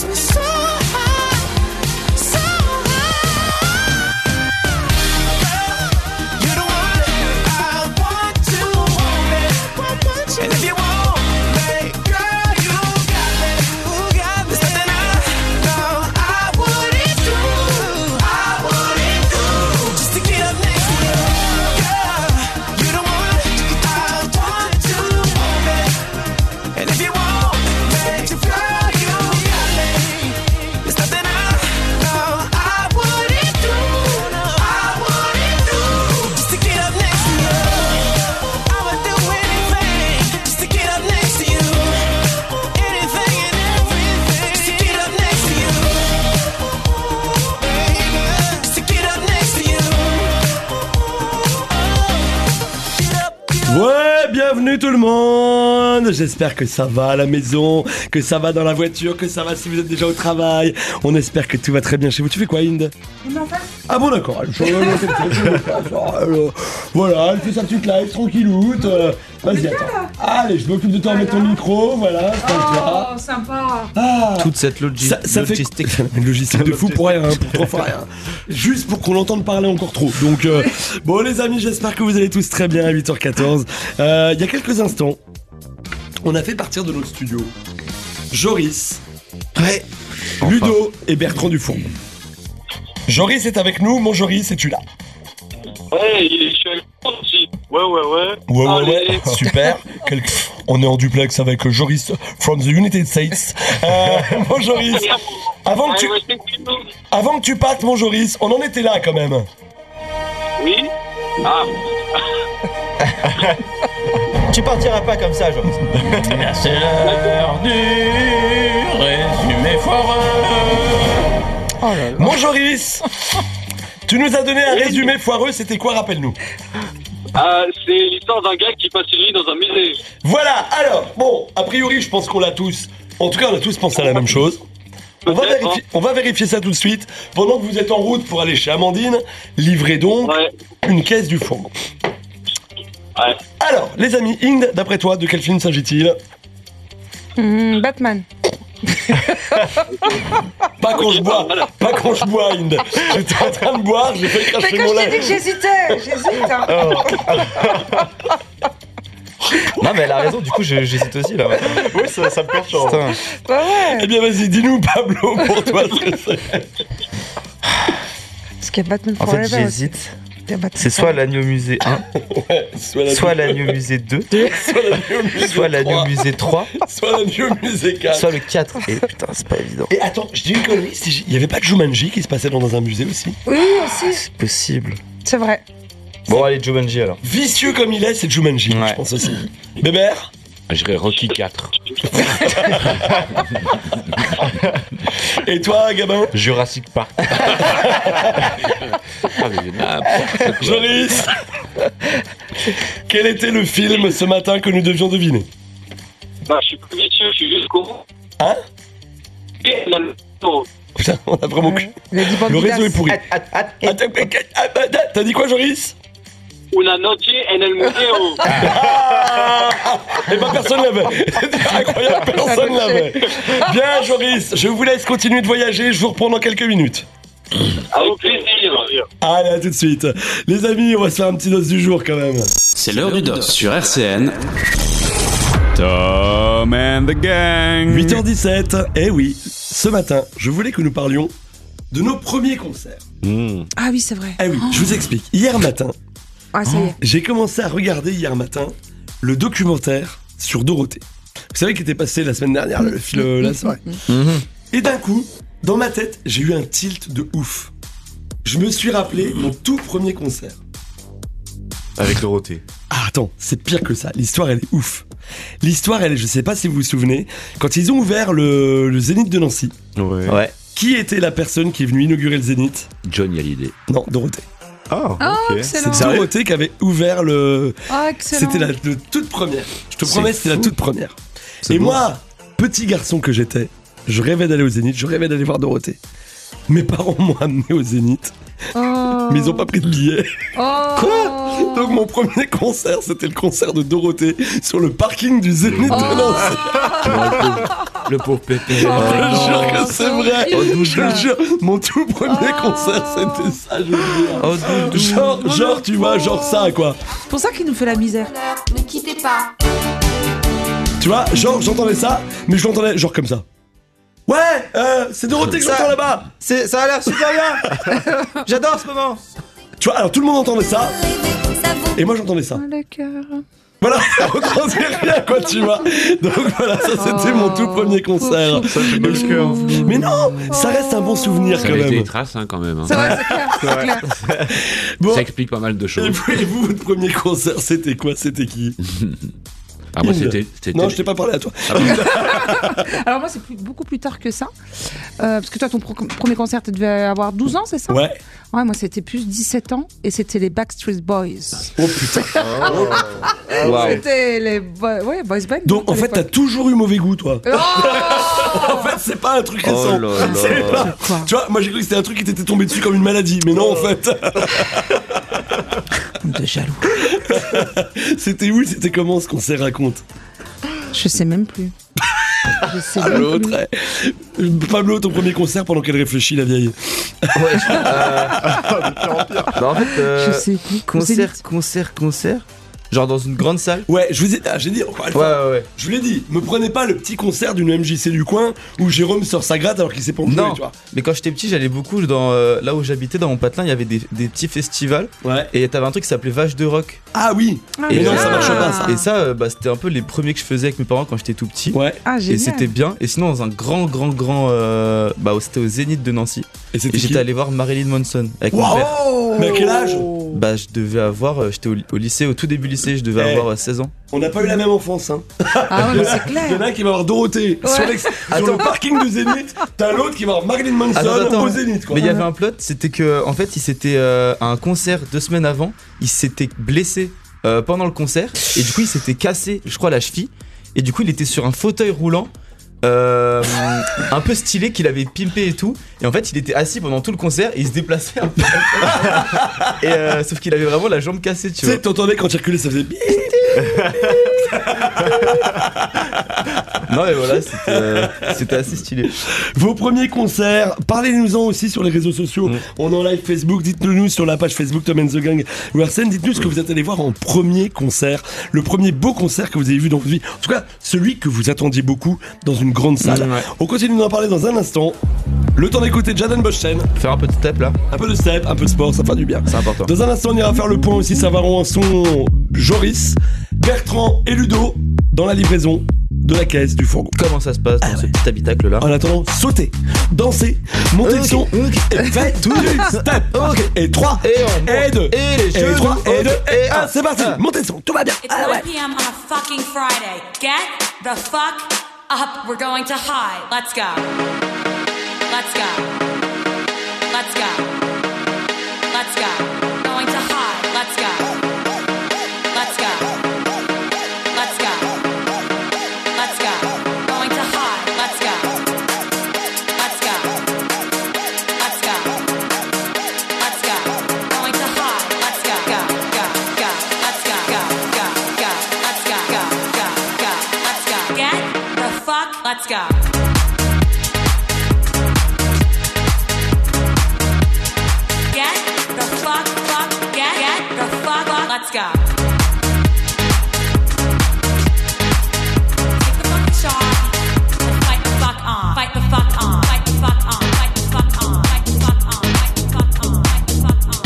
gets me so high, so high. You're the one I want to want it. And if you want me, girl, you got me, you got me. There's nothing I know I wouldn't do, I wouldn't do just to get up next to you. Girl, you're the one I want to want it. And if you want me, girl, you got me. There's nothing I know I wouldn't do, I wouldn't do just to get up next to you. I would do anything just to get up next to you. Anything and everything just to get up next to you. Baby, just to get up next to you. Ouais, bienvenue tout le monde. J'espère que ça va à la maison, que ça va dans la voiture, que ça va si vous êtes déjà au travail. On espère que tout va très bien chez vous. Tu fais quoi, Inde? Ah bon, d'accord. Elle- Voilà, elle fait sa petite live tranquilloute. Euh, Vas-y, attends. Allez, je m'occupe de toi, mettre ton micro. Voilà, installe-toi. Oh, sympa. Ah, Toute cette logi- ça, ça fait logistique. une logistique de fou pour rien, hein, pour trois fois rien. Juste pour qu'on l'entende parler encore trop. Donc, euh, bon, les amis, j'espère que vous allez tous très bien à huit heures quatorze. Euh, Il y a quelques instants, on a fait partir de notre studio Joris, Ouais. Ludo et Bertrand Dufour. Joris est avec nous. Mon Joris, es-tu là? Ouais, je suis avec toi aussi. Ouais, ouais, ouais. Ouais, ouais, Allez. ouais, super. Quel- On est en duplex avec Joris from the United States. Euh, mon Joris, avant que, tu... avant que tu partes, mon Joris, on en était là quand même. Oui. Ah. Tu partiras pas comme ça, Joris. C'est l'heure du résumé foireux. Mon Joris, tu nous as donné un résumé foireux, c'était quoi, rappelle-nous? Ah, c'est l'histoire d'un gars qui passe une nuit dans un musée. Voilà, alors, bon, a priori, je pense qu'on l'a tous, en tout cas, on a tous pensé à la même chose. On va, vérifier, on va vérifier ça tout de suite. Pendant que vous êtes en route pour aller chez Amandine, livrez donc une caisse du fourgon. Ouais. Alors, les amis, Inde, d'après toi, de quel film s'agit-il? Hmm, Batman. Pas quand je bois, pas quand je bois, Inde. J'étais en train de boire, j'ai fait Mais cracher quand mon je t'ai dit lait. que j'hésitais, j'hésite. Hein. Non, mais elle a raison, du coup, je- j'hésite aussi là. Oui, ça, ça me perturbe. Putain. Bah ouais. Eh bien, vas-y, dis-nous, Pablo, pour toi, ce que c'est. Parce qu'il y a Batman En Forever. fait, j'hésite. Il y a Batman C'est soit l'agneau musée un, Ouais, soit la soit l'agneau musée deux, soit l'agneau musée soit l'agneau trois, musée trois, soit l'agneau musée quatre. soit le quatre. Et putain, c'est pas évident. Et attends, je dis une connerie, si j- il y avait pas de Jumanji qui se passait dans un musée aussi? Oui, aussi. C'est possible. C'est vrai. Bon, allez, Jumanji alors. Vicieux comme il est, c'est Jumanji, Ouais. je pense aussi. Bébert? J'irai Rocky quatre. Et toi, Gabin? Jurassic Park. Ah, mais n'importe quoi. Joris? Quel était le film ce matin que nous devions deviner? Bah, je suis pas vicieux, je suis juste con. Hein? Et là, le- non. Putain, on a vraiment cru. Il a dit Le réseau est pourri. Att- att- Attends, attends, attends, t'as dit quoi, Joris? Una noche en el museo. Ah Et bah personne l'avait. C'était incroyable, personne l'avait. Bien, Joris, je vous laisse continuer de voyager, je vous reprends dans quelques minutes. Avec plaisir. Allez, à tout de suite. Les amis, on va se faire un petit dos du jour quand même. C'est l'heure du dos sur R C N. Tom and the Gang. huit heures dix-sept, eh oui, ce matin, je voulais que nous parlions de nos premiers concerts. Ah oui, c'est vrai. Eh oui, je vous explique. Hier matin, Ah, ça y est. j'ai commencé à regarder hier matin le documentaire sur Dorothée. Vous savez qu'il était passé la semaine dernière, le fil euh, la soirée. Et d'un coup, dans ma tête, j'ai eu un tilt de ouf. Je me suis rappelé mon tout premier concert. Avec Dorothée. Ah, attends, c'est pire que ça. L'histoire, elle est ouf. L'histoire, elle est, je sais pas si vous vous souvenez, quand ils ont ouvert le, le Zénith de Nancy. Ouais. Ouais. Qui était la personne qui est venue inaugurer le Zénith? Johnny Hallyday. Non, Dorothée. Ah, Ah, ok. excellent. C'est Dorothée qui avait ouvert le. Ah, excellent. C'était la, la toute première. Je te C'est promets, c'était la fou. toute première. C'est Et beau. moi, petit garçon que j'étais, je rêvais d'aller au Zénith, je rêvais d'aller voir Dorothée. Mes parents m'ont amené au Zénith. Oh. Mais ils ont pas pris de billets. Oh. Quoi? Donc mon premier concert, c'était le concert de Dorothée sur le parking du Zénith Oh. de Nancy. Le pauvre Pépé. Je te jure que c'est Oh, vrai. Doudou. Je te jure, mon tout premier Oh. concert, c'était ça. Je veux dire. Oh, Doudou. Genre, genre, tu vois, genre ça, quoi. C'est pour ça qu'il nous fait la misère. Ne quittez pas. Tu vois, genre, j'entendais ça, mais je l'entendais genre comme ça. Ouais, euh, c'est Dorothée que Ça- j'entends là-bas. C'est, ça a l'air super bien. J'adore ce moment. Tu vois, alors tout le monde entendait ça, et moi j'entendais ça. Le cœur. Voilà, on dit rien, quoi, tu vois. Donc voilà, ça c'était mon tout premier concert. Ça fait mal au cœur. Mais non, ça reste un bon souvenir Ça quand laisse des même. traces hein, quand même. hein. C'est vrai, c'est clair, c'est clair. Bon, Ça explique pas mal de et choses. vous, et vous, votre premier concert, c'était quoi? C'était qui? Ah, moi, Inde. c'était. c'était- Non, je t'ai pas parlé à toi. Alors moi, c'est plus- beaucoup plus tard que ça. Euh, parce que toi, ton pro- premier concert, tu devais avoir douze ans, c'est ça? Ouais. Ouais, moi, c'était plus dix-sept ans. Et c'était les Backstreet Boys. Oh putain. Waouh. C'était les bo- ouais, Boys Band. Donc en fait, t'as toujours eu mauvais goût, toi. Oh. En fait, c'est pas un truc Oh récent. là là. C'est pas- Quoi? Tu vois, moi j'ai cru que c'était un truc qui t'était tombé dessus comme une maladie, mais non, en fait. De jaloux. C'était où? C'était comment ce concert? Raconte. Je sais même plus. Je sais Ah, même l'autre. plus. eh. Pablo, ton premier concert pendant qu'elle réfléchit, la vieille. Ouais, je- euh, bah, en fait, euh, Je sais plus. concert, Zénith. concert, concert. Genre dans une grande salle. Ouais, je vous ai, ah, j'ai dit encore une Ouais, fois. ouais, ouais. Je vous l'ai dit, me prenez pas le petit concert d'une M J C du coin où Jérôme sort sa gratte alors qu'il sait pas en jouer, Non, tu vois. mais quand j'étais petit, j'allais beaucoup dans euh, là où j'habitais, dans mon patelin, il y avait des, des petits festivals. Ouais. Et t'avais un truc qui s'appelait Vache de Rock. Ah oui. Ah, Mais non, euh, ça marche pas, ça. Et ça, euh, bah, c'était un peu les premiers que je faisais avec mes parents quand j'étais tout petit. Ouais. Ah, Et génial. c'était bien. Et sinon, dans un grand, grand, grand. euh, bah, c'était au Zénith de Nancy. Et c'était Et j'étais qui? allé voir Marilyn Manson avec mon Wow. père. Mais à quel âge? Bah, je devais avoir. euh, J'étais au, au lycée, au tout début lycée, je devais Eh. avoir euh, seize ans. On n'a pas eu la même enfance, hein. Ah ouais, mais c'est Il y en clair. a un qui va avoir Dorothée sur, Ouais. l'ex- sur Attends. le parking du Zénith, t'as l'autre qui va avoir Marilyn Manson Attends, attends. au Zénith, quoi. Mais il y avait un plot, c'était que en fait, il s'était euh, à un concert deux semaines avant, il s'était blessé euh, pendant le concert et du coup, il s'était cassé, je crois, la cheville. Et du coup, il était sur un fauteuil roulant. Euh, un peu stylé qu'il avait pimpé et tout, et en fait il était assis pendant tout le concert et il se déplaçait un peu et euh, sauf qu'il avait vraiment la jambe cassée, tu Tu vois. sais, t'entendais quand il reculait, ça faisait bip. Non mais voilà, c'était euh, c'était assez stylé. Vos premiers concerts, parlez-nous-en aussi sur les réseaux sociaux. Mm. On est en live Facebook, dites-le nous sur la page Facebook Tom and the Gang ou Arsène, dites-nous ce que vous êtes allé voir en premier concert, le premier beau concert que vous avez vu dans votre vie. En tout cas, celui que vous attendiez beaucoup dans une grande salle. Mm, ouais. On continue d'en parler dans un instant. Le temps d'écouter Jaden Boschen. Faire un peu de step là, Un peu de step, un peu de sport, ça fait du bien. c'est important. Dans un instant, on ira faire le point aussi, savoir où en sont Joris, Bertrand et Ludo dans la livraison de la caisse du fourgon. Comment ça se passe dans ce petit habitacle là? En attendant, sautez, dansez, montez le son et faites tout du step. Et trois, Et on et deux, et les et genoux, trois, et deux, et un. un. C'est parti, montez le son, tout va bien. It's Ah one ouais. p m on a fucking Friday. Get the fuck up. We're going to high. Let's go. Let's go. Let's go. Let's go. Going to high. Let's go. Let's go. Let's go. Let's go. Going to high. Let's go. Let's go. Let's go. Let's go. Going to high. Let's go. Go. Go. Go. Let's go. Go. Go. Go. Let's go. Go. Go. Go. Let's go. Get the fuck. Let's go. Get the fuck. Fuck. Get. Get the fuck. Fuck. Let's go. Take the fucking shot and fight the fuck on. Fight the fuck on. Fight the fuck on. Fight the fuck on. Fight the fuck on. Fight the fuck on. Fight the fuck on.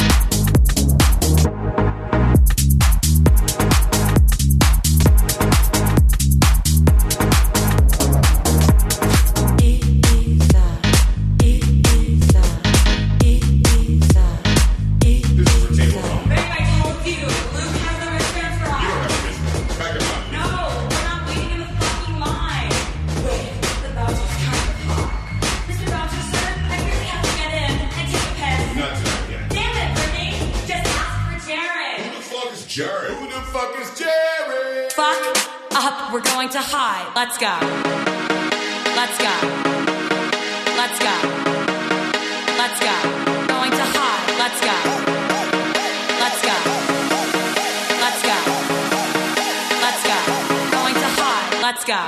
Jerry. Who the fuck is Jerry? Fuck up, we're going to high. Let's go. Let's go. Let's go. Let's go. Going to high. Let's go. Let's go. Let's go. Let's go. Going to high. Let's go.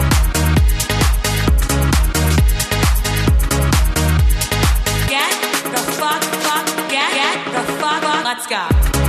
Get the fuck, fuck, get, get the fuck, fuck. Let's go.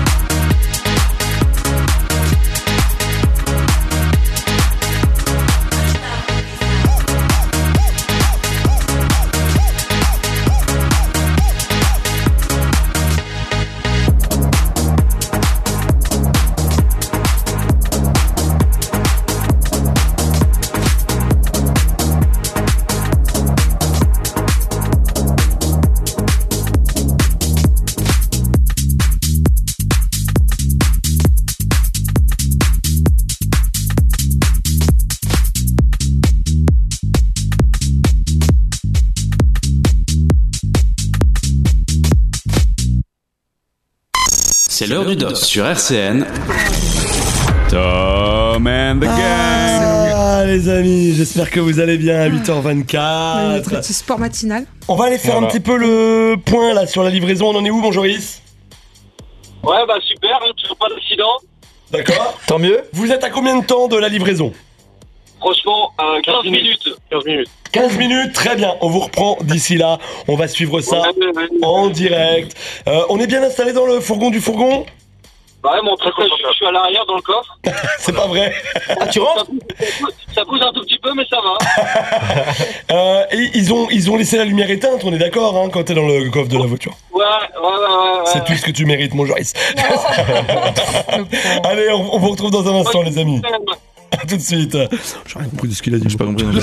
C'est l'heure du dos sur R C N. Tom and the Gang. Ah les amis, j'espère que vous allez bien à huit heures Le vingt-quatre. petit sport matinal. On va aller faire Voilà. un petit peu le point là sur la livraison. On en est où, mon Joris? Ouais, bah super, hein, toujours pas d'accident. D'accord. Tant mieux. Vous êtes à combien de temps de la livraison? Franchement, euh, quinze minutes. quinze minutes. quinze minutes, très bien. On vous reprend d'ici là. On va suivre ça Ouais, ouais, ouais. en direct. Euh, on est bien installé dans le fourgon du fourgon? Ouais, mon truc, je, je suis à l'arrière dans le coffre. C'est pas vrai. Ah, tu rentres? Ça pousse un tout petit peu, mais ça va. Euh, et ils ont, ils ont laissé la lumière éteinte, on est d'accord, hein, quand t'es dans le coffre de la voiture. Ouais, ouais, ouais, ouais. C'est tout ce que tu mérites, mon Joris. Allez, on, on vous retrouve dans un instant, les amis. A tout de suite. J'ai rien compris de ce qu'il a dit. J'ai pas compris.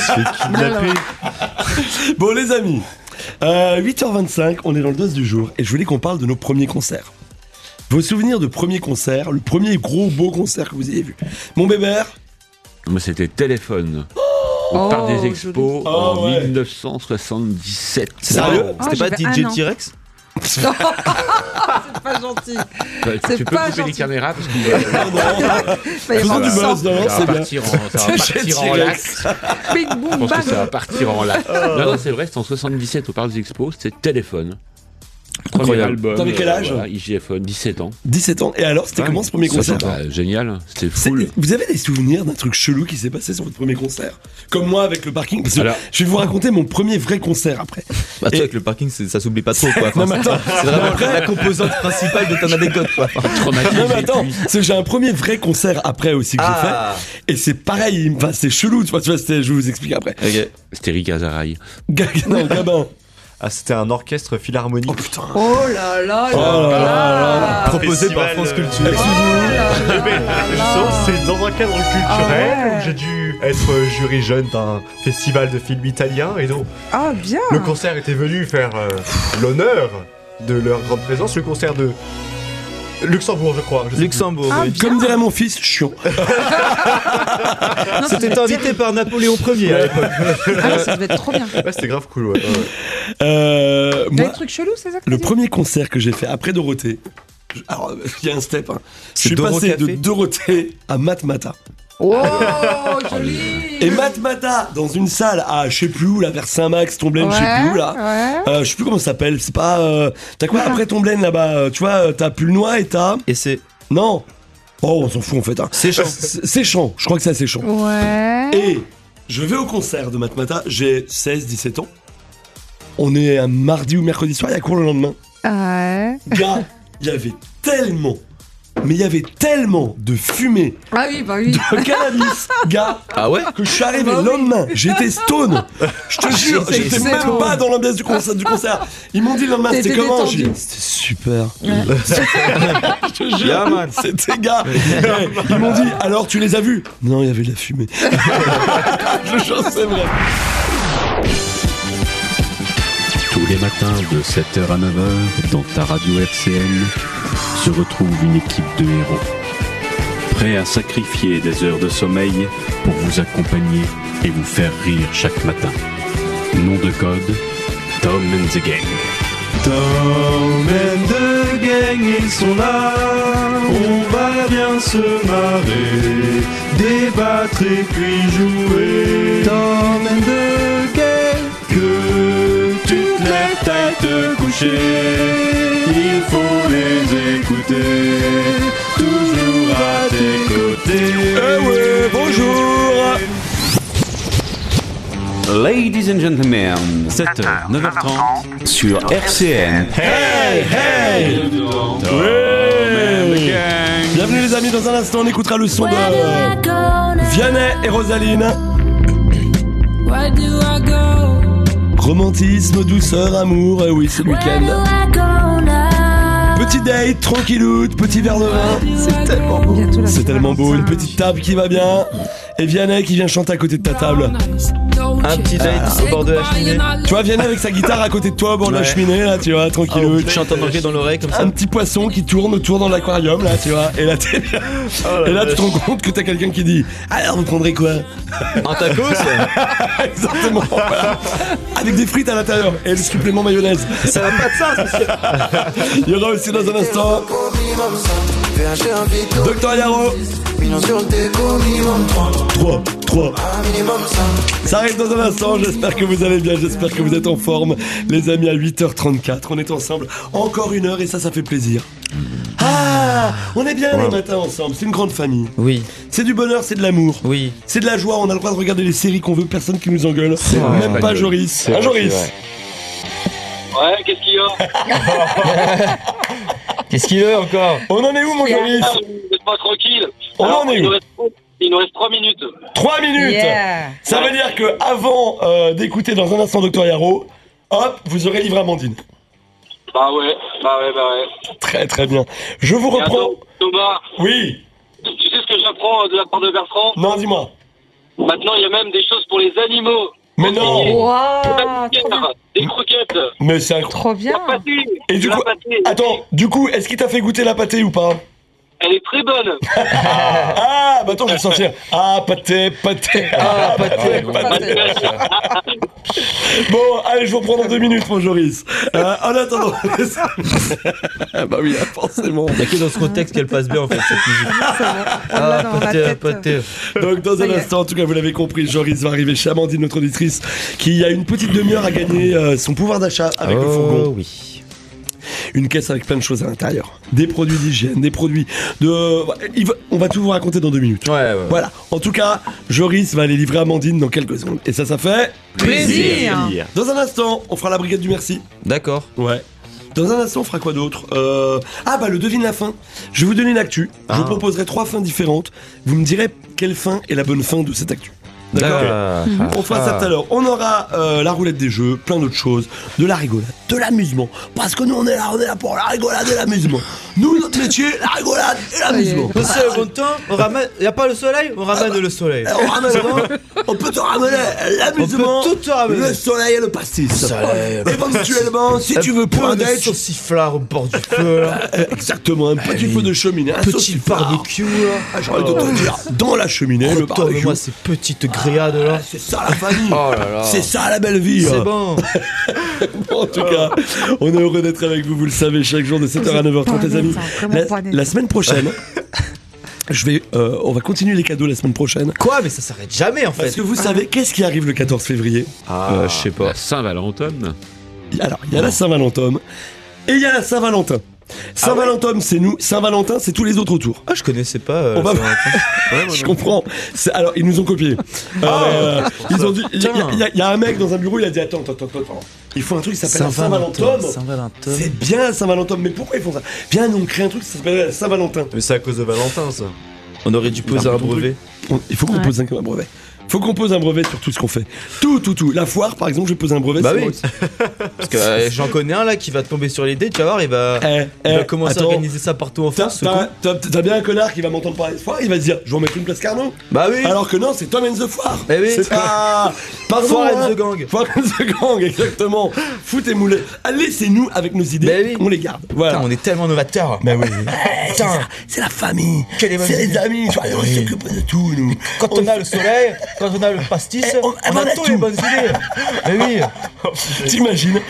Bon, les amis, euh, huit heures vingt-cinq, on est dans le dos du jour et je voulais qu'on parle de nos premiers concerts. Vos souvenirs de premiers concerts, le premier gros beau concert que vous ayez vu. Mon bébert? Moi, c'était Téléphone. Au Oh, Parc des Expos joli. en Oh, ouais. mille neuf cent soixante-dix-sept. Sérieux? Ah, C'était pas j'avais D J un an. T-Rex? C'est pas gentil. Bah, C'est tu peux pas couper gentil. les caméras parce qu'il va, Il va y Faisons avoir du du sang. buzz, non, ça c'est va bien. partir en, ça va C'est partir en T-Rex. lac. Big Je boom pense que ça va bang. partir en lac. Non, non, c'est vrai, c'était en soixante-dix-sept au Parc des Expos, c'était Téléphone. Premier Incroyable. album. T'avais quel âge? euh, voilà, I G F, dix-sept ans. dix-sept ans. Et alors, c'était Ouais, comment ce premier ça, concert? bah, génial, c'était C'est- full. Vous avez des souvenirs d'un truc chelou qui s'est passé sur votre premier concert? Comme moi avec le parking. Parce que Alors- je vais vous raconter mon premier vrai concert après. Bah, toi, Et- avec le parking, c'est- ça s'oublie pas trop, quoi. Enfin, Non, mais attends. c'est vraiment la composante principale de ton anecdote, quoi. Traumatisé. Non mais attends, c'est que j'ai un premier vrai concert après aussi que Ah. j'ai fait. Et c'est pareil, enfin c'est chelou, tu vois, tu vois, c'était- je vais vous expliquer après. Ok. C'était Rick Azaray. Ga- non, Gabin. Ah, c'était un orchestre philharmonique. Oh putain. Oh là là Oh là là là. Proposé par Festival, France euh, Culture. Eh ben, justement, c'est dans un cadre culturel Ah ouais. où j'ai dû être jury jeune d'un festival de films italien et donc Ah bien. le concert était venu faire euh, l'honneur de leur grande présence, le concert de Luxembourg, je crois. je sais Luxembourg, Ah, oui. bien. Comme dirait mon fils, chiant. Non, ça C'était devait être invité terrible. par Napoléon Ier à l'époque. Ah non, ça devait être trop bien. plus. Ouais, c'était grave cool, ouais. ouais. Euh, T'as moi, des trucs chelous, c'est ça que le t'as dit premier concert que j'ai fait après Dorothée, je- alors euh, il y a un step, hein. Je C'est suis Doro passé de Café Dorothée à Matmata. Oh, joli. Et Matmata, dans une salle à je sais plus où, là, vers Saint-Max, Tomblaine, je sais plus où, là. Ouais. Euh, je sais plus comment ça s'appelle, c'est pas. euh, T'as quoi après Tomblaine là-bas euh, Tu vois, euh, t'as Pulnois et t'as. Et c'est. Non. Oh, on s'en fout en fait. Hein. Séchant. C'est Séchant, je crois que c'est à Séchant. Ouais. Et je vais au concert de Matmata, j'ai seize dix-sept ans. On est un mardi ou mercredi soir, il y a cours le lendemain. Ouais. Gars, il y avait tellement, mais il y avait tellement de fumée, Ah oui, bah oui. de cannabis, gars, Ah ouais? que je suis arrivé Bah le oui. lendemain, j'étais stone. Je te jure, c'est j'étais même excellent. pas dans l'ambiance du concert, du concert. Ils m'ont dit le lendemain, c'était T'étais comment? détendu. J'ai dit, c'était super. Ouais. Je te jure, Yeah, man. c'était gars. Eh, Ils m'ont dit, alors tu les as vus? Non, il y avait de la fumée. Je te jure, c'est vrai. Tous les matins de sept heures à neuf heures, dans ta radio R C N, se retrouve une équipe de héros. Prêts à sacrifier des heures de sommeil pour vous accompagner et vous faire rire chaque matin. Nom de code, Tom and the Gang. Tom and the gang, ils sont là. On va bien se marrer, débattre et puis jouer. Tom and the gang, que tu te lèves têtes couchées, il faut les écouter, toujours à tes côtés. Eh ouais, bonjour. Ladies and gentlemen, sept heures, neuf heures trente sur R C N. Hey, hey. Ouais. Bienvenue les amis, dans un instant on écoutera le son de Vianney et Rosaline. Romantisme, douceur, amour, eh oui c'est le week-end. Petit date, tranquilloute, petit verre de vin. C'est tellement beau. C'est tellement beau, une petite table qui va bien. Et Vianney qui vient chanter à côté de ta table. Un petit date Ah. au bord de la cheminée. Tu vois, Vianney avec sa guitare à côté de toi au bord de la Ouais. cheminée, là, tu vois, tranquillou. Je chante en anglais dans l'oreille comme ça. Un petit poisson qui tourne autour dans l'aquarium, là, tu vois. Et là, t'es- Oh la et là tu te vache. rends compte que t'as quelqu'un qui dit alors, vous prendrez quoi? Un tacos. Exactement, voilà. Avec des frites à l'intérieur et le supplément mayonnaise. Ça va pas de ça, monsieur. Il y aura aussi dans un instant Docteur Yaro. trois, trois. Ça arrive dans un instant, j'espère que vous allez bien, j'espère que vous êtes en forme. Les amis, à huit heures trente-quatre, on est ensemble encore une heure et ça, ça fait plaisir. Ah, on est bien les matins ensemble, c'est une grande famille. Oui. C'est du bonheur, c'est de l'amour. Oui. C'est de la joie, on a le droit de regarder les séries qu'on veut, personne qui nous engueule. vrai. Même pas Joris. Ah, Joris. Ouais, qu'est-ce qu'il y a? Qu'est-ce qu'il veut encore? On en est où, mon Joris? Ah, vous êtes pas tranquille. On Alors, en est il où? nous reste, il nous reste trois minutes. Trois minutes. Yeah. Ça veut dire que avant euh, d'écouter dans un instant Docteur Yaro, hop, vous aurez livré Amandine. Bah ouais, bah ouais, bah ouais. Très très bien. Je vous Et reprends. attends, Thomas, Oui. tu sais ce que j'apprends de la part de Bertrand? Non, dis-moi. Maintenant, il y a même des choses pour les animaux. Mais non. Waouh, Des croquettes, des croquettes. Mais c'est incroyable. trop bien. La pâtée. Et du la coup, pâtée. attends, du coup, est-ce qu'il t'a fait goûter la pâtée ou pas? Elle est très bonne. Ah, bah attends, je vais sortir. Ah, pâté, pâté. Ah, pâté, pâté. Bon, allez, je vous reprends dans deux minutes, mon Joris. Euh, en attendant. Bah oui, forcément. Il y a que dans ce contexte qu'elle passe bien en fait cette musique. On l'a dans la pâté, tête. pâté. Donc dans Ça un y est. instant, en tout cas vous l'avez compris, Joris va arriver chez Amandine, notre auditrice, qui a une petite demi-heure à gagner euh, son pouvoir d'achat avec le fourgon. Oh oui. Une caisse avec plein de choses à l'intérieur. Des produits d'hygiène, des produits de... Il va- On va tout vous raconter dans deux minutes. Ouais, ouais. Voilà. En tout cas, Joris va aller livrer Amandine dans quelques secondes. Et ça, ça fait... Plaisir. Dans un instant, on fera la brigade du merci. D'accord. Ouais. Dans un instant, on fera quoi d'autre euh... Ah bah le devine la fin. Je vais vous donner une actu. Je vous Ah. proposerai trois fins différentes. Vous me direz quelle fin est la bonne fin de cette actu. D'accord. D'accord. On fera ça tout à l'heure. On aura euh, la roulette des jeux, plein d'autres choses, de la rigolade, de l'amusement. Parce que nous on est là, on est là pour la rigolade et l'amusement. Nous, notre métier, la rigolade et l'amusement. Monsieur le bon temps, on ramène. Y a pas le soleil? On ramène le soleil. On ramène, on peut te ramener l'amusement, On peut tout te ramener. le soleil et le pastis. Soleil. Éventuellement, si tu veux pour un peu de date, sauciflard au bord du feu là. euh, exactement, un petit feu de cheminée, un Petit sauciflard. barbecue là. Ah, j'ai envie de te dire, dans la cheminée, le barbecue. Retourne-moi ces petites grillades là. C'est ça la famille. Oh là là. C'est ça la belle vie. C'est hein. bon. Bon, en tout cas, on est heureux d'être avec vous, vous le savez, chaque jour de sept heures à neuf heures trente, les amis. La, la semaine prochaine, je vais, euh, on va continuer les cadeaux la semaine prochaine. Quoi? Mais ça s'arrête jamais en fait. Parce que vous savez, qu'est-ce qui arrive le quatorze février? Euh, je sais pas. La Saint-Valentin. Alors, il y a la Saint-Valentin et il y a la Saint-Valentin. Saint-Valentin, c'est nous. Saint-Valentin, c'est tous les autres autour. Ah, je connaissais pas. euh, On va- Saint-Valentin. Je comprends. C'est- Alors, ils nous ont copié. Euh, ils ont dit. Il y, a- il y a- il y a un mec dans un bureau, il a dit attends, attends, attends, attends. Il faut un truc qui s'appelle la Saint-Valentin. Saint-Valentin. C'est bien la Saint-Valentin, mais pourquoi ils font ça? Viens, nous on crée un truc qui s'appelle la Saint-Valentin. Mais c'est à cause de Valentin, ça. On aurait dû poser un brevet. On- Il faut qu'on pose un, un brevet. Faut qu'on pose un brevet sur tout ce qu'on fait. Tout, tout, tout. La foire, par exemple, je vais poser un brevet. Bah sur oui. moi aussi. Parce que euh, j'en connais un là qui va tomber sur l'idée, tu vas voir, il va, Eh, il va eh, commencer attends. à organiser ça partout en T'as, France. ce t'as- con. t'as- t'as bien un connard qui va m'entendre parler de foire, il va se dire je vais en mettre une place Carnot. Bah oui. Alors que non, c'est Tom and the Foire. Eh oui. C'est pas. Pardon. Foire and hein. the gang. Foire and the gang, exactement. Foot et moulet. Allez, c'est nous avec nos idées, Bah oui. on les garde. Voilà. Putain, on est tellement novateurs. Bah oui. Putain. C'est ça, c'est la famille. Quelle est bonne C'est les idée. amis. Tu vois, on oui. s'occupe de tout, nous. Quand on a le soleil, quand on a le pastis, Eh, on- on, on a a tous tout. les bonnes idées. Mais oui. T'imagines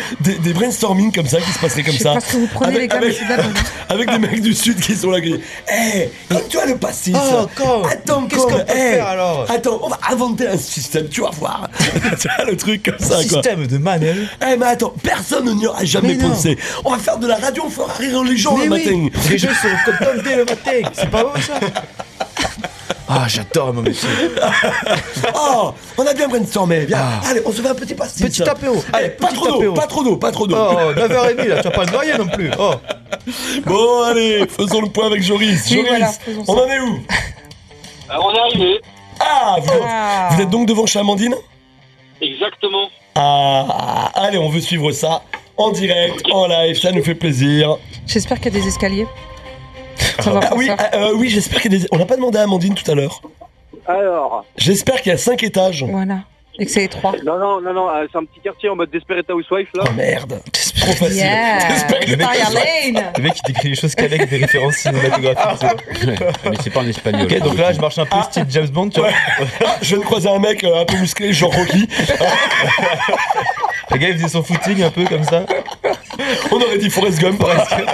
des, des brainstorming comme ça qui se passeraient comme Je sais ça. pas ce que vous prenez, les gars, mais c'est de la bonne. avec des mecs du sud qui sont là. Hé, hey, comme tu as le pastis. Oh, comme. Attends, Qu'est-ce comme, qu'on peut hey, faire, alors Attends, on va inventer un système, tu vas voir. Tu vois le truc comme ça, quoi. Système de manel. Eh, mais attends, personne n'y aura jamais Mais non. pensé. On va faire de la radio, on fera rire les gens Mais le oui, matin. les gens sont contents dès le matin. C'est pas beau ça? Ah, j'adore mon monsieur. Oh, on a bien brainstormé. Viens, Ah. allez, on se fait un petit pastis. Petit apéro. Allez, Allez, pas petit trop d'eau, apéro. pas trop d'eau, pas trop d'eau. Oh, neuf heures trente là, tu vas pas le noyer non plus. Oh. Bon, allez, faisons le point avec Joris. Oui, Joris, voilà, faisons on ça. en est où? Euh, on est arrivé. Ah, vous, Ah. vous êtes donc devant chez Amandine? Exactement. Ah, allez, on veut suivre ça en direct, en live, ça nous fait plaisir. J'espère qu'il y a des escaliers. Ça va Ah, pas oui, faire. ah, euh, oui, j'espère qu'il y a des... On n'a pas demandé à Amandine tout à l'heure. Alors. J'espère qu'il y a cinq étages. Voilà. Et que c'est étroit. Non, non, non, non, euh, c'est un petit quartier en mode Desperate Housewife là. Oh merde, trop facile. Yeah. J'espère que- Victoria Lane. Le mec il décrit les choses qu'avec des références cinématographiques. Mais c'est pas en espagnol. Ok, donc là je marche un peu style James Bond, tu vois. Ah, je viens de croiser un mec euh, un peu musclé, genre Rocky. Le gars il faisait son footing un peu comme ça. On aurait dit Forrest Gump.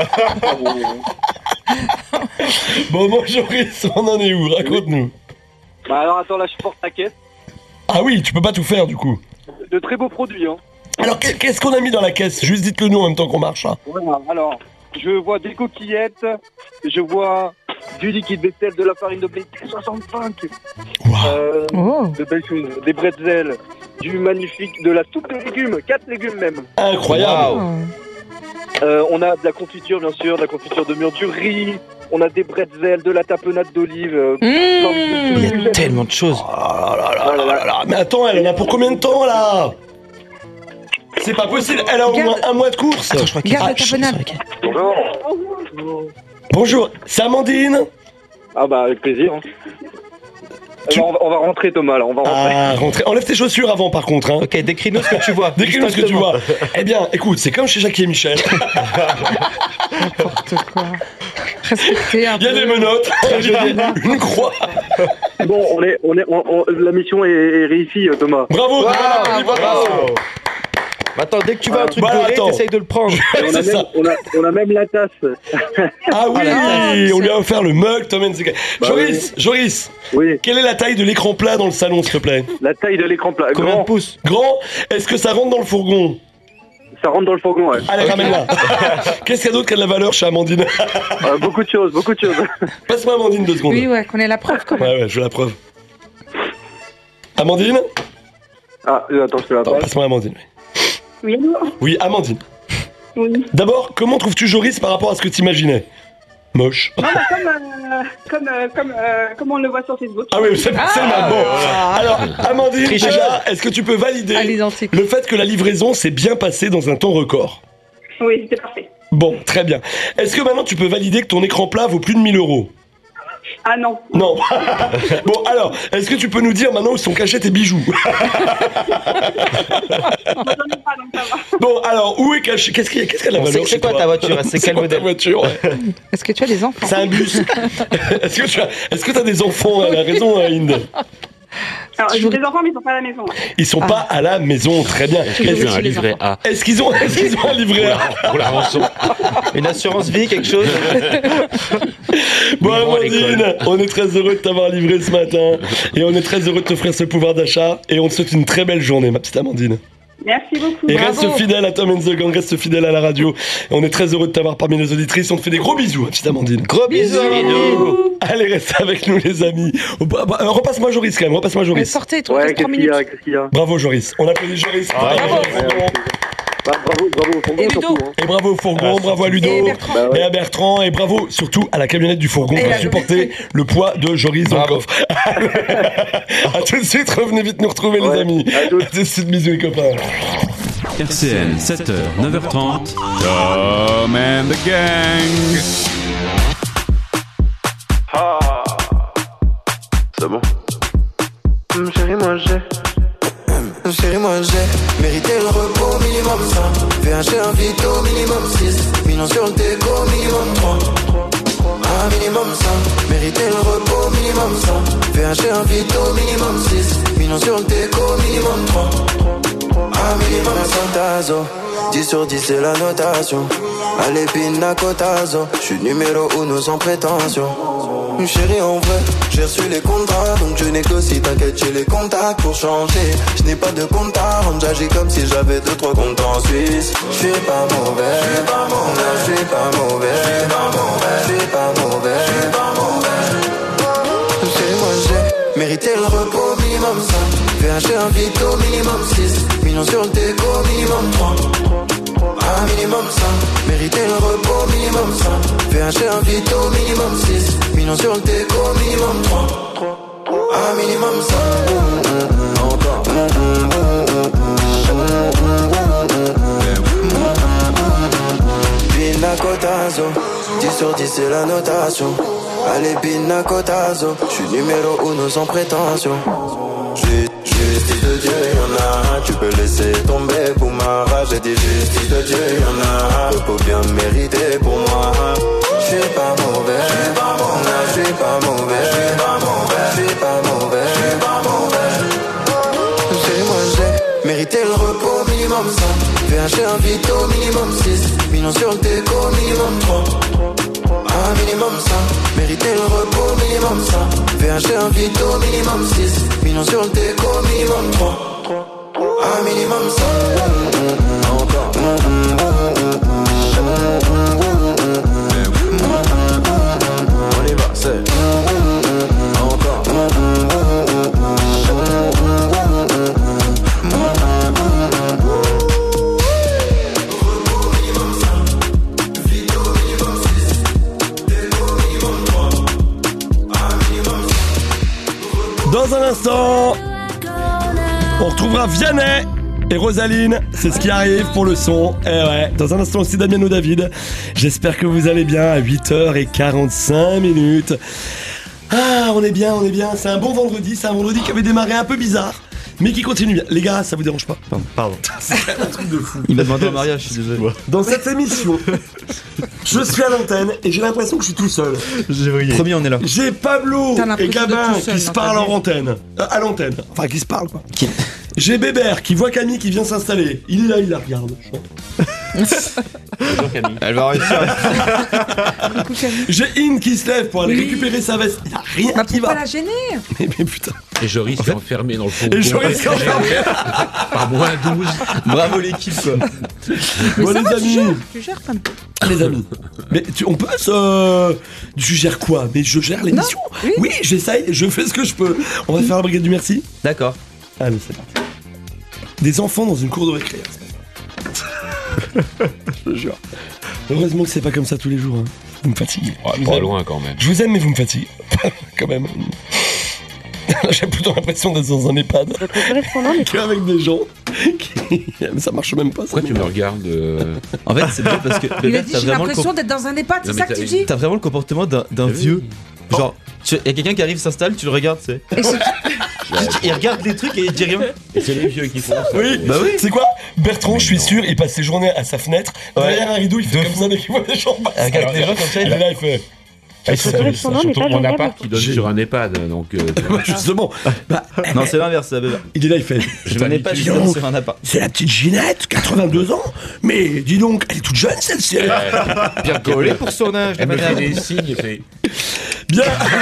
Bon, bon, Joris, on en est où? Raconte-nous. Bah alors attends, là je porte la caisse. Ah oui, tu peux pas tout faire du coup. De très beaux produits, hein. Alors, qu'est- qu'est-ce qu'on a mis dans la caisse? Juste dites-le nous en même temps qu'on marche. Hein. Voilà, alors, je vois des coquillettes, je vois du liquide vaisselle, de la farine de blé soixante-cinq, euh, Oh. de belles choses, des bretzels, du magnifique, de la soupe de légumes, quatre légumes même. Incroyable. Euh, on a de la confiture, bien sûr, de la confiture de mûre, du riz, on a des bretzels, de la tapenade d'olive. euh, plein de- Il y a tellement de choses. Oh là là là là là là. Mais attends, elle en a pour combien de temps là? C'est pas possible, elle a au moins un mois de course. Attends, je crois qu'il Garde Ah, la je- tapenade. Bonjour. Bonjour, c'est Amandine. Ah bah avec plaisir. hein. Alors, on, va, on va rentrer Thomas là, on va rentrer. Ah, rentrez. Enlève tes chaussures avant par contre. Hein. Ok, décris-nous ce que tu vois. Décris-nous ce que tu vois. Eh bien, écoute, c'est comme chez Jackie et Michel. N'importe quoi. Respectez un Il y a peu. des menottes, il y a une croix. Bon, on est, on est, on- on- la mission est, est réussie, euh, Thomas. Bravo, Wow, bravo, bravo. bravo. Attends, dès que tu vois un truc Bah, doré, attends. t'essayes de le prendre. Et on, a C'est même, ça. on, a, on a même la tasse. Ah oui, Ah, on lui c'est- a offert le mug, Tom and Zeka. Bah Joris, Joris, Oui, quelle est la taille de l'écran plat dans le salon, s'il te plaît? la taille de l'écran plat. Combien Grand, de pouces? Grand, est-ce que ça rentre dans le fourgon? ça rentre dans le fourgon, ouais. Allez, ramène-la. Qu'est-ce qu'il y a d'autre qui a de la valeur chez Amandine? Euh, beaucoup de choses, beaucoup de choses. Passe-moi Amandine deux secondes. Oui, ouais, qu'on ait la preuve quand même. Ouais, ouais, je veux la preuve. Amandine? Ah, euh, attends, je te la Attends, passe. passe-moi Amandine. Oui, allô Oui, Amandine. Oui. D'abord, comment trouves-tu Joris par rapport à ce que tu imaginais? Moche. Non, bah, comme, euh, comme, euh, comme, euh, comme on le voit sur Facebook. Ah oui, c'est c'est ma bon. Alors, Amandine, Tricheur. déjà, est-ce que tu peux À valider l'identique. le fait que la livraison s'est bien passée dans un temps record? Oui, c'était parfait. Bon, très bien. Est-ce que maintenant tu peux valider que ton écran plat vaut plus de mille euros? Ah non. Non. Bon, alors, est-ce que tu peux nous dire maintenant où sont cachés tes bijoux? Bon, alors, où est caché? Qu'est-ce qu'il y a? Qu'est-ce qu'elle a la C'est- valeur c'est chez quoi toi ta voiture? C'est quel quoi ta modèle? voiture? Est-ce que tu as des enfants? C'est un bus. Est-ce que tu as, est-ce que tu as des enfants? Elle a raison, hein, Inde. Alors, j'ai des enfants, mais ils sont pas à la maison. Ils sont pas à la maison, très bien. Est-ce que tu as un livret A Est-ce qu'ils ont, est-ce qu'ils ont un livret A? pour la rançon? Une assurance vie, quelque chose? Bon, Ils vont à Amandine, on est très heureux de t'avoir livré ce matin. Et on est très heureux de t'offrir ce pouvoir d'achat. Et on te souhaite une très belle journée, ma petite Amandine. Merci beaucoup. Et Bravo. reste fidèle à Tom and the Gang, reste fidèle à la radio. Et on est très heureux de t'avoir parmi nos auditrices. On te fait des gros bisous, ma petite Amandine. Gros bisous. Allez, reste avec nous, les amis. Oh, bah, bah, euh, repasse-moi Joris quand même, repasse-moi Mais Joris. sortez, toi, Ouais, reste qu'est-ce trois qu'il y minutes. a, qu'est-ce qu'il y a? Bravo, Joris. On applaudit Joris. Ah, bravo, ouais, au fourgon. Bah, bravo, bravo au fourgon, Et Ludo. surtout. Hein. Et bravo au fourgon, bravo à Ludo. Et Bertrand. Bah ouais. Et à Bertrand, et bravo surtout à la camionnette du fourgon Et qui a la supporté le poids de Joris dans le Bravo. coffre. A tout de suite, revenez vite nous retrouver, les Ouais, amis. à toutes. A tout de suite, bisous, les copains. R C N, sept heures, neuf heures trente. Tom and the Gang. Ah, c'est bon. Hum, chérie, moi j'ai. Hum, chérie, moi j'ai mérité le repos minimum cinq. V H un vito minimum six. Millions sur le déco minimum trois. Un minimum cinq. Mérité le repos minimum cinq. V H un vito minimum six. Millions sur le déco minimum trois. Un minimum sans tazo. dix sur dix c'est la notation. Allez pina cotazo. J'suis numéro uno sans prétention. Chérie en vrai, j'ai reçu les contrats. Donc je négocie, t'inquiète j'ai les contacts pour changer. Je n'ai pas de compte à rendre, j'agis comme si j'avais deux trois comptes en Suisse. Je suis pas mauvais, je suis pas mauvais, je suis pas mauvais, je suis pas mauvais, je suis pas mauvais, je suis pas mauvais. Chez moi j'ai mérité le repos minimum cinq. V H un vito minimum six. Millions sur le déco minimum trois. Un minimum cinq, mériter le repos minimum cinq. V H un vito minimum six. Millions sur le déco minimum trois. Un minimum cinq. Encore. Pina cotazo. dix sur dix c'est la notation. Allez pina cotazo. J'suis numéro uno sans prétention. J'ai justice de Dieu, y'en a un, tu peux laisser tomber pour ma rage. J'ai dit justice de Dieu, y'en a un, repos bien mérité pour moi. J'suis pas mauvais, j'suis pas mauvais, j'suis pas mauvais, j'suis pas mauvais, j'suis pas mauvais, j'suis pas mauvais. Chez moi j'ai mérité le repos minimum cinq. V H un vito minimum six. Millions sur le déco minimum trois. Un minimum cinq, mériter le repos minimum cinq. V H un vito minimum six. Millions sur le déco minimum trois. Un minimum cinq. Encore. On y va, c'est encore. Dans un instant, on retrouvera Vianney et Rosaline. C'est ce qui arrive pour le son. Et ouais, dans un instant aussi Damiano David. J'espère que vous allez bien à huit heures quarante-cinq minutes. Ah, on est bien, on est bien. C'est un bon vendredi. C'est un vendredi qui avait démarré un peu bizarre, mais qui continue bien. Les gars, ça vous dérange pas? Pardon. Pardon. C'est un truc de fou. Il m'a demandé un mariage, je suis désolé. Dans cette émission, je suis à l'antenne et j'ai l'impression que je suis tout seul. Premier, on est là. J'ai Pablo T'as et l'impression Gabin d'être tout seul qui se dans ta parlent en vie. antenne. Euh, à l'antenne. Enfin, qui se parlent quoi. J'ai Bébert qui voit Camille qui vient s'installer. Il est là, il la regarde. Bonjour Camille. Elle va réussir. J'ai In qui se lève pour aller Oui. récupérer sa veste. Il y a rien Bah, qui pour va. pas la gêner. Mais, mais putain. Et Joris est enfermé dans le fond. Et Joris est enfermé. Par moins douze. Bravo l'équipe quoi. Mais Bon ça les va, tu amis. gères, tu gères comme Ah, les amis. Mais tu, on peut se. Tu gères quoi? Mais je gère l'émission. oui. Oui, j'essaye, je fais ce que je peux. On va faire la brigade du merci. D'accord. Allez, c'est parti. Des enfants dans une cour de récré. Je te jure. Heureusement que c'est pas comme ça tous les jours. Hein. Vous me fatiguez. Ouais, Je vous pas aime. loin quand même. Je vous aime, mais vous me fatiguez. Quand même. J'ai plutôt l'impression d'être dans un EHPAD. Qu'avec des gens qui. Mais ça marche même pas. Pourquoi tu me regardes euh, En fait, c'est bien parce que Il a Bébert, dit t'as j'ai vraiment, le l'impression comp- d'être dans un EHPAD, c'est Non, ça mais que tu t'as- dis? t'as vraiment le comportement d'un, d'un vieux. Genre, il y a quelqu'un qui arrive, s'installe, tu le regardes, tu sais. Et c'est- Juste, il regarde les trucs et il dit rien. Et c'est les vieux qui font ça. Oui, Bah oui. C'est quoi Bertrand, je suis sûr, il passe ses journées à sa fenêtre. Derrière un rideau, il fait comme ça dès qu'il voit les gens passer. Regarde les gens comme ça, Il il est là, il fait. Et c'est- surtout, son surtout nom n'est pas mon joignable. appart qui donne J'ai- sur un EHPAD. Donc, euh, Bah, justement. Bah, Non, c'est l'inverse, ça, Bébert. il est là, il fait. Je n'ai pas Dis dit donc, sur un appart. c'est la petite Ginette, quatre-vingt-deux ans. Mais dis donc, elle est toute jeune celle-ci. Bien collé pour son âge, la elle me fait madame. des signes et fait. Bien.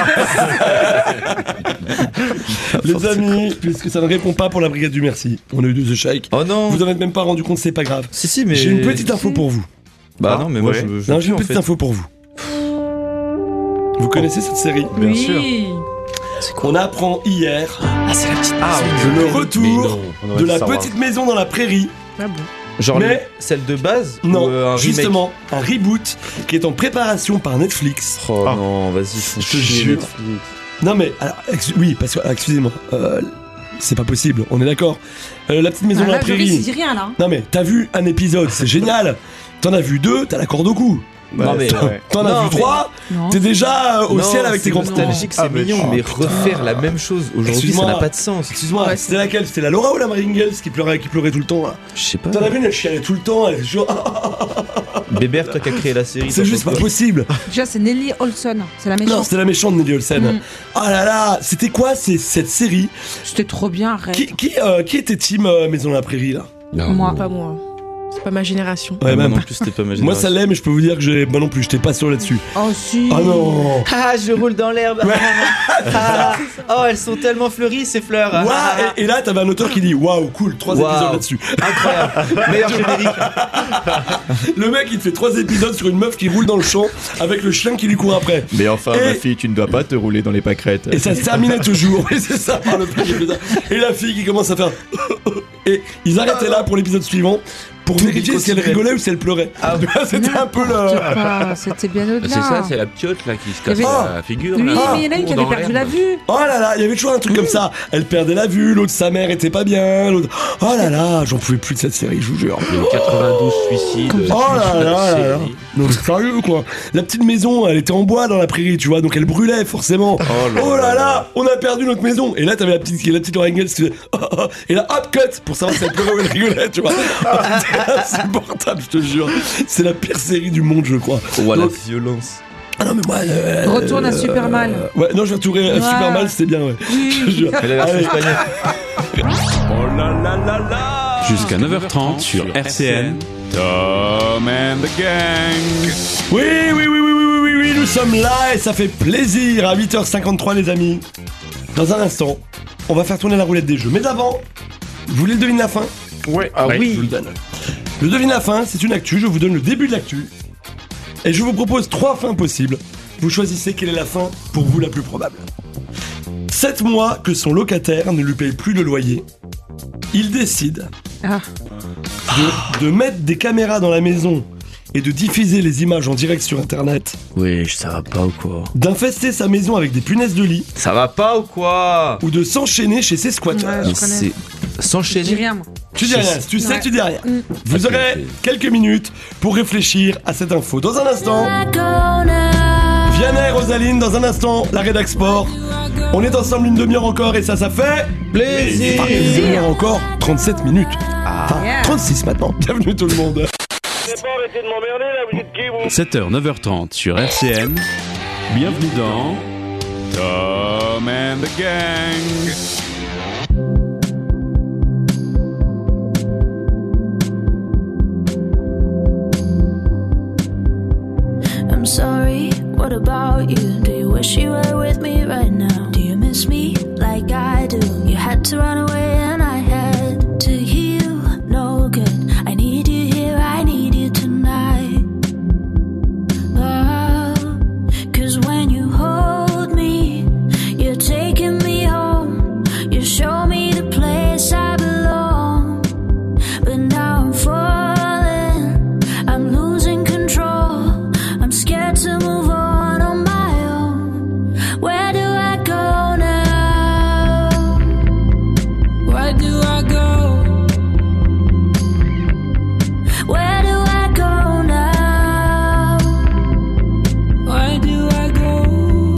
Les amis, puisque ça ne répond pas pour la brigade du merci, on a eu deux échecs. Oh non. Vous en êtes même pas rendu compte, c'est pas grave. Si, si, mais. J'ai une petite info pour vous. Bah non, mais moi Ouais. je. je Non, veux j'ai une plus, en petite fait. info pour vous. Vous connaissez cette série? Bien oui. sûr. On apprend hier Ah, c'est la petite. ah, le Mais retour non, on aurait de dû la savoir. petite maison dans la prairie. Ah bon. Genre Mais- le- celle de base Non, ou euh, un justement, un reboot qui est en préparation par Netflix. remake. Oh Ah. non, vas-y. Je te jure. Non mais, alors, ex- oui, parce que, ah, excusez-moi, euh, c'est pas possible, on est d'accord. Euh, la petite maison Ah, dans la là, Joris, il prairie. dit rien là. Non mais, t'as vu un épisode, c'est génial. T'en as vu deux, t'as la corde au cou. Non, mais. T'en Non, as vu mais- trois, Non. t'es déjà euh, au Non, ciel avec tes c'est grands nostalgique, c'est Ah, mais- mignon, oh, mais putain. refaire la même chose aujourd'hui, ça Excuse-moi. n'a pas de sens. Excuse-moi, Ouais, c'était laquelle? C'était la Laura ou la Martingale qui pleurait, qui pleurait tout le temps là? Je sais pas. T'en as vu une, elle chialait tout le temps, elle est toujours. Bébert, toi qui as créé la série. C'est juste pas possible. Déjà, c'est Nelly Olson. C'est la méchante. Non, c'était la méchante Nelly Olsen. Mm. Oh là là, c'était quoi c'est, cette série? C'était trop bien, arrête. Qui, qui, euh, qui était team euh, Maison de la Prairie là? Moi. Pas moi. C'est pas ma génération. Ouais, moi même. non plus, c'était pas ma Moi génération. ça l'est, mais je peux vous dire que j'ai. Moi non plus, j'étais pas sûr là-dessus. Oh si. Ah non. Ah, je roule dans l'herbe. Ah, oh, elles sont tellement fleuries ces fleurs. Ouais, et, et là t'avais un auteur qui dit waouh, cool, trois Waouh. épisodes là-dessus. Incroyable. Meilleur générique. Le mec il te fait trois épisodes sur une meuf qui roule dans le champ avec le chien qui lui court après. Mais enfin, Et- ma fille, tu ne dois pas te rouler dans les pâquerettes. Et ça se terminait toujours. Et c'est ça par le plus ça. Et la fille qui commence à faire. Et ils arrêtaient là pour l'épisode suivant pour vérifier si elle rigolait ou si elle pleurait. Ah, c'était un peu le. Pas, C'était bien au-delà. C'est ça, c'est la piote là qui se casse Il y avait- la figure. Oui, là. mais il y en a une qui avait perdu la vue. Oh là là, il y avait toujours un truc comme ça. Elle perdait la vue, l'autre sa mère était pas bien, l'autre. Oh là là, j'en pouvais plus de cette série, je vous jure. Il y a eu quatre-vingt-douze suicides. Oh là là là là. série. Non, c'est sérieux quoi. La petite maison, elle était en bois dans la prairie, tu vois, donc elle brûlait forcément. Oh là là, on a perdu notre maison. Et là, t'avais la petite, la petite Orange qui faisait. Oh, oh, oh. Et là, hop, cut pour savoir si elle pleurait ou elle rigolait, tu vois. Oh, c'était insupportable, je te jure. C'est la pire série du monde, je crois. Oh, la Donc- violence. Ah non, mais moi. euh, Retourne à Superman. euh, Ouais, non, je vais retourner à Ouais. Superman, c'était bien, ouais. Je te jure. Elle a la version Allez. espagnole. Oh là là là là. Jusqu'à neuf heures trente sur R C N. Tom and the Gang. Oui, oui, oui, oui, oui, oui, oui, oui, nous sommes là et ça fait plaisir à huit heures cinquante-trois, les amis. Dans un instant, on va faire tourner la roulette des jeux. Mais avant, vous voulez le deviner la fin? Ouais, ah Je oui. vous le donne. Le devine la fin, c'est une actu. Je vous donne le début de l'actu. Et je vous propose trois fins possibles. Vous choisissez quelle est la fin pour vous la plus probable. Sept mois que son locataire ne lui paye plus le loyer. Il décide Ah. de, de mettre des caméras dans la maison et de diffuser les images en direct sur internet. Oui, ça va pas ou quoi? D'infester sa maison avec des punaises de lit. Ça va pas ou quoi? Ou de s'enchaîner chez ses squatteurs. Ouais, je connais. C'est Je dis s'enchaîner. rien, moi. Tu dis rien, si tu sais, Ouais. tu dis rien. Mm. Vous aurez quelques minutes pour réfléchir à cette info. Dans un instant, Vianney et Rosaline, dans un instant, la rédac sport. On est ensemble une demi-heure encore et ça, ça fait Plaisir. Enfin, une demi-heure encore, trente-sept minutes. Enfin, Yeah. trente-six maintenant. Bienvenue tout le monde. C'est pas arrêter de m'emmerder là, vous êtes qui vous? sept heures, neuf heures trente sur R C N. Bienvenue dans Tom and the Gang. I'm sorry, what about you? Do you wish you were with me right now? Do you miss me like I do? You had to run away and I had to heal. No good. I need you here, I need you tonight. Oh, 'cause when you hold me, you're taking me home. You show me the place I belong. But now I'm falling, I'm losing control. I'm scared to move on on my own. Where do I go now? Where do I go? Where do I go now? Where do I go?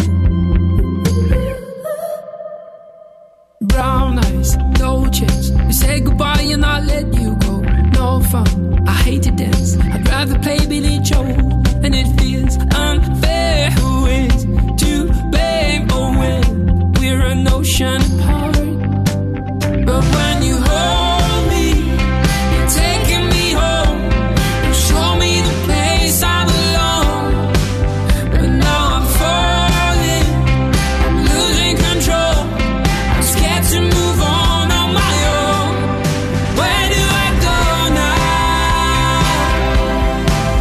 Brown eyes, no chance. You say goodbye and I let you go. No fun, I hate to dance. I'd rather play Billy Joe. And it feels unfair. Who is to blame? Oh, when we're an ocean apart. But when you hold me, you're taking me home. You show me the place I belong. But now I'm falling, I'm losing control. I'm scared to move on on my own. Where do I go now?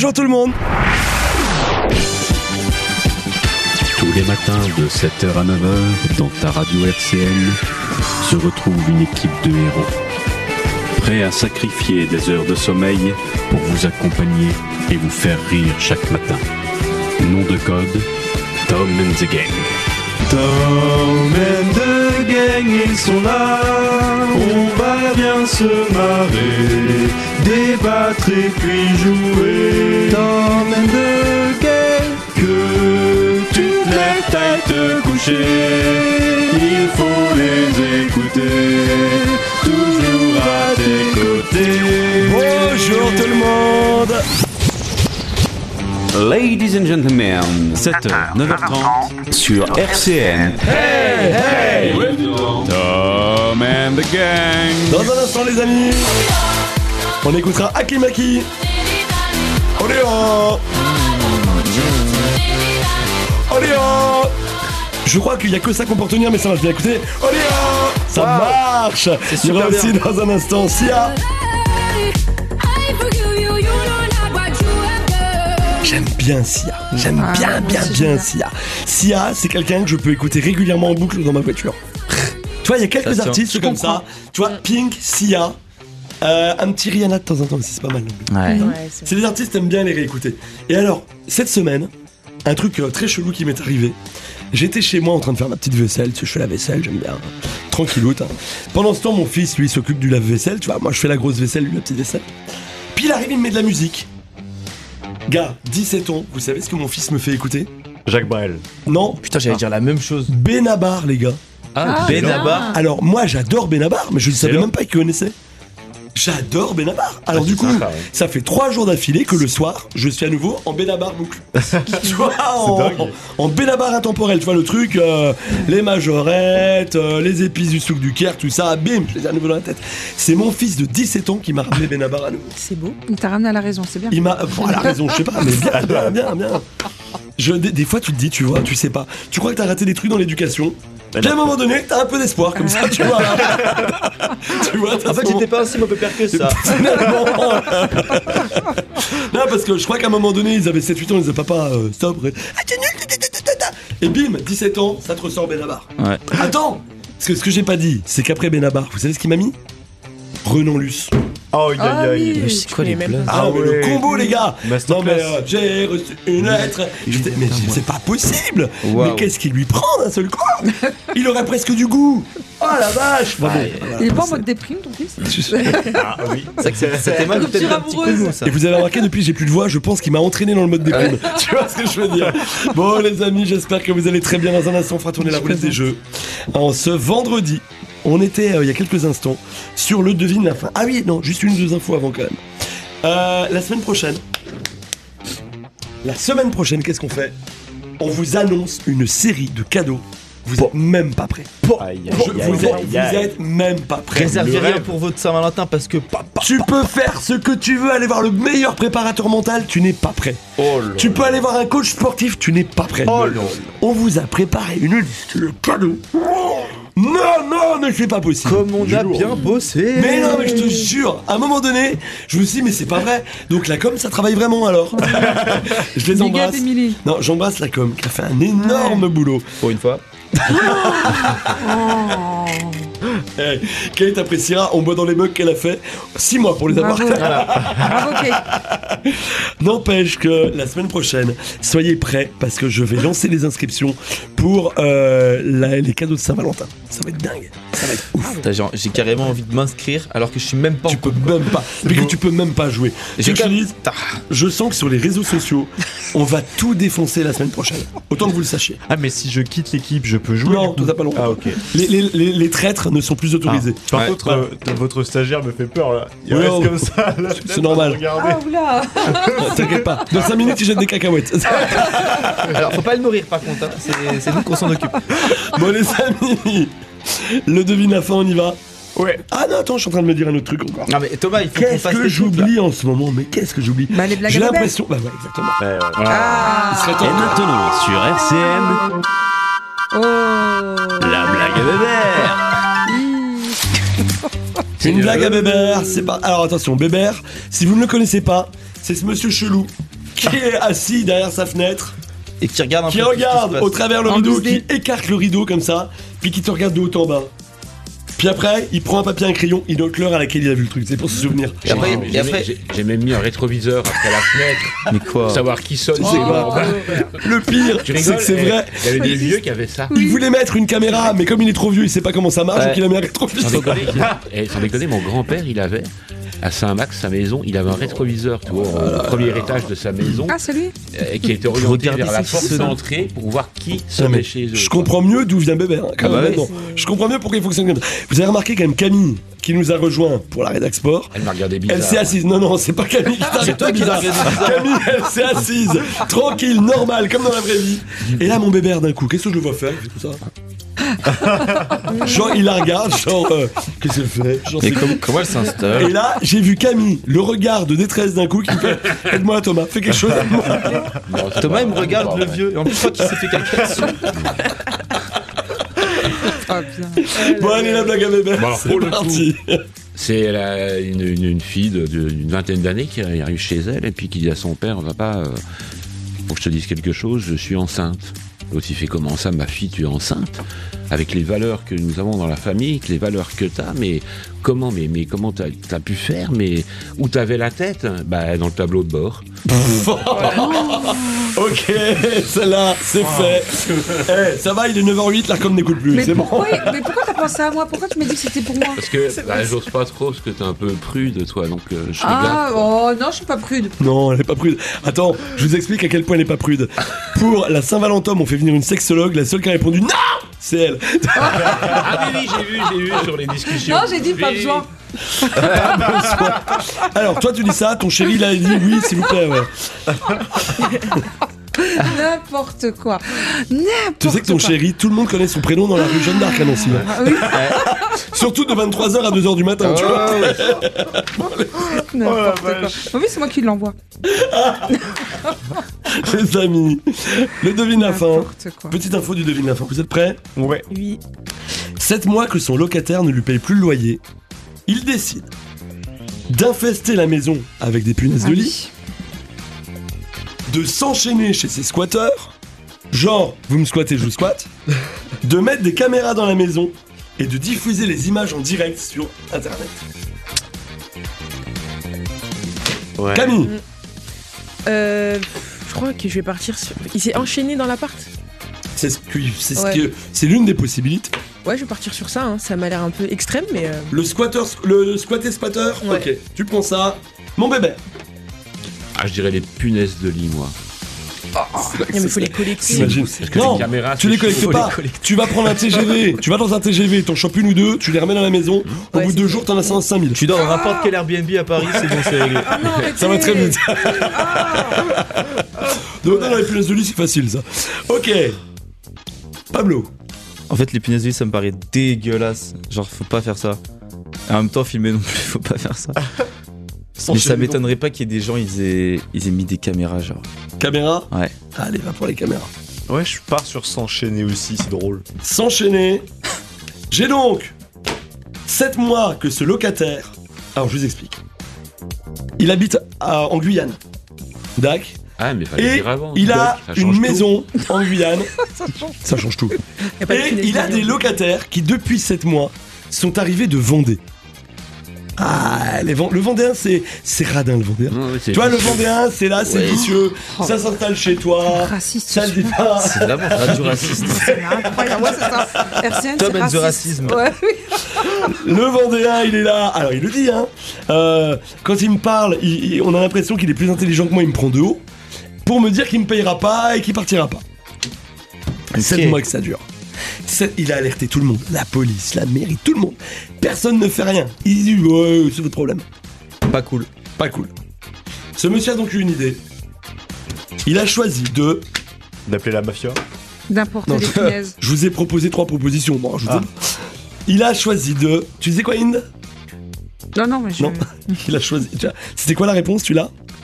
Bonjour tout le monde. Tous les matins de sept heures à neuf heures, dans ta radio R C N, se retrouve une équipe de héros. Prêts à sacrifier des heures de sommeil pour vous accompagner et vous faire rire chaque matin. Nom de code, Tom and the Gang. Tom and the gang, ils sont là. On va bien se marrer, débattre et puis jouer. Tom and the gang, que tu te lèves à te coucher, il faut les écouter, toujours à tes côtés. Bonjour tout le monde. Ladies and gentlemen, sept heures, neuf heures trente sur R C N. Hey, hey. Tom and the Gang. Dans un instant les amis, on écoutera Akimaki. Oléo. Oléo. Je crois qu'il n'y a que ça qu'on peut retenir, mais ça marche bien. Écoutez, Oléo. Ça wow. marche. Il y aura aussi dans un instant Sia. J'aime bien Sia, j'aime Ah, bien, bien, c'est bien génial. Sia. Sia, c'est quelqu'un que je peux écouter régulièrement en boucle dans ma voiture. Tu vois, il y a quelques Ça tient. artistes Je comme comprends. ça. Tu vois, Pink, Sia, euh, un petit Rihanna de temps en temps aussi, c'est pas mal. non plus. Ouais. Ouais, c'est- C'est des artistes, t'aimes bien les réécouter. Et alors, cette semaine, un truc euh, très chelou qui m'est arrivé. J'étais chez moi en train de faire ma petite vaisselle, tu sais, je fais la vaisselle, j'aime bien, hein. Tranquilloute. Hein. Pendant ce temps, mon fils, lui, s'occupe du lave-vaisselle, tu vois, moi je fais la grosse vaisselle, lui la petite vaisselle. Puis il arrive, il me met de la musique. Gars, dix-sept ans, vous savez ce que mon fils me fait écouter? Jacques Brel. Non. Putain, j'allais dire la même chose. Benabar, les gars. Ah, Benabar. Alors, moi, j'adore Benabar, mais je ne savais Hello. même pas qu'il connaissait. J'adore Benabar. Alors, Ah, du c'est coup, sympa, ouais. ça fait trois jours d'affilée que le soir, je suis à nouveau en Benabar boucle. Tu vois, en, dingue. en Benabar intemporel, tu vois le truc, euh, les majorettes, euh, les épices du souk du Caire, tout ça, bim, je les ai à nouveau dans la tête. C'est mon fils de dix-sept ans qui m'a ramené Benabar à nouveau. C'est beau. Il t'a ramené à la raison, c'est bien. Il m'a. Bon, elle a raison, je sais pas, mais bien, bien, bien, bien. Je, des, des fois, tu te dis, tu vois, tu sais pas. Tu crois que t'as raté des trucs dans l'éducation. Puis à un moment donné, t'as un peu d'espoir comme ça, tu vois. tu vois, t'as En fait, son- j'étais pas un si mauvais père que ça. Finalement. Non, parce que je crois qu'à un moment donné, ils avaient sept huit ans, ils disaient papa, euh, stop. Ah, t'es nul, ta, ta, ta, ta, ta. Et bim, dix-sept ans, ça te ressort Benabar. Ouais. Attends, parce que ce que j'ai pas dit, c'est qu'après Benabar, vous savez ce qu'il m'a mis? Renan Luce. Oh, aïe, Ah aïe, aïe. oui, Mais je c'est quoi les connais même blagues Ah, Ah mais ouais. le combo, les gars. Non, mais Masterclass. euh, j'ai reçu une lettre. J'étais- Mais c'est pas possible. Wow. Mais qu'est-ce qu'il lui prend d'un seul coup? Il aurait presque du goût. Oh la vache. Bon, bon, Ouais. voilà, Il est pas en c'est- mode déprime, ton fils? Ah oui. C'est vrai que c'est- c'était mal Rupture peut-être un petit coup de amoureuse. mou, ça. Et vous avez remarqué, depuis j'ai plus de voix, je pense qu'il m'a entraîné dans le mode déprime. Tu vois ce que je veux dire? Bon, les amis, j'espère que vous allez très bien. Dans un instant, on fera tourner la roulette des jeux. En ce vendredi, on était, euh, il y a quelques instants, sur le devine la fin. Ah oui, non, juste une ou deux infos avant quand même. Euh, la semaine prochaine, la semaine prochaine, qu'est-ce qu'on fait? On vous annonce une série de cadeaux. Vous êtes même pas prêts. Aïe, aïe, Je- aïe, vous, aïe, êtes, aïe, vous aïe. êtes même pas prêts. Réservez Le rien rêve. pour votre Saint-Valentin parce que papa. Tu peux faire ce que tu veux, aller voir le meilleur préparateur mental, tu n'es pas prêt. Oh là Tu peux aller voir un coach sportif, tu n'es pas prêt. Oh là. On vous a préparé une liste de cadeaux. Non, non, mais c'est pas possible. Comme on a Jure. bien bossé. Mais non, mais je te jure, à un moment donné, je me suis dit, mais c'est pas vrai. Donc la com, ça travaille vraiment alors. Je les Big up, embrasse. Émilie. Non, j'embrasse la com qui a fait un énorme boulot. Pour une fois. Hey, Kate appréciera, on boit dans les mugs qu'elle a fait. six mois pour les avoir. Bravo. Bravo, Kate. N'empêche que la semaine prochaine, soyez prêts parce que je vais lancer les inscriptions pour euh, la- les cadeaux de Saint-Valentin. Ça va être dingue. Ça va être ouf. Putain, J'ai j'ai carrément envie de m'inscrire alors que je suis même pas Tu en peux même pas, mais que tu peux même pas jouer. J'ai Je, te quand- dise, je sens que sur les réseaux sociaux, on va tout défoncer la semaine prochaine. Autant que vous le sachiez. Ah, mais si je quitte l'équipe, je peux jouer. Non, du coup tout ça pas longtemps. Ah, ok. Les, les- les- les traîtres ne sont plus autorisés. Par Ouais. contre, euh, votre stagiaire me fait peur là. Il Ouais, reste ouais. comme ça. là, C'est peut-être, normal. à regarder. Ah, oula. T'inquiète pas. Dans cinq minutes, il jette des cacahuètes. Alors, faut pas le nourrir par contre, hein. c'est c'est nous qu'on s'en occupe. Bon, les amis, le devine la fin, on y va. Ouais. Ah non, attends, je suis en train de me dire un autre truc encore. Non, mais Thomas, il faut qu'on Qu'est-ce fasse que des trucs, là. j'oublie en ce moment? Mais qu'est-ce que j'oublie? Bah, les blagues J'ai à bébé. l'impression. Bah ouais, exactement. Ouais, ouais. Ah. Il serait Et temps. maintenant sur R C N, Oh. la blague à Bébert. C'est une blague à Bébert. C'est pas. Alors attention, Bébert, si vous ne le connaissez pas, c'est ce monsieur chelou qui est assis derrière sa fenêtre. Et qui regarde un qui peu regarde tout ce qui se au passe. travers le En rideau, douze D. qui écarte le rideau comme ça, puis qui te regarde de haut en bas. Puis après, il prend un papier et un crayon, il note l'heure à laquelle il a vu le truc, c'est pour se souvenir. Et après, j'ai- j'ai- j'ai même mis un rétroviseur après la fenêtre. Mais quoi Pour savoir qui sonne, Oh, c'est mort. Le pire, Tu c'est rigoles, que c'est eh, vrai. Il y avait des vieux qui avaient ça. Il voulait mettre une caméra, mais comme il est trop vieux, il sait pas comment ça marche, Ouais. donc il a mis un Sans rétroviseur. déconner, eh, sans déconner, mon grand-père, il avait, à Saint-Max, sa maison, il avait un rétroviseur, tu vois, au premier étage de sa maison. Ah, c'est lui euh, Qui était orienté Regardez vers la ces porte photos. d'entrée pour voir qui Non, sonnait mais chez eux. je comprends mieux d'où vient Bébert, hein, quand Ah même, bah maintenant. Je comprends mieux pourquoi il fonctionne comme ça. Vous avez remarqué quand même Camille, qui nous a rejoint pour la rédac sport. Elle m'a regardé bizarre. Elle s'est assise. Non, non, c'est pas Camille qui t'a C'est toi qui bizarre. l'as regardé bizarre. Camille, elle s'est assise. Tranquille, normal, comme dans la vraie vie. Et là, mon Bébert, d'un coup, qu'est-ce que je le vois faire? Il fait tout ça. Genre, il la regarde, genre, euh, qu'est-ce qu'elle fait? Genre, Mais c'est- comme- comment elle s'installe? Et là, j'ai vu Camille, le regard de détresse d'un coup, qui me fait aide-moi, Thomas, fais quelque chose, aide-moi. Non, c'est Thomas, pas- il me c'est regarde, pas le vrai. vieux. Et en plus, je crois qu'il s'est fait caca dessus. Bon, allez, la blague à Bébert. Bon, alors, c'est pour le parti. C'est la- une, une- une fille de- de- d'une vingtaine d'années qui arrive chez elle et puis qui dit à son père, va pas, euh, faut que je te dise quelque chose, je suis enceinte. L'autre il fait comment ça, ma fille, tu es enceinte? Avec les valeurs que nous avons dans la famille, avec les valeurs que t'as, mais comment, mais, mais comment t'as as pu faire? Mais où t'avais la tête? Bah dans le tableau de bord. Ok, celle-là, c'est fait. Eh, ça va, il est neuf heures huit, l'Arcom n'écoute plus, Mais c'est bon. pourquoi, mais pourquoi t'as pensé à moi? Pourquoi tu m'as dit que c'était pour moi? Parce que bah, j'ose pas trop, parce que t'es un peu prude toi, donc euh, je fais Ah, gaffe. oh non, je suis pas prude. Non, elle est pas prude. Attends, je vous explique à quel point elle est pas prude. Pour la Saint-Valentin, on fait venir une sexologue, la seule qui a répondu non, c'est elle. Ah oui, oui, j'ai vu, j'ai vu sur les discussions. Non, j'ai dit pas Oui, oui. besoin. Alors, toi, tu dis ça, ton chéri, il a dit oui, s'il vous plaît, ouais. N'importe quoi. N'importe Tu sais que ton quoi. chéri, tout le monde connaît son prénom dans la rue Jeanne d'Arc à Nancy. hein. Ah oui. Surtout de vingt-trois heures à deux heures du matin, tu vois. N'importe quoi. Oh oui, c'est moi qui l'envoie. Les amis, le devine la fin. N'importe quoi. Petite info du devine la fin. Vous êtes prêts? Ouais. Oui. Sept mois que son locataire ne lui paye plus le loyer, il décide d'infester la maison avec des punaises Ah de oui. lit, de s'enchaîner chez ses squatteurs, genre vous me squattez, je vous squatte, de mettre des caméras dans la maison et de diffuser les images en direct sur internet. Ouais. Camille, Euh, je crois que je vais partir sur. Il s'est enchaîné dans l'appart. c'est ce que c'est ce Ouais. que c'est l'une des possibilités. Ouais, je vais partir sur ça. Hein. Ça m'a l'air un peu extrême, mais. euh, Le squatteur, le squatté squatter. Ouais. Ok, tu prends ça. Mon bébé. Ah, je dirais les punaises de lit, moi. Non, mais faut les collecter. T'imagines. Parce que Non, les caméras, tu c'est les collectes chaud. pas. Tu vas prendre un T G V. Tu vas dans un T G V, t'en chopes une ou deux, tu les ramènes à la maison. Au Ouais, bout de c'est deux jours, t'en as cinq mille. Tu dors dans n'importe quel Airbnb à Paris, c'est bon, c'est réglé. Ah non, arrêtez. Ça va très vite. Donc, non, non, les punaises de lit, c'est facile ça. Ok. Pablo. En fait, les punaises de lit, ça me paraît dégueulasse. Genre, faut pas faire ça. Et en même temps, filmer non plus, faut pas faire ça. Mais ça m'étonnerait pas qu'il y ait des gens, ils aient, ils aient mis des caméras, genre. Caméra. Ouais. Allez, va pour les caméras. Ouais, je pars sur s'enchaîner aussi, c'est drôle. S'enchaîner. J'ai donc sept mois que ce locataire. Alors, je vous explique. Il habite à- en Guyane. Dac. Ah, mais fallait Et dire avant. il a Ça change une tout. maison en Guyane. Ça change. Ça change tout. Y a pas de Et punaise il a de des lit. locataires qui, depuis sept mois, sont arrivés de Vendée. Ah, les Ven- le Vendéen, c'est c'est radin, le Vendéen. Ouais, ouais, c'est Tu vois, le vicieux. Vendéen, c'est là, c'est Ouais. vicieux. Ça s'installe chez toi. Raciste. Ça le dit pas. C'est vraiment radio raciste. C'est incroyable. Ouais, c'est ça. R C N, Tom c'est and the raciste. racisme. Ouais, oui. Le Vendéen, il est là. Alors, il le dit, hein. Euh, quand il me parle, il- il- on a l'impression qu'il est plus intelligent que moi. Il me prend de haut pour me dire qu'il me payera pas et qu'il partira pas. Sept mois que ça dure. Sept- il a alerté tout le monde, la police, la mairie, tout le monde. Personne ne fait rien. Il dit ouais, c'est votre problème. Pas cool. Pas cool. Ce monsieur a donc eu une idée. Il a choisi de. D'appeler la mafia. D'importer Non, les punaises. je vous ai proposé trois propositions. Bon, je vous Ah. ai- Il a choisi de. Tu disais quoi, Inde? Non, non, mais je. Non. Il a choisi. tu vois, C'était quoi la réponse, tu l'as?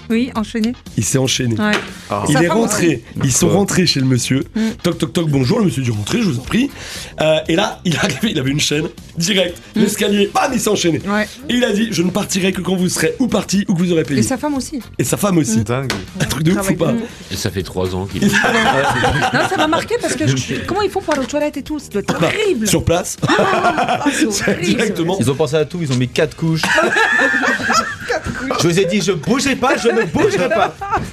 Oui, enchaîné. Il s'est enchaîné. Ouais. Ah. Il Sa est femme rentré. aussi. Ils sont rentrés chez le monsieur. Mm. Toc toc toc, bonjour. Le monsieur dit rentrez, je vous en prie. Euh, et là, il est arrivé, il avait une chaîne direct. Mm. L'escalier, bam, il s'est enchaîné. Ouais. Et il a dit je ne partirai que quand vous serez ou parti ou que vous aurez payé. Et sa femme aussi. Et sa femme aussi. Dingue. Un truc de ouf ou pas? Et ça fait trois ans qu'il. Non, ça m'a marqué parce que je- comment ils font pour aller aux toilettes et tout, ça doit être Bah, terrible. sur place. Ah, c'est horrible. Directement. Ils ont pensé à tout, ils ont mis quatre couches. Je vous ai dit, je bougerai pas, je ne bougerai pas.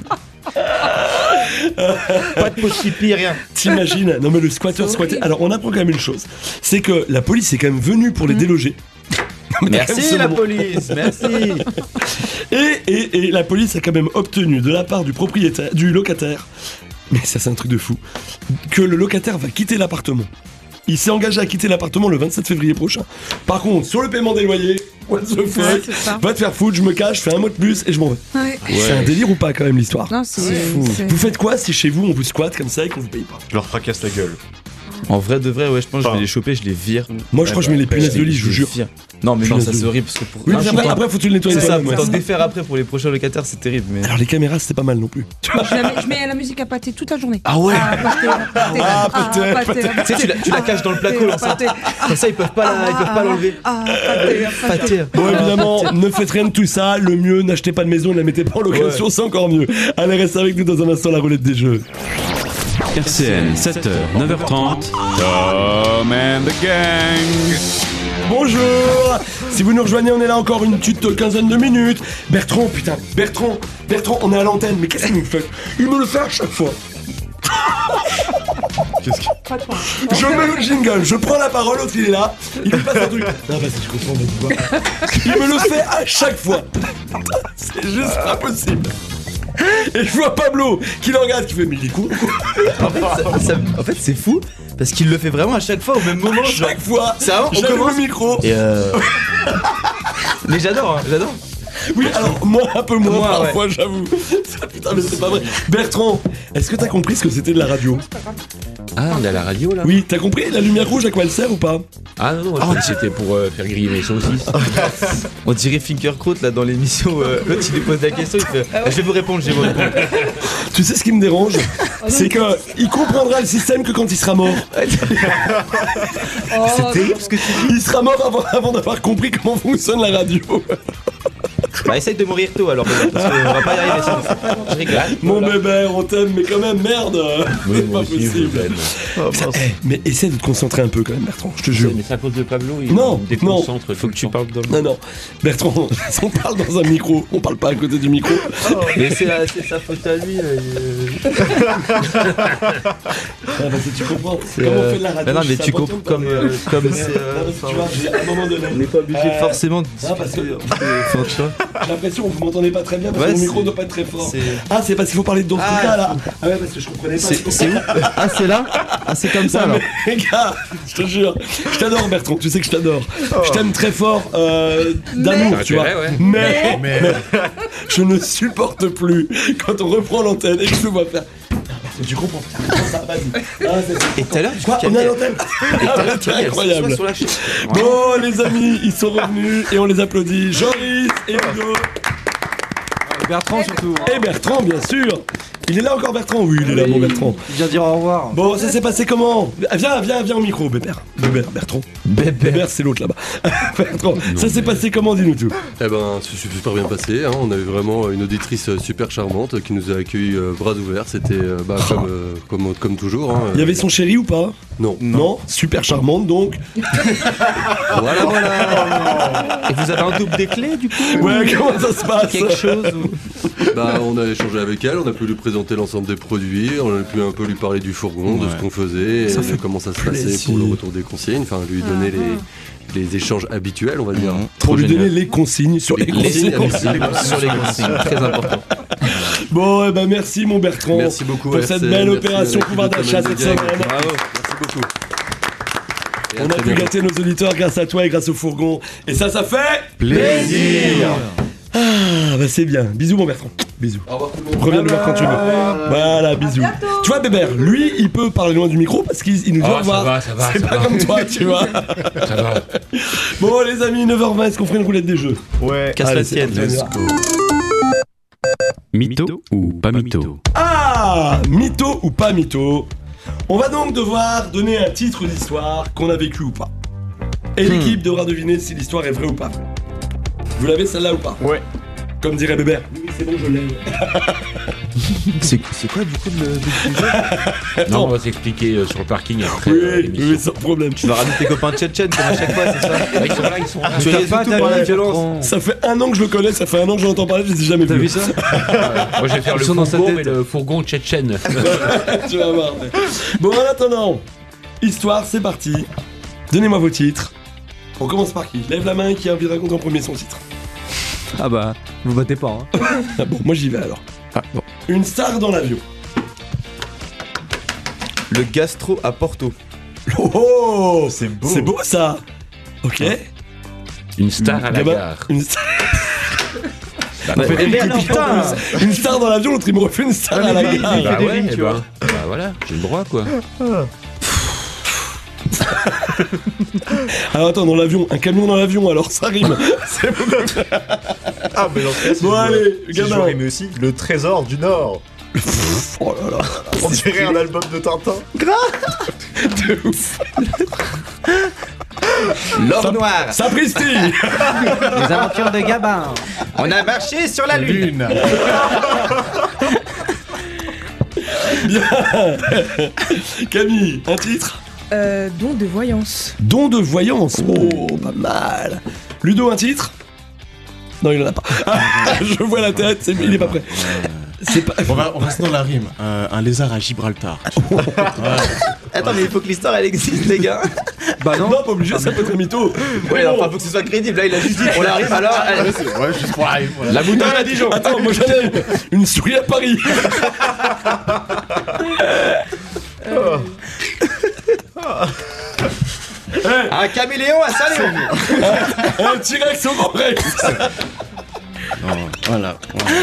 Pas de pause pipi, rien. T'imagines? Non mais le squatter squatté. Alors on apprend quand même une chose, c'est que la police est quand même venue pour les déloger. Non, mais quand même Merci ce la moment. police, merci. Et, et, et la police a quand même obtenu de la part du propriétaire, du locataire, mais ça c'est un truc de fou, que le locataire va quitter l'appartement. Il s'est engagé à quitter l'appartement le vingt-sept février prochain. Par contre, sur le paiement des loyers, what the Ouais, fuck, c'est ça. va te faire foutre, je me cache, je fais un mot de plus et je m'en vais. Ouais. C'est un délire ou pas quand même l'histoire? Non, c'est fou. Vous faites quoi si chez vous on vous squatte comme ça et qu'on vous paye pas? Je leur fracasse la gueule. En vrai de vrai, ouais, je pense que je vais les choper, je les vire. Moi je crois que je mets les punaises de lit, je vous jure. vire. Non, mais non, Punaises ça de c'est lit. horrible parce que pour. Oui, un mais shooter- après, après, faut tout le nettoyer C'est ça, toi-même, faut ouais. t'en défaire après pour les prochains locataires, c'est terrible. Mais. Alors les caméras c'était pas mal non plus. Je, la mets, je mets la musique à pâté toute la journée. Ah ouais. Ah, pâté, pâté, Ah, ah, pâté, pâté, pâté. Tu sais, tu la, tu la caches dans le placo, là, ça. pâté. Comme ça, ils peuvent pas, la- ils peuvent pas l'enlever. Ah, pâté, pâté. Pâté. Bon Ah, évidemment, pâté. ne faites rien de tout ça, le mieux, n'achetez pas de maison, ne la mettez pas en location, Ouais. c'est encore mieux. Allez, reste avec nous dans un instant, la roulette des jeux. R C N, sept heures, neuf heures trente. Tom and the Gang. Bonjour. Si vous nous rejoignez, on est là encore une petite quinzaine de minutes. Bertrand, putain, Bertrand, Bertrand, on est à l'antenne, mais qu'est-ce qu'il nous fait? Il me le fait à chaque fois. Qu'est-ce que. Je mets le jingle, je prends la parole, l'autre il est là, il lui passe un truc. Non, vas-y, je comprends, vas-y, va. Il me le fait à chaque fois. C'est juste pas possible. Et je vois Pablo qui le regarde, qui fait mais il est con. En fait, ça- ça- en fait, c'est fou parce qu'il le fait vraiment à chaque fois au même moment. À chaque fois, C'est avant, on j'allume commence le micro. Et euh... Mais j'adore, hein, j'adore. Oui, alors moi un peu moins Moi, parfois, j'avoue. Ça, putain, mais c'est pas vrai. Bertrand, est-ce que t'as compris ce que c'était de la radio? Ah, on est à la radio là? Oui, t'as compris la lumière rouge à quoi elle sert ou pas? Ah non, non, moi, je croyais que c'était pour euh, faire griller mes saucisses. On dirait Finkerkraut là dans l'émission. Euh, l'autre il lui pose la question, il fait je vais vous répondre, je vais vous répondre. Tu sais ce qui me dérange, c'est que il comprendra le système que quand il sera mort. C'est terrible ce que tu dis. Il sera mort avant, avant d'avoir compris comment fonctionne la radio. Bah essaye de mourir tôt alors, parce qu'on va pas y arriver sinon. Je rigole. Mon bébé, on t'aime, mais quand même, merde. Oui, C'est moi pas aussi, je possible. vous aime. Oh, Ça- mince. eh, mais essaie de te concentrer un peu quand même, Bertrand, je te jure. Mais c'est à cause de Pablo, il Non, me déconcentre. Faut que tu parles de Non, non, Bertrand, on parle dans un micro, on parle pas à côté du micro. Mais c'est la- c'est sa faute à lui. euh, il- Ah, parce que tu comprends, comme on fait de la radio. Mais non, mais c'est tu important comprends de comme, parler. euh, comme Non, c'est. euh, parce que tu vois, j'ai- à un moment donné. On n'est pas obligé Euh, forcément de Non, parce que Enfin, tu vois. j'ai l'impression que vous m'entendez pas très bien parce Ouais, que mon micro c'est- doit pas être très fort. c'est- Ah, c'est parce qu'il faut parler d'autres Ah, cas là. Ah ouais, parce que je comprenais pas. C'est c'est où Ah, c'est là Ah, c'est comme ça Non, alors. mais, gars, je te jure, je t'adore Bertrand, tu sais que je t'adore. Je t'aime très fort euh, d'amour, Mais- tu vois. Ouais, ouais. Mais, mais je ne supporte plus quand on reprend l'antenne et que je te vois faire. Tu comprends, tu comprends ça, vas-y. Ah, c'est- Et tout à l'heure, Quoi, on est à l'antenne. Ah, c'est incroyable. Sur la chaise. Bon, les amis, ils sont revenus et on les applaudit. Joris et Hugo. Bertrand surtout. Et Bertrand, bien sûr. Il est là encore, Bertrand? Oui, il est là, mon Bertrand. Il vient dire au revoir. Bon, ça s'est passé comment? Viens, viens, viens au micro, Bébert. Bébert, Bertrand. Bébert, c'est l'autre là-bas. Bertrand, ça s'est passé comment? Dis-nous tout. Eh ben, c'est super bien passé. Hein. On a eu vraiment une auditrice super charmante qui nous a accueillis euh, bras ouverts. C'était euh, bah, comme, euh, comme, comme toujours. Hein. Il y avait son chéri ou pas? Non. Non, super charmante donc. Voilà, voilà. Et vous avez un double des clés du coup? Ouais, comment ça se passe? Quelque chose ou... Bah, on a échangé avec elle, on a pu lui présenter l'ensemble des produits, on a pu un peu lui parler du fourgon, de Ouais. ce qu'on faisait, Ça et fait comment ça se plaisir. passait pour le retour des consignes, enfin lui donner les, les échanges habituels, on va dire. Pour lui génial. donner les consignes sur les, Les consignes. consignes. Les consignes sur les consignes, très important. Bon, eh ben merci mon Bertrand. Merci beaucoup, pour R C N, cette belle merci opération à l'équipe pouvoir de d'achat Tom and cette the Gang. semaine. Bravo, merci beaucoup. Et à On a très pu bientôt. gâter nos auditeurs grâce à toi et grâce au fourgon. Et ça, ça fait Plaisir. Ah, bah c'est bien. Bisous mon Bertrand. Bisous. Reviens nous voir quand tu veux. Voilà, bisous. Tu vois, Bébert, lui, il peut parler loin du micro parce qu'il il nous dit Oh, au revoir. ça va, ça va, C'est ça pas va. comme toi, tu vois. Ça va. Bon, les amis, neuf heures vingt, est-ce qu'on ferait une roulette des jeux? Ouais. Casse Allez, la c'est tienne. parti, on y va. Mytho ou pas mytho? Ah, mytho ou pas mytho? On va donc devoir donner un titre d'histoire qu'on a vécu ou pas. Et l'équipe devra deviner si l'histoire est vraie ou pas vraie. Vous l'avez celle-là ou pas? Ouais. Comme dirait Bébert. Oui, c'est bon, je l'ai. C'est c'est quoi du coup le but du jeu? Non, on va s'expliquer euh, sur le parking après Oui, euh, l'émission. oui, sans problème. Tu vas ramener tes copains tchétchènes comme à chaque fois, c'est ça? Ils sont là, ils sont là. Tu T'as les pas tout ta par la vie, violence. Ça fait un an que je le connais, ça fait un an que j'en entends parler, je les ai jamais T'as vus. vu ça? Moi, je vais faire Ils le sont dans sa fourgon, tête. mais le fourgon tchétchène. Tu vas voir. mais- Bon, en attendant, histoire, c'est parti. Donnez-moi vos titres. On commence par qui? Lève la main qui a envie de raconter en premier son titre. Ah bah, vous battez pas, hein. Ah bon, moi j'y vais alors. Ah, bon. Une star dans l'avion. Le gastro à Porto. Oh, oh C'est beau. C'est beau ça. Ok. Une star à la Gabin, gare. Une star. Bah, On fait Eh des merde, cookies putain. en plus. Une star dans l'avion, l'autre il me refait une star Ah, à la mais lui, gare. il fait bah des ouais, rimes, eh tu ben, vois. bah voilà, j'ai le droit quoi. Alors attends, dans l'avion, un camion dans l'avion, alors ça rime. C'est beaucoup. Ah, mais dans ce cas, si Bon, je- allez, si Gabin. j'aurais aimé aussi le trésor du Nord. Oh là là. On dirait un album de Tintin. De ouf. L'or noir. Sapristi. Les aventures de Gabin. On a marché sur la lune. Bien. Camille, un titre? Euh, don de voyance. Don de voyance. Oh, pas mal. Ludo, un titre? Non, il en a pas. Ah, je vois la tête, c'est- il est pas prêt. C'est pas. On va, on reste dans la rime. Euh, un lézard à Gibraltar. Attends, mais il faut que l'histoire elle existe, les gars. Bah non. Non, pas obligé, ça peut être un mytho. Ouais, enfin, faut que ce soit crédible. Là, il a juste dit, on arrive alors. allez. Ouais, juste pour la rime. voilà. La bouteille à Dijon. Attends, moi j'en ai une. Une souris à Paris. Un caméléon à Saint-Léon. Un T-Rex au Grand Rex. Non, voilà.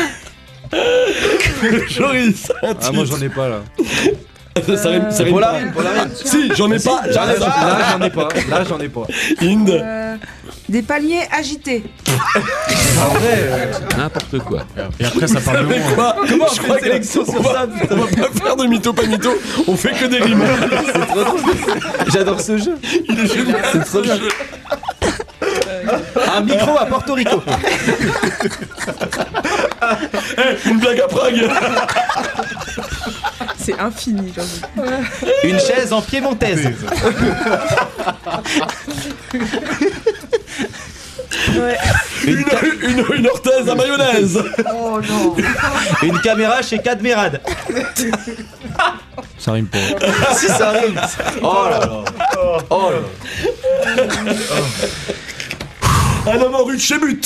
Joris, un Ah, moi titre. j'en ai pas là. Ça rime, ça rime Pour la pas. rime, pour la rime. Si, j'en ai pas. J'en ai pas. Là j'en ai pas. Là j'en ai pas. Inde. Euh, des palmiers agités. En vrai, euh, N'importe quoi. Et après, ça parle de Mais moi. quoi Comment on Je fait crois une sélection que- sur on va- ça, putain. On va pas faire de mytho, pas mytho. On fait que des rimes. J'adore ce jeu. Il est génial. C'est trop bien. Un micro à Porto Rico. Eh, une blague à Prague. c'est infini, j'avoue. Une chaise en piémontaise. Ouais. Une, une, une orthèse à mayonnaise. Oh non. Une caméra chez Cadmerade. ça rime pas. Si ça rime. Oh là là. Oh là. Un homme en rue de chez But.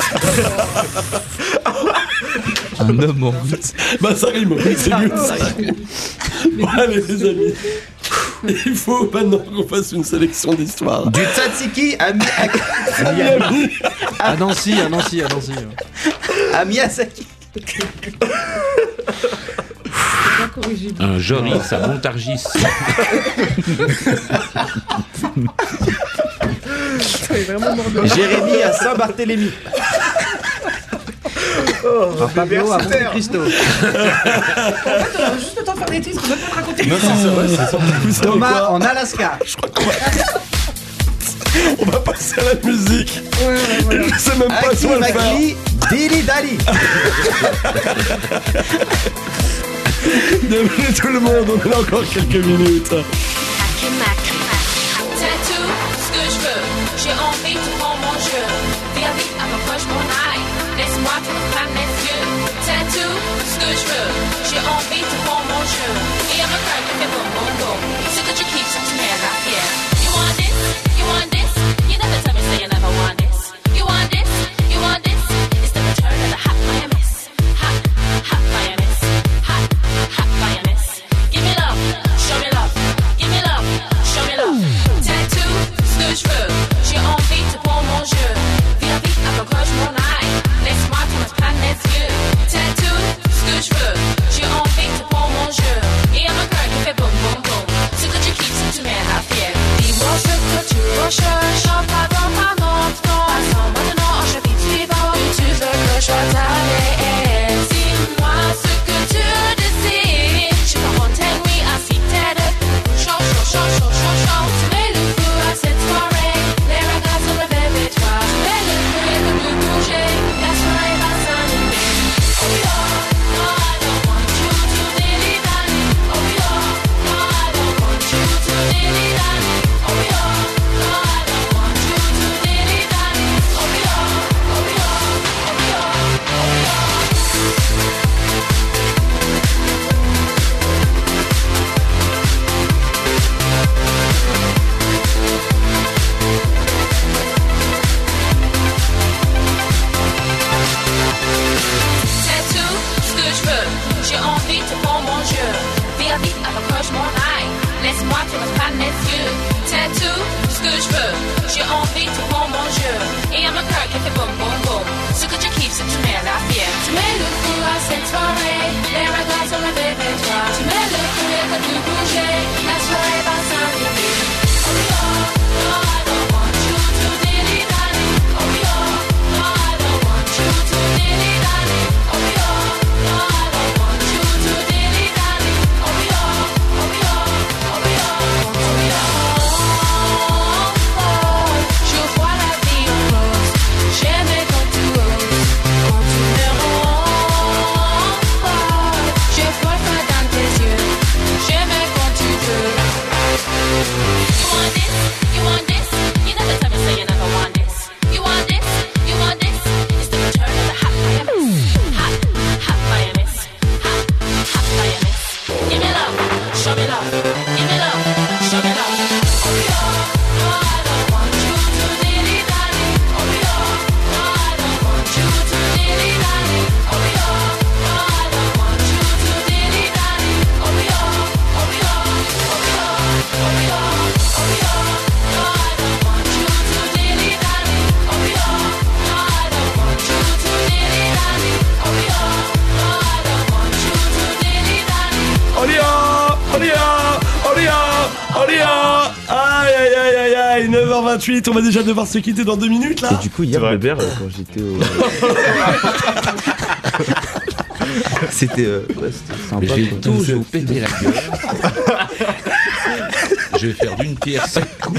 Un homme en route. Bah ça rime, c'est But. Bon allez les amis. Il faut maintenant qu'on fasse une sélection d'histoires. Du tzatziki à, Mi- à... Miami. À Nancy, à Nancy, à Nancy. à Miyazaki. Un Joris à Montargis. C'est vraiment mort de Jérémy à Saint-Barthélemy. Un Pablo à Monte Cristo. En fait, on a juste le temps de faire des titres, on va pas te raconter. Non, c'est ça, ouais, c'est ça. Vous savez Thomas quoi en Alaska. Je crois qu'on va... On va passer à la musique. Ouais, ouais, voilà. Je sais même pas si on va le faire. Makli, Dili Dali. Bienvenue tout le monde, on a encore quelques minutes. Tattoo, ce que je veux, j'ai envie de prendre mon jeu. Vérité, approche mon eye, laisse-moi te prendre mes yeux. Tattoo, ce que je veux, j'ai envie de prendre mon jeu. Et I'm a crack, if it boom, boom, boom. So that you keep some hands up, yeah. You want this? You want this? You never tell me, say you never want this. You want this? You want this? It's the return of the hot lioness. Hot, hot lioness. Hot, hot lioness. Give me love, show me love. Give me heures vingt-huit, on va déjà devoir se quitter dans deux minutes là. Et du coup, hier, Bébert, euh, quand j'étais au. C'était. Euh, ouais, c'était sympa. Mais je vais quoi. tous vous péter la gueule. Je vais faire d'une pierre cinq coups.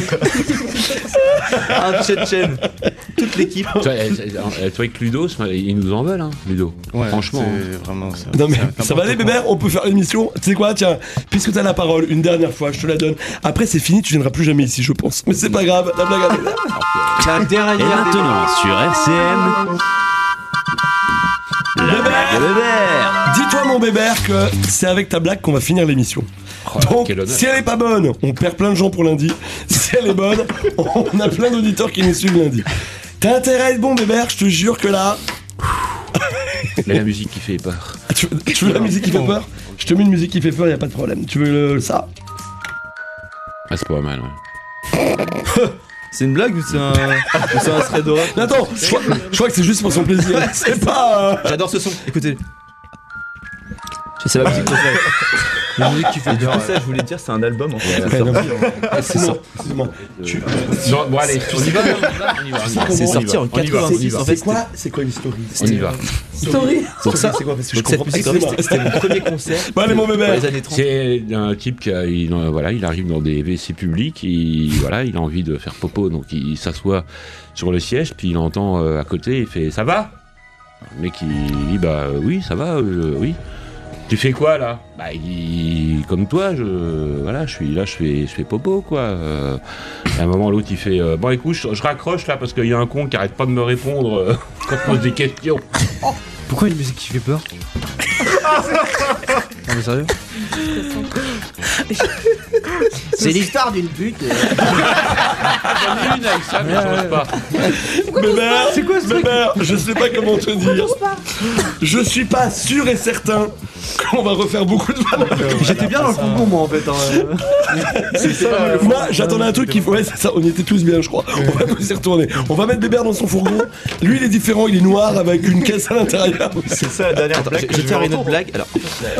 Un Tchétchène. Toute l'équipe. Toi, elle- elle- elle- toi, avec Ludo, ils nous en veulent, hein, Ludo. Ouais, Franchement. c'est vraiment ça. Non mais C'est ça va aller n'importe Bébert, on peut faire l'émission. Tu sais quoi, tiens, puisque t'as la parole une dernière fois, je te la donne. Après c'est fini, tu viendras plus jamais ici je pense. Mais c'est pas grave, la blague à Bébert. La dernière. Et maintenant sur R C M, la blague à Bébert. Dis-toi mon Bébert que c'est avec ta blague qu'on va finir l'émission. Oh, Donc quel honneur. si elle est pas bonne, on perd plein de gens pour lundi. Si elle est bonne, on a plein d'auditeurs qui nous suivent lundi. T'as intérêt à être bon Bébert, je te jure que là... Mais la musique qui fait peur. Tu veux, tu veux la musique qui fait peur? Je te mets une musique qui fait peur, y a pas de problème. Tu veux le, ça? Ah, c'est pas mal, ouais. C'est une blague ou c'est un. ou c'est un thread de rap? Attends, je crois, je crois que c'est juste pour son plaisir. C'est pas... euh, J'adore ce son, écoutez. C'est ma musique préférée. La musique qui fait du coup, ça, je voulais dire, c'est un album en fait. Ouais, non, Ah, c'est non, ça. excuse-moi. Tu- Non, bon, allez, on y va, on y va, on y va. C'est On y sorti va, en on y va, on y quatre-vingt-six. va. En fait, C'est quoi, c'est quoi une story? On y va. Story. Donc ça, c'est quoi? Parce que je donc cette comprends musique, pas. en fait, c'était c'était mon premier concert. Bon, allez, mon Dans Bébert. les années trente. C'est un type qui a, il, euh, voilà, il arrive dans des W C publics, il, voilà, il a envie de faire popo, donc il s'assoit sur le siège, puis il entend euh, à côté, il fait « Ça va ?» Le mec il dit « Bah euh, oui, ça va, euh, oui. » Tu fais quoi là? Bah il dit comme toi, je voilà, je suis là, je fais je fais popo quoi. Euh, et à un moment l'autre il fait euh, bon écoute, je, je raccroche là parce qu'il y a un con qui arrête pas de me répondre euh, quand je pose des questions. Pourquoi une musique qui fait peur? Non mais sérieux? C'est l'histoire d'une pute. J'en ai une avec ça, mais j'ose pas. Bébert, C'est quoi ce truc? Bébert, je sais pas comment te dire. Je suis pas sûr et certain qu'on va refaire beaucoup de vannes. J'étais bien dans le fourgon moi en fait. hein. C'est ça. Moi, j'attendais un truc qui faut. Ouais, c'est ça. On y était tous bien, je crois. On va tous y retourner. On va mettre Bébert dans son fourgon. Lui, il est différent. Il est noir avec une caisse à l'intérieur. C'est ça la dernière Attends, blague. je que je vais je te faire vais une autre entendre. blague. Alors,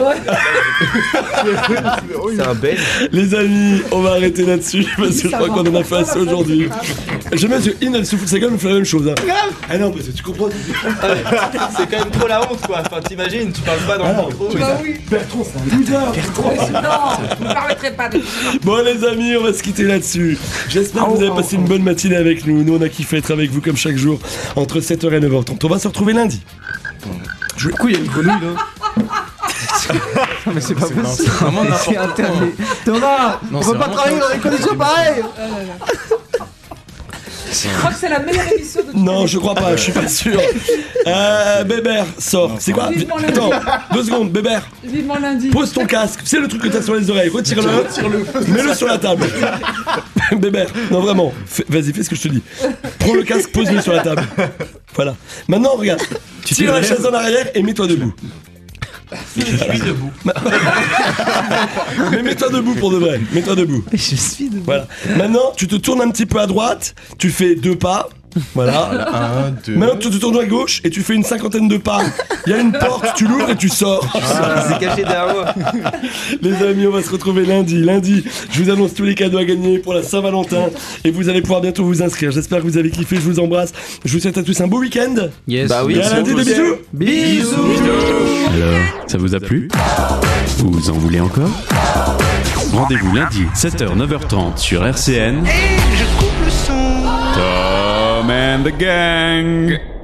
c'est un belge. Les amis, on va arrêter là-dessus parce que je crois qu'on en a fait assez aujourd'hui. J'aime bien que In, elle souffle sa gueule, me fait la même chose. Hein. Ah non, parce que tu comprends. C'est quand même trop la honte quoi. Enfin, t'imagines, tu parles pas dans le micro. Bah oui. Bertrand, c'est un loser. Non, vous ne permettrez pas de. Bon les amis, on va se quitter là-dessus. J'espère que vous avez passé une bonne matinée avec nous. Nous on a kiffé être avec vous comme chaque jour entre sept heures et neuf heures trente. On va se retrouver lundi. Du coup, il y a une grenouille là. Non mais c'est pas possible. vraiment n'importe C'est interdit. Thomas, Non, on c'est peut pas vraiment travailler dans des conditions pareilles. Je crois que c'est la meilleure émission de Non, je crois pas, je suis pas sûr. Euh, Bébert, sors. C'est quoi? Vivement lundi. Attends, deux secondes, Bébert. Vivement lundi. Pose ton casque, c'est le truc que t'as sur les oreilles, retire-le, mets-le sur la table. Bébert, non vraiment, fais- vas-y, fais ce que je te dis. Prends le casque, pose-le sur la table. Voilà. Maintenant, regarde, tire la chaise en arrière et mets-toi debout. Je suis debout. Mais mets-toi debout pour de vrai, mets-toi debout. Je suis de. Voilà. Maintenant, tu te tournes un petit peu à droite, tu fais deux pas. Voilà. Un, deux. Maintenant, tu te tournes à gauche et tu fais une cinquantaine de pas. Il y a une porte, tu l'ouvres et tu sors. Ah, c'est caché derrière moi. Les amis, on va se retrouver lundi. Lundi, je vous annonce tous les cadeaux à gagner pour la Saint-Valentin et vous allez pouvoir bientôt vous inscrire. J'espère que vous avez kiffé. Je vous embrasse. Je vous souhaite à tous un beau week-end. Yes. Bah oui. Et à lundi, des bisous. Bisous. Alors, ça vous a plu? Vous en voulez encore? Rendez-vous lundi, sept heures neuf heures trente sur R C N. Et je coupe le son. Tom and the Gang.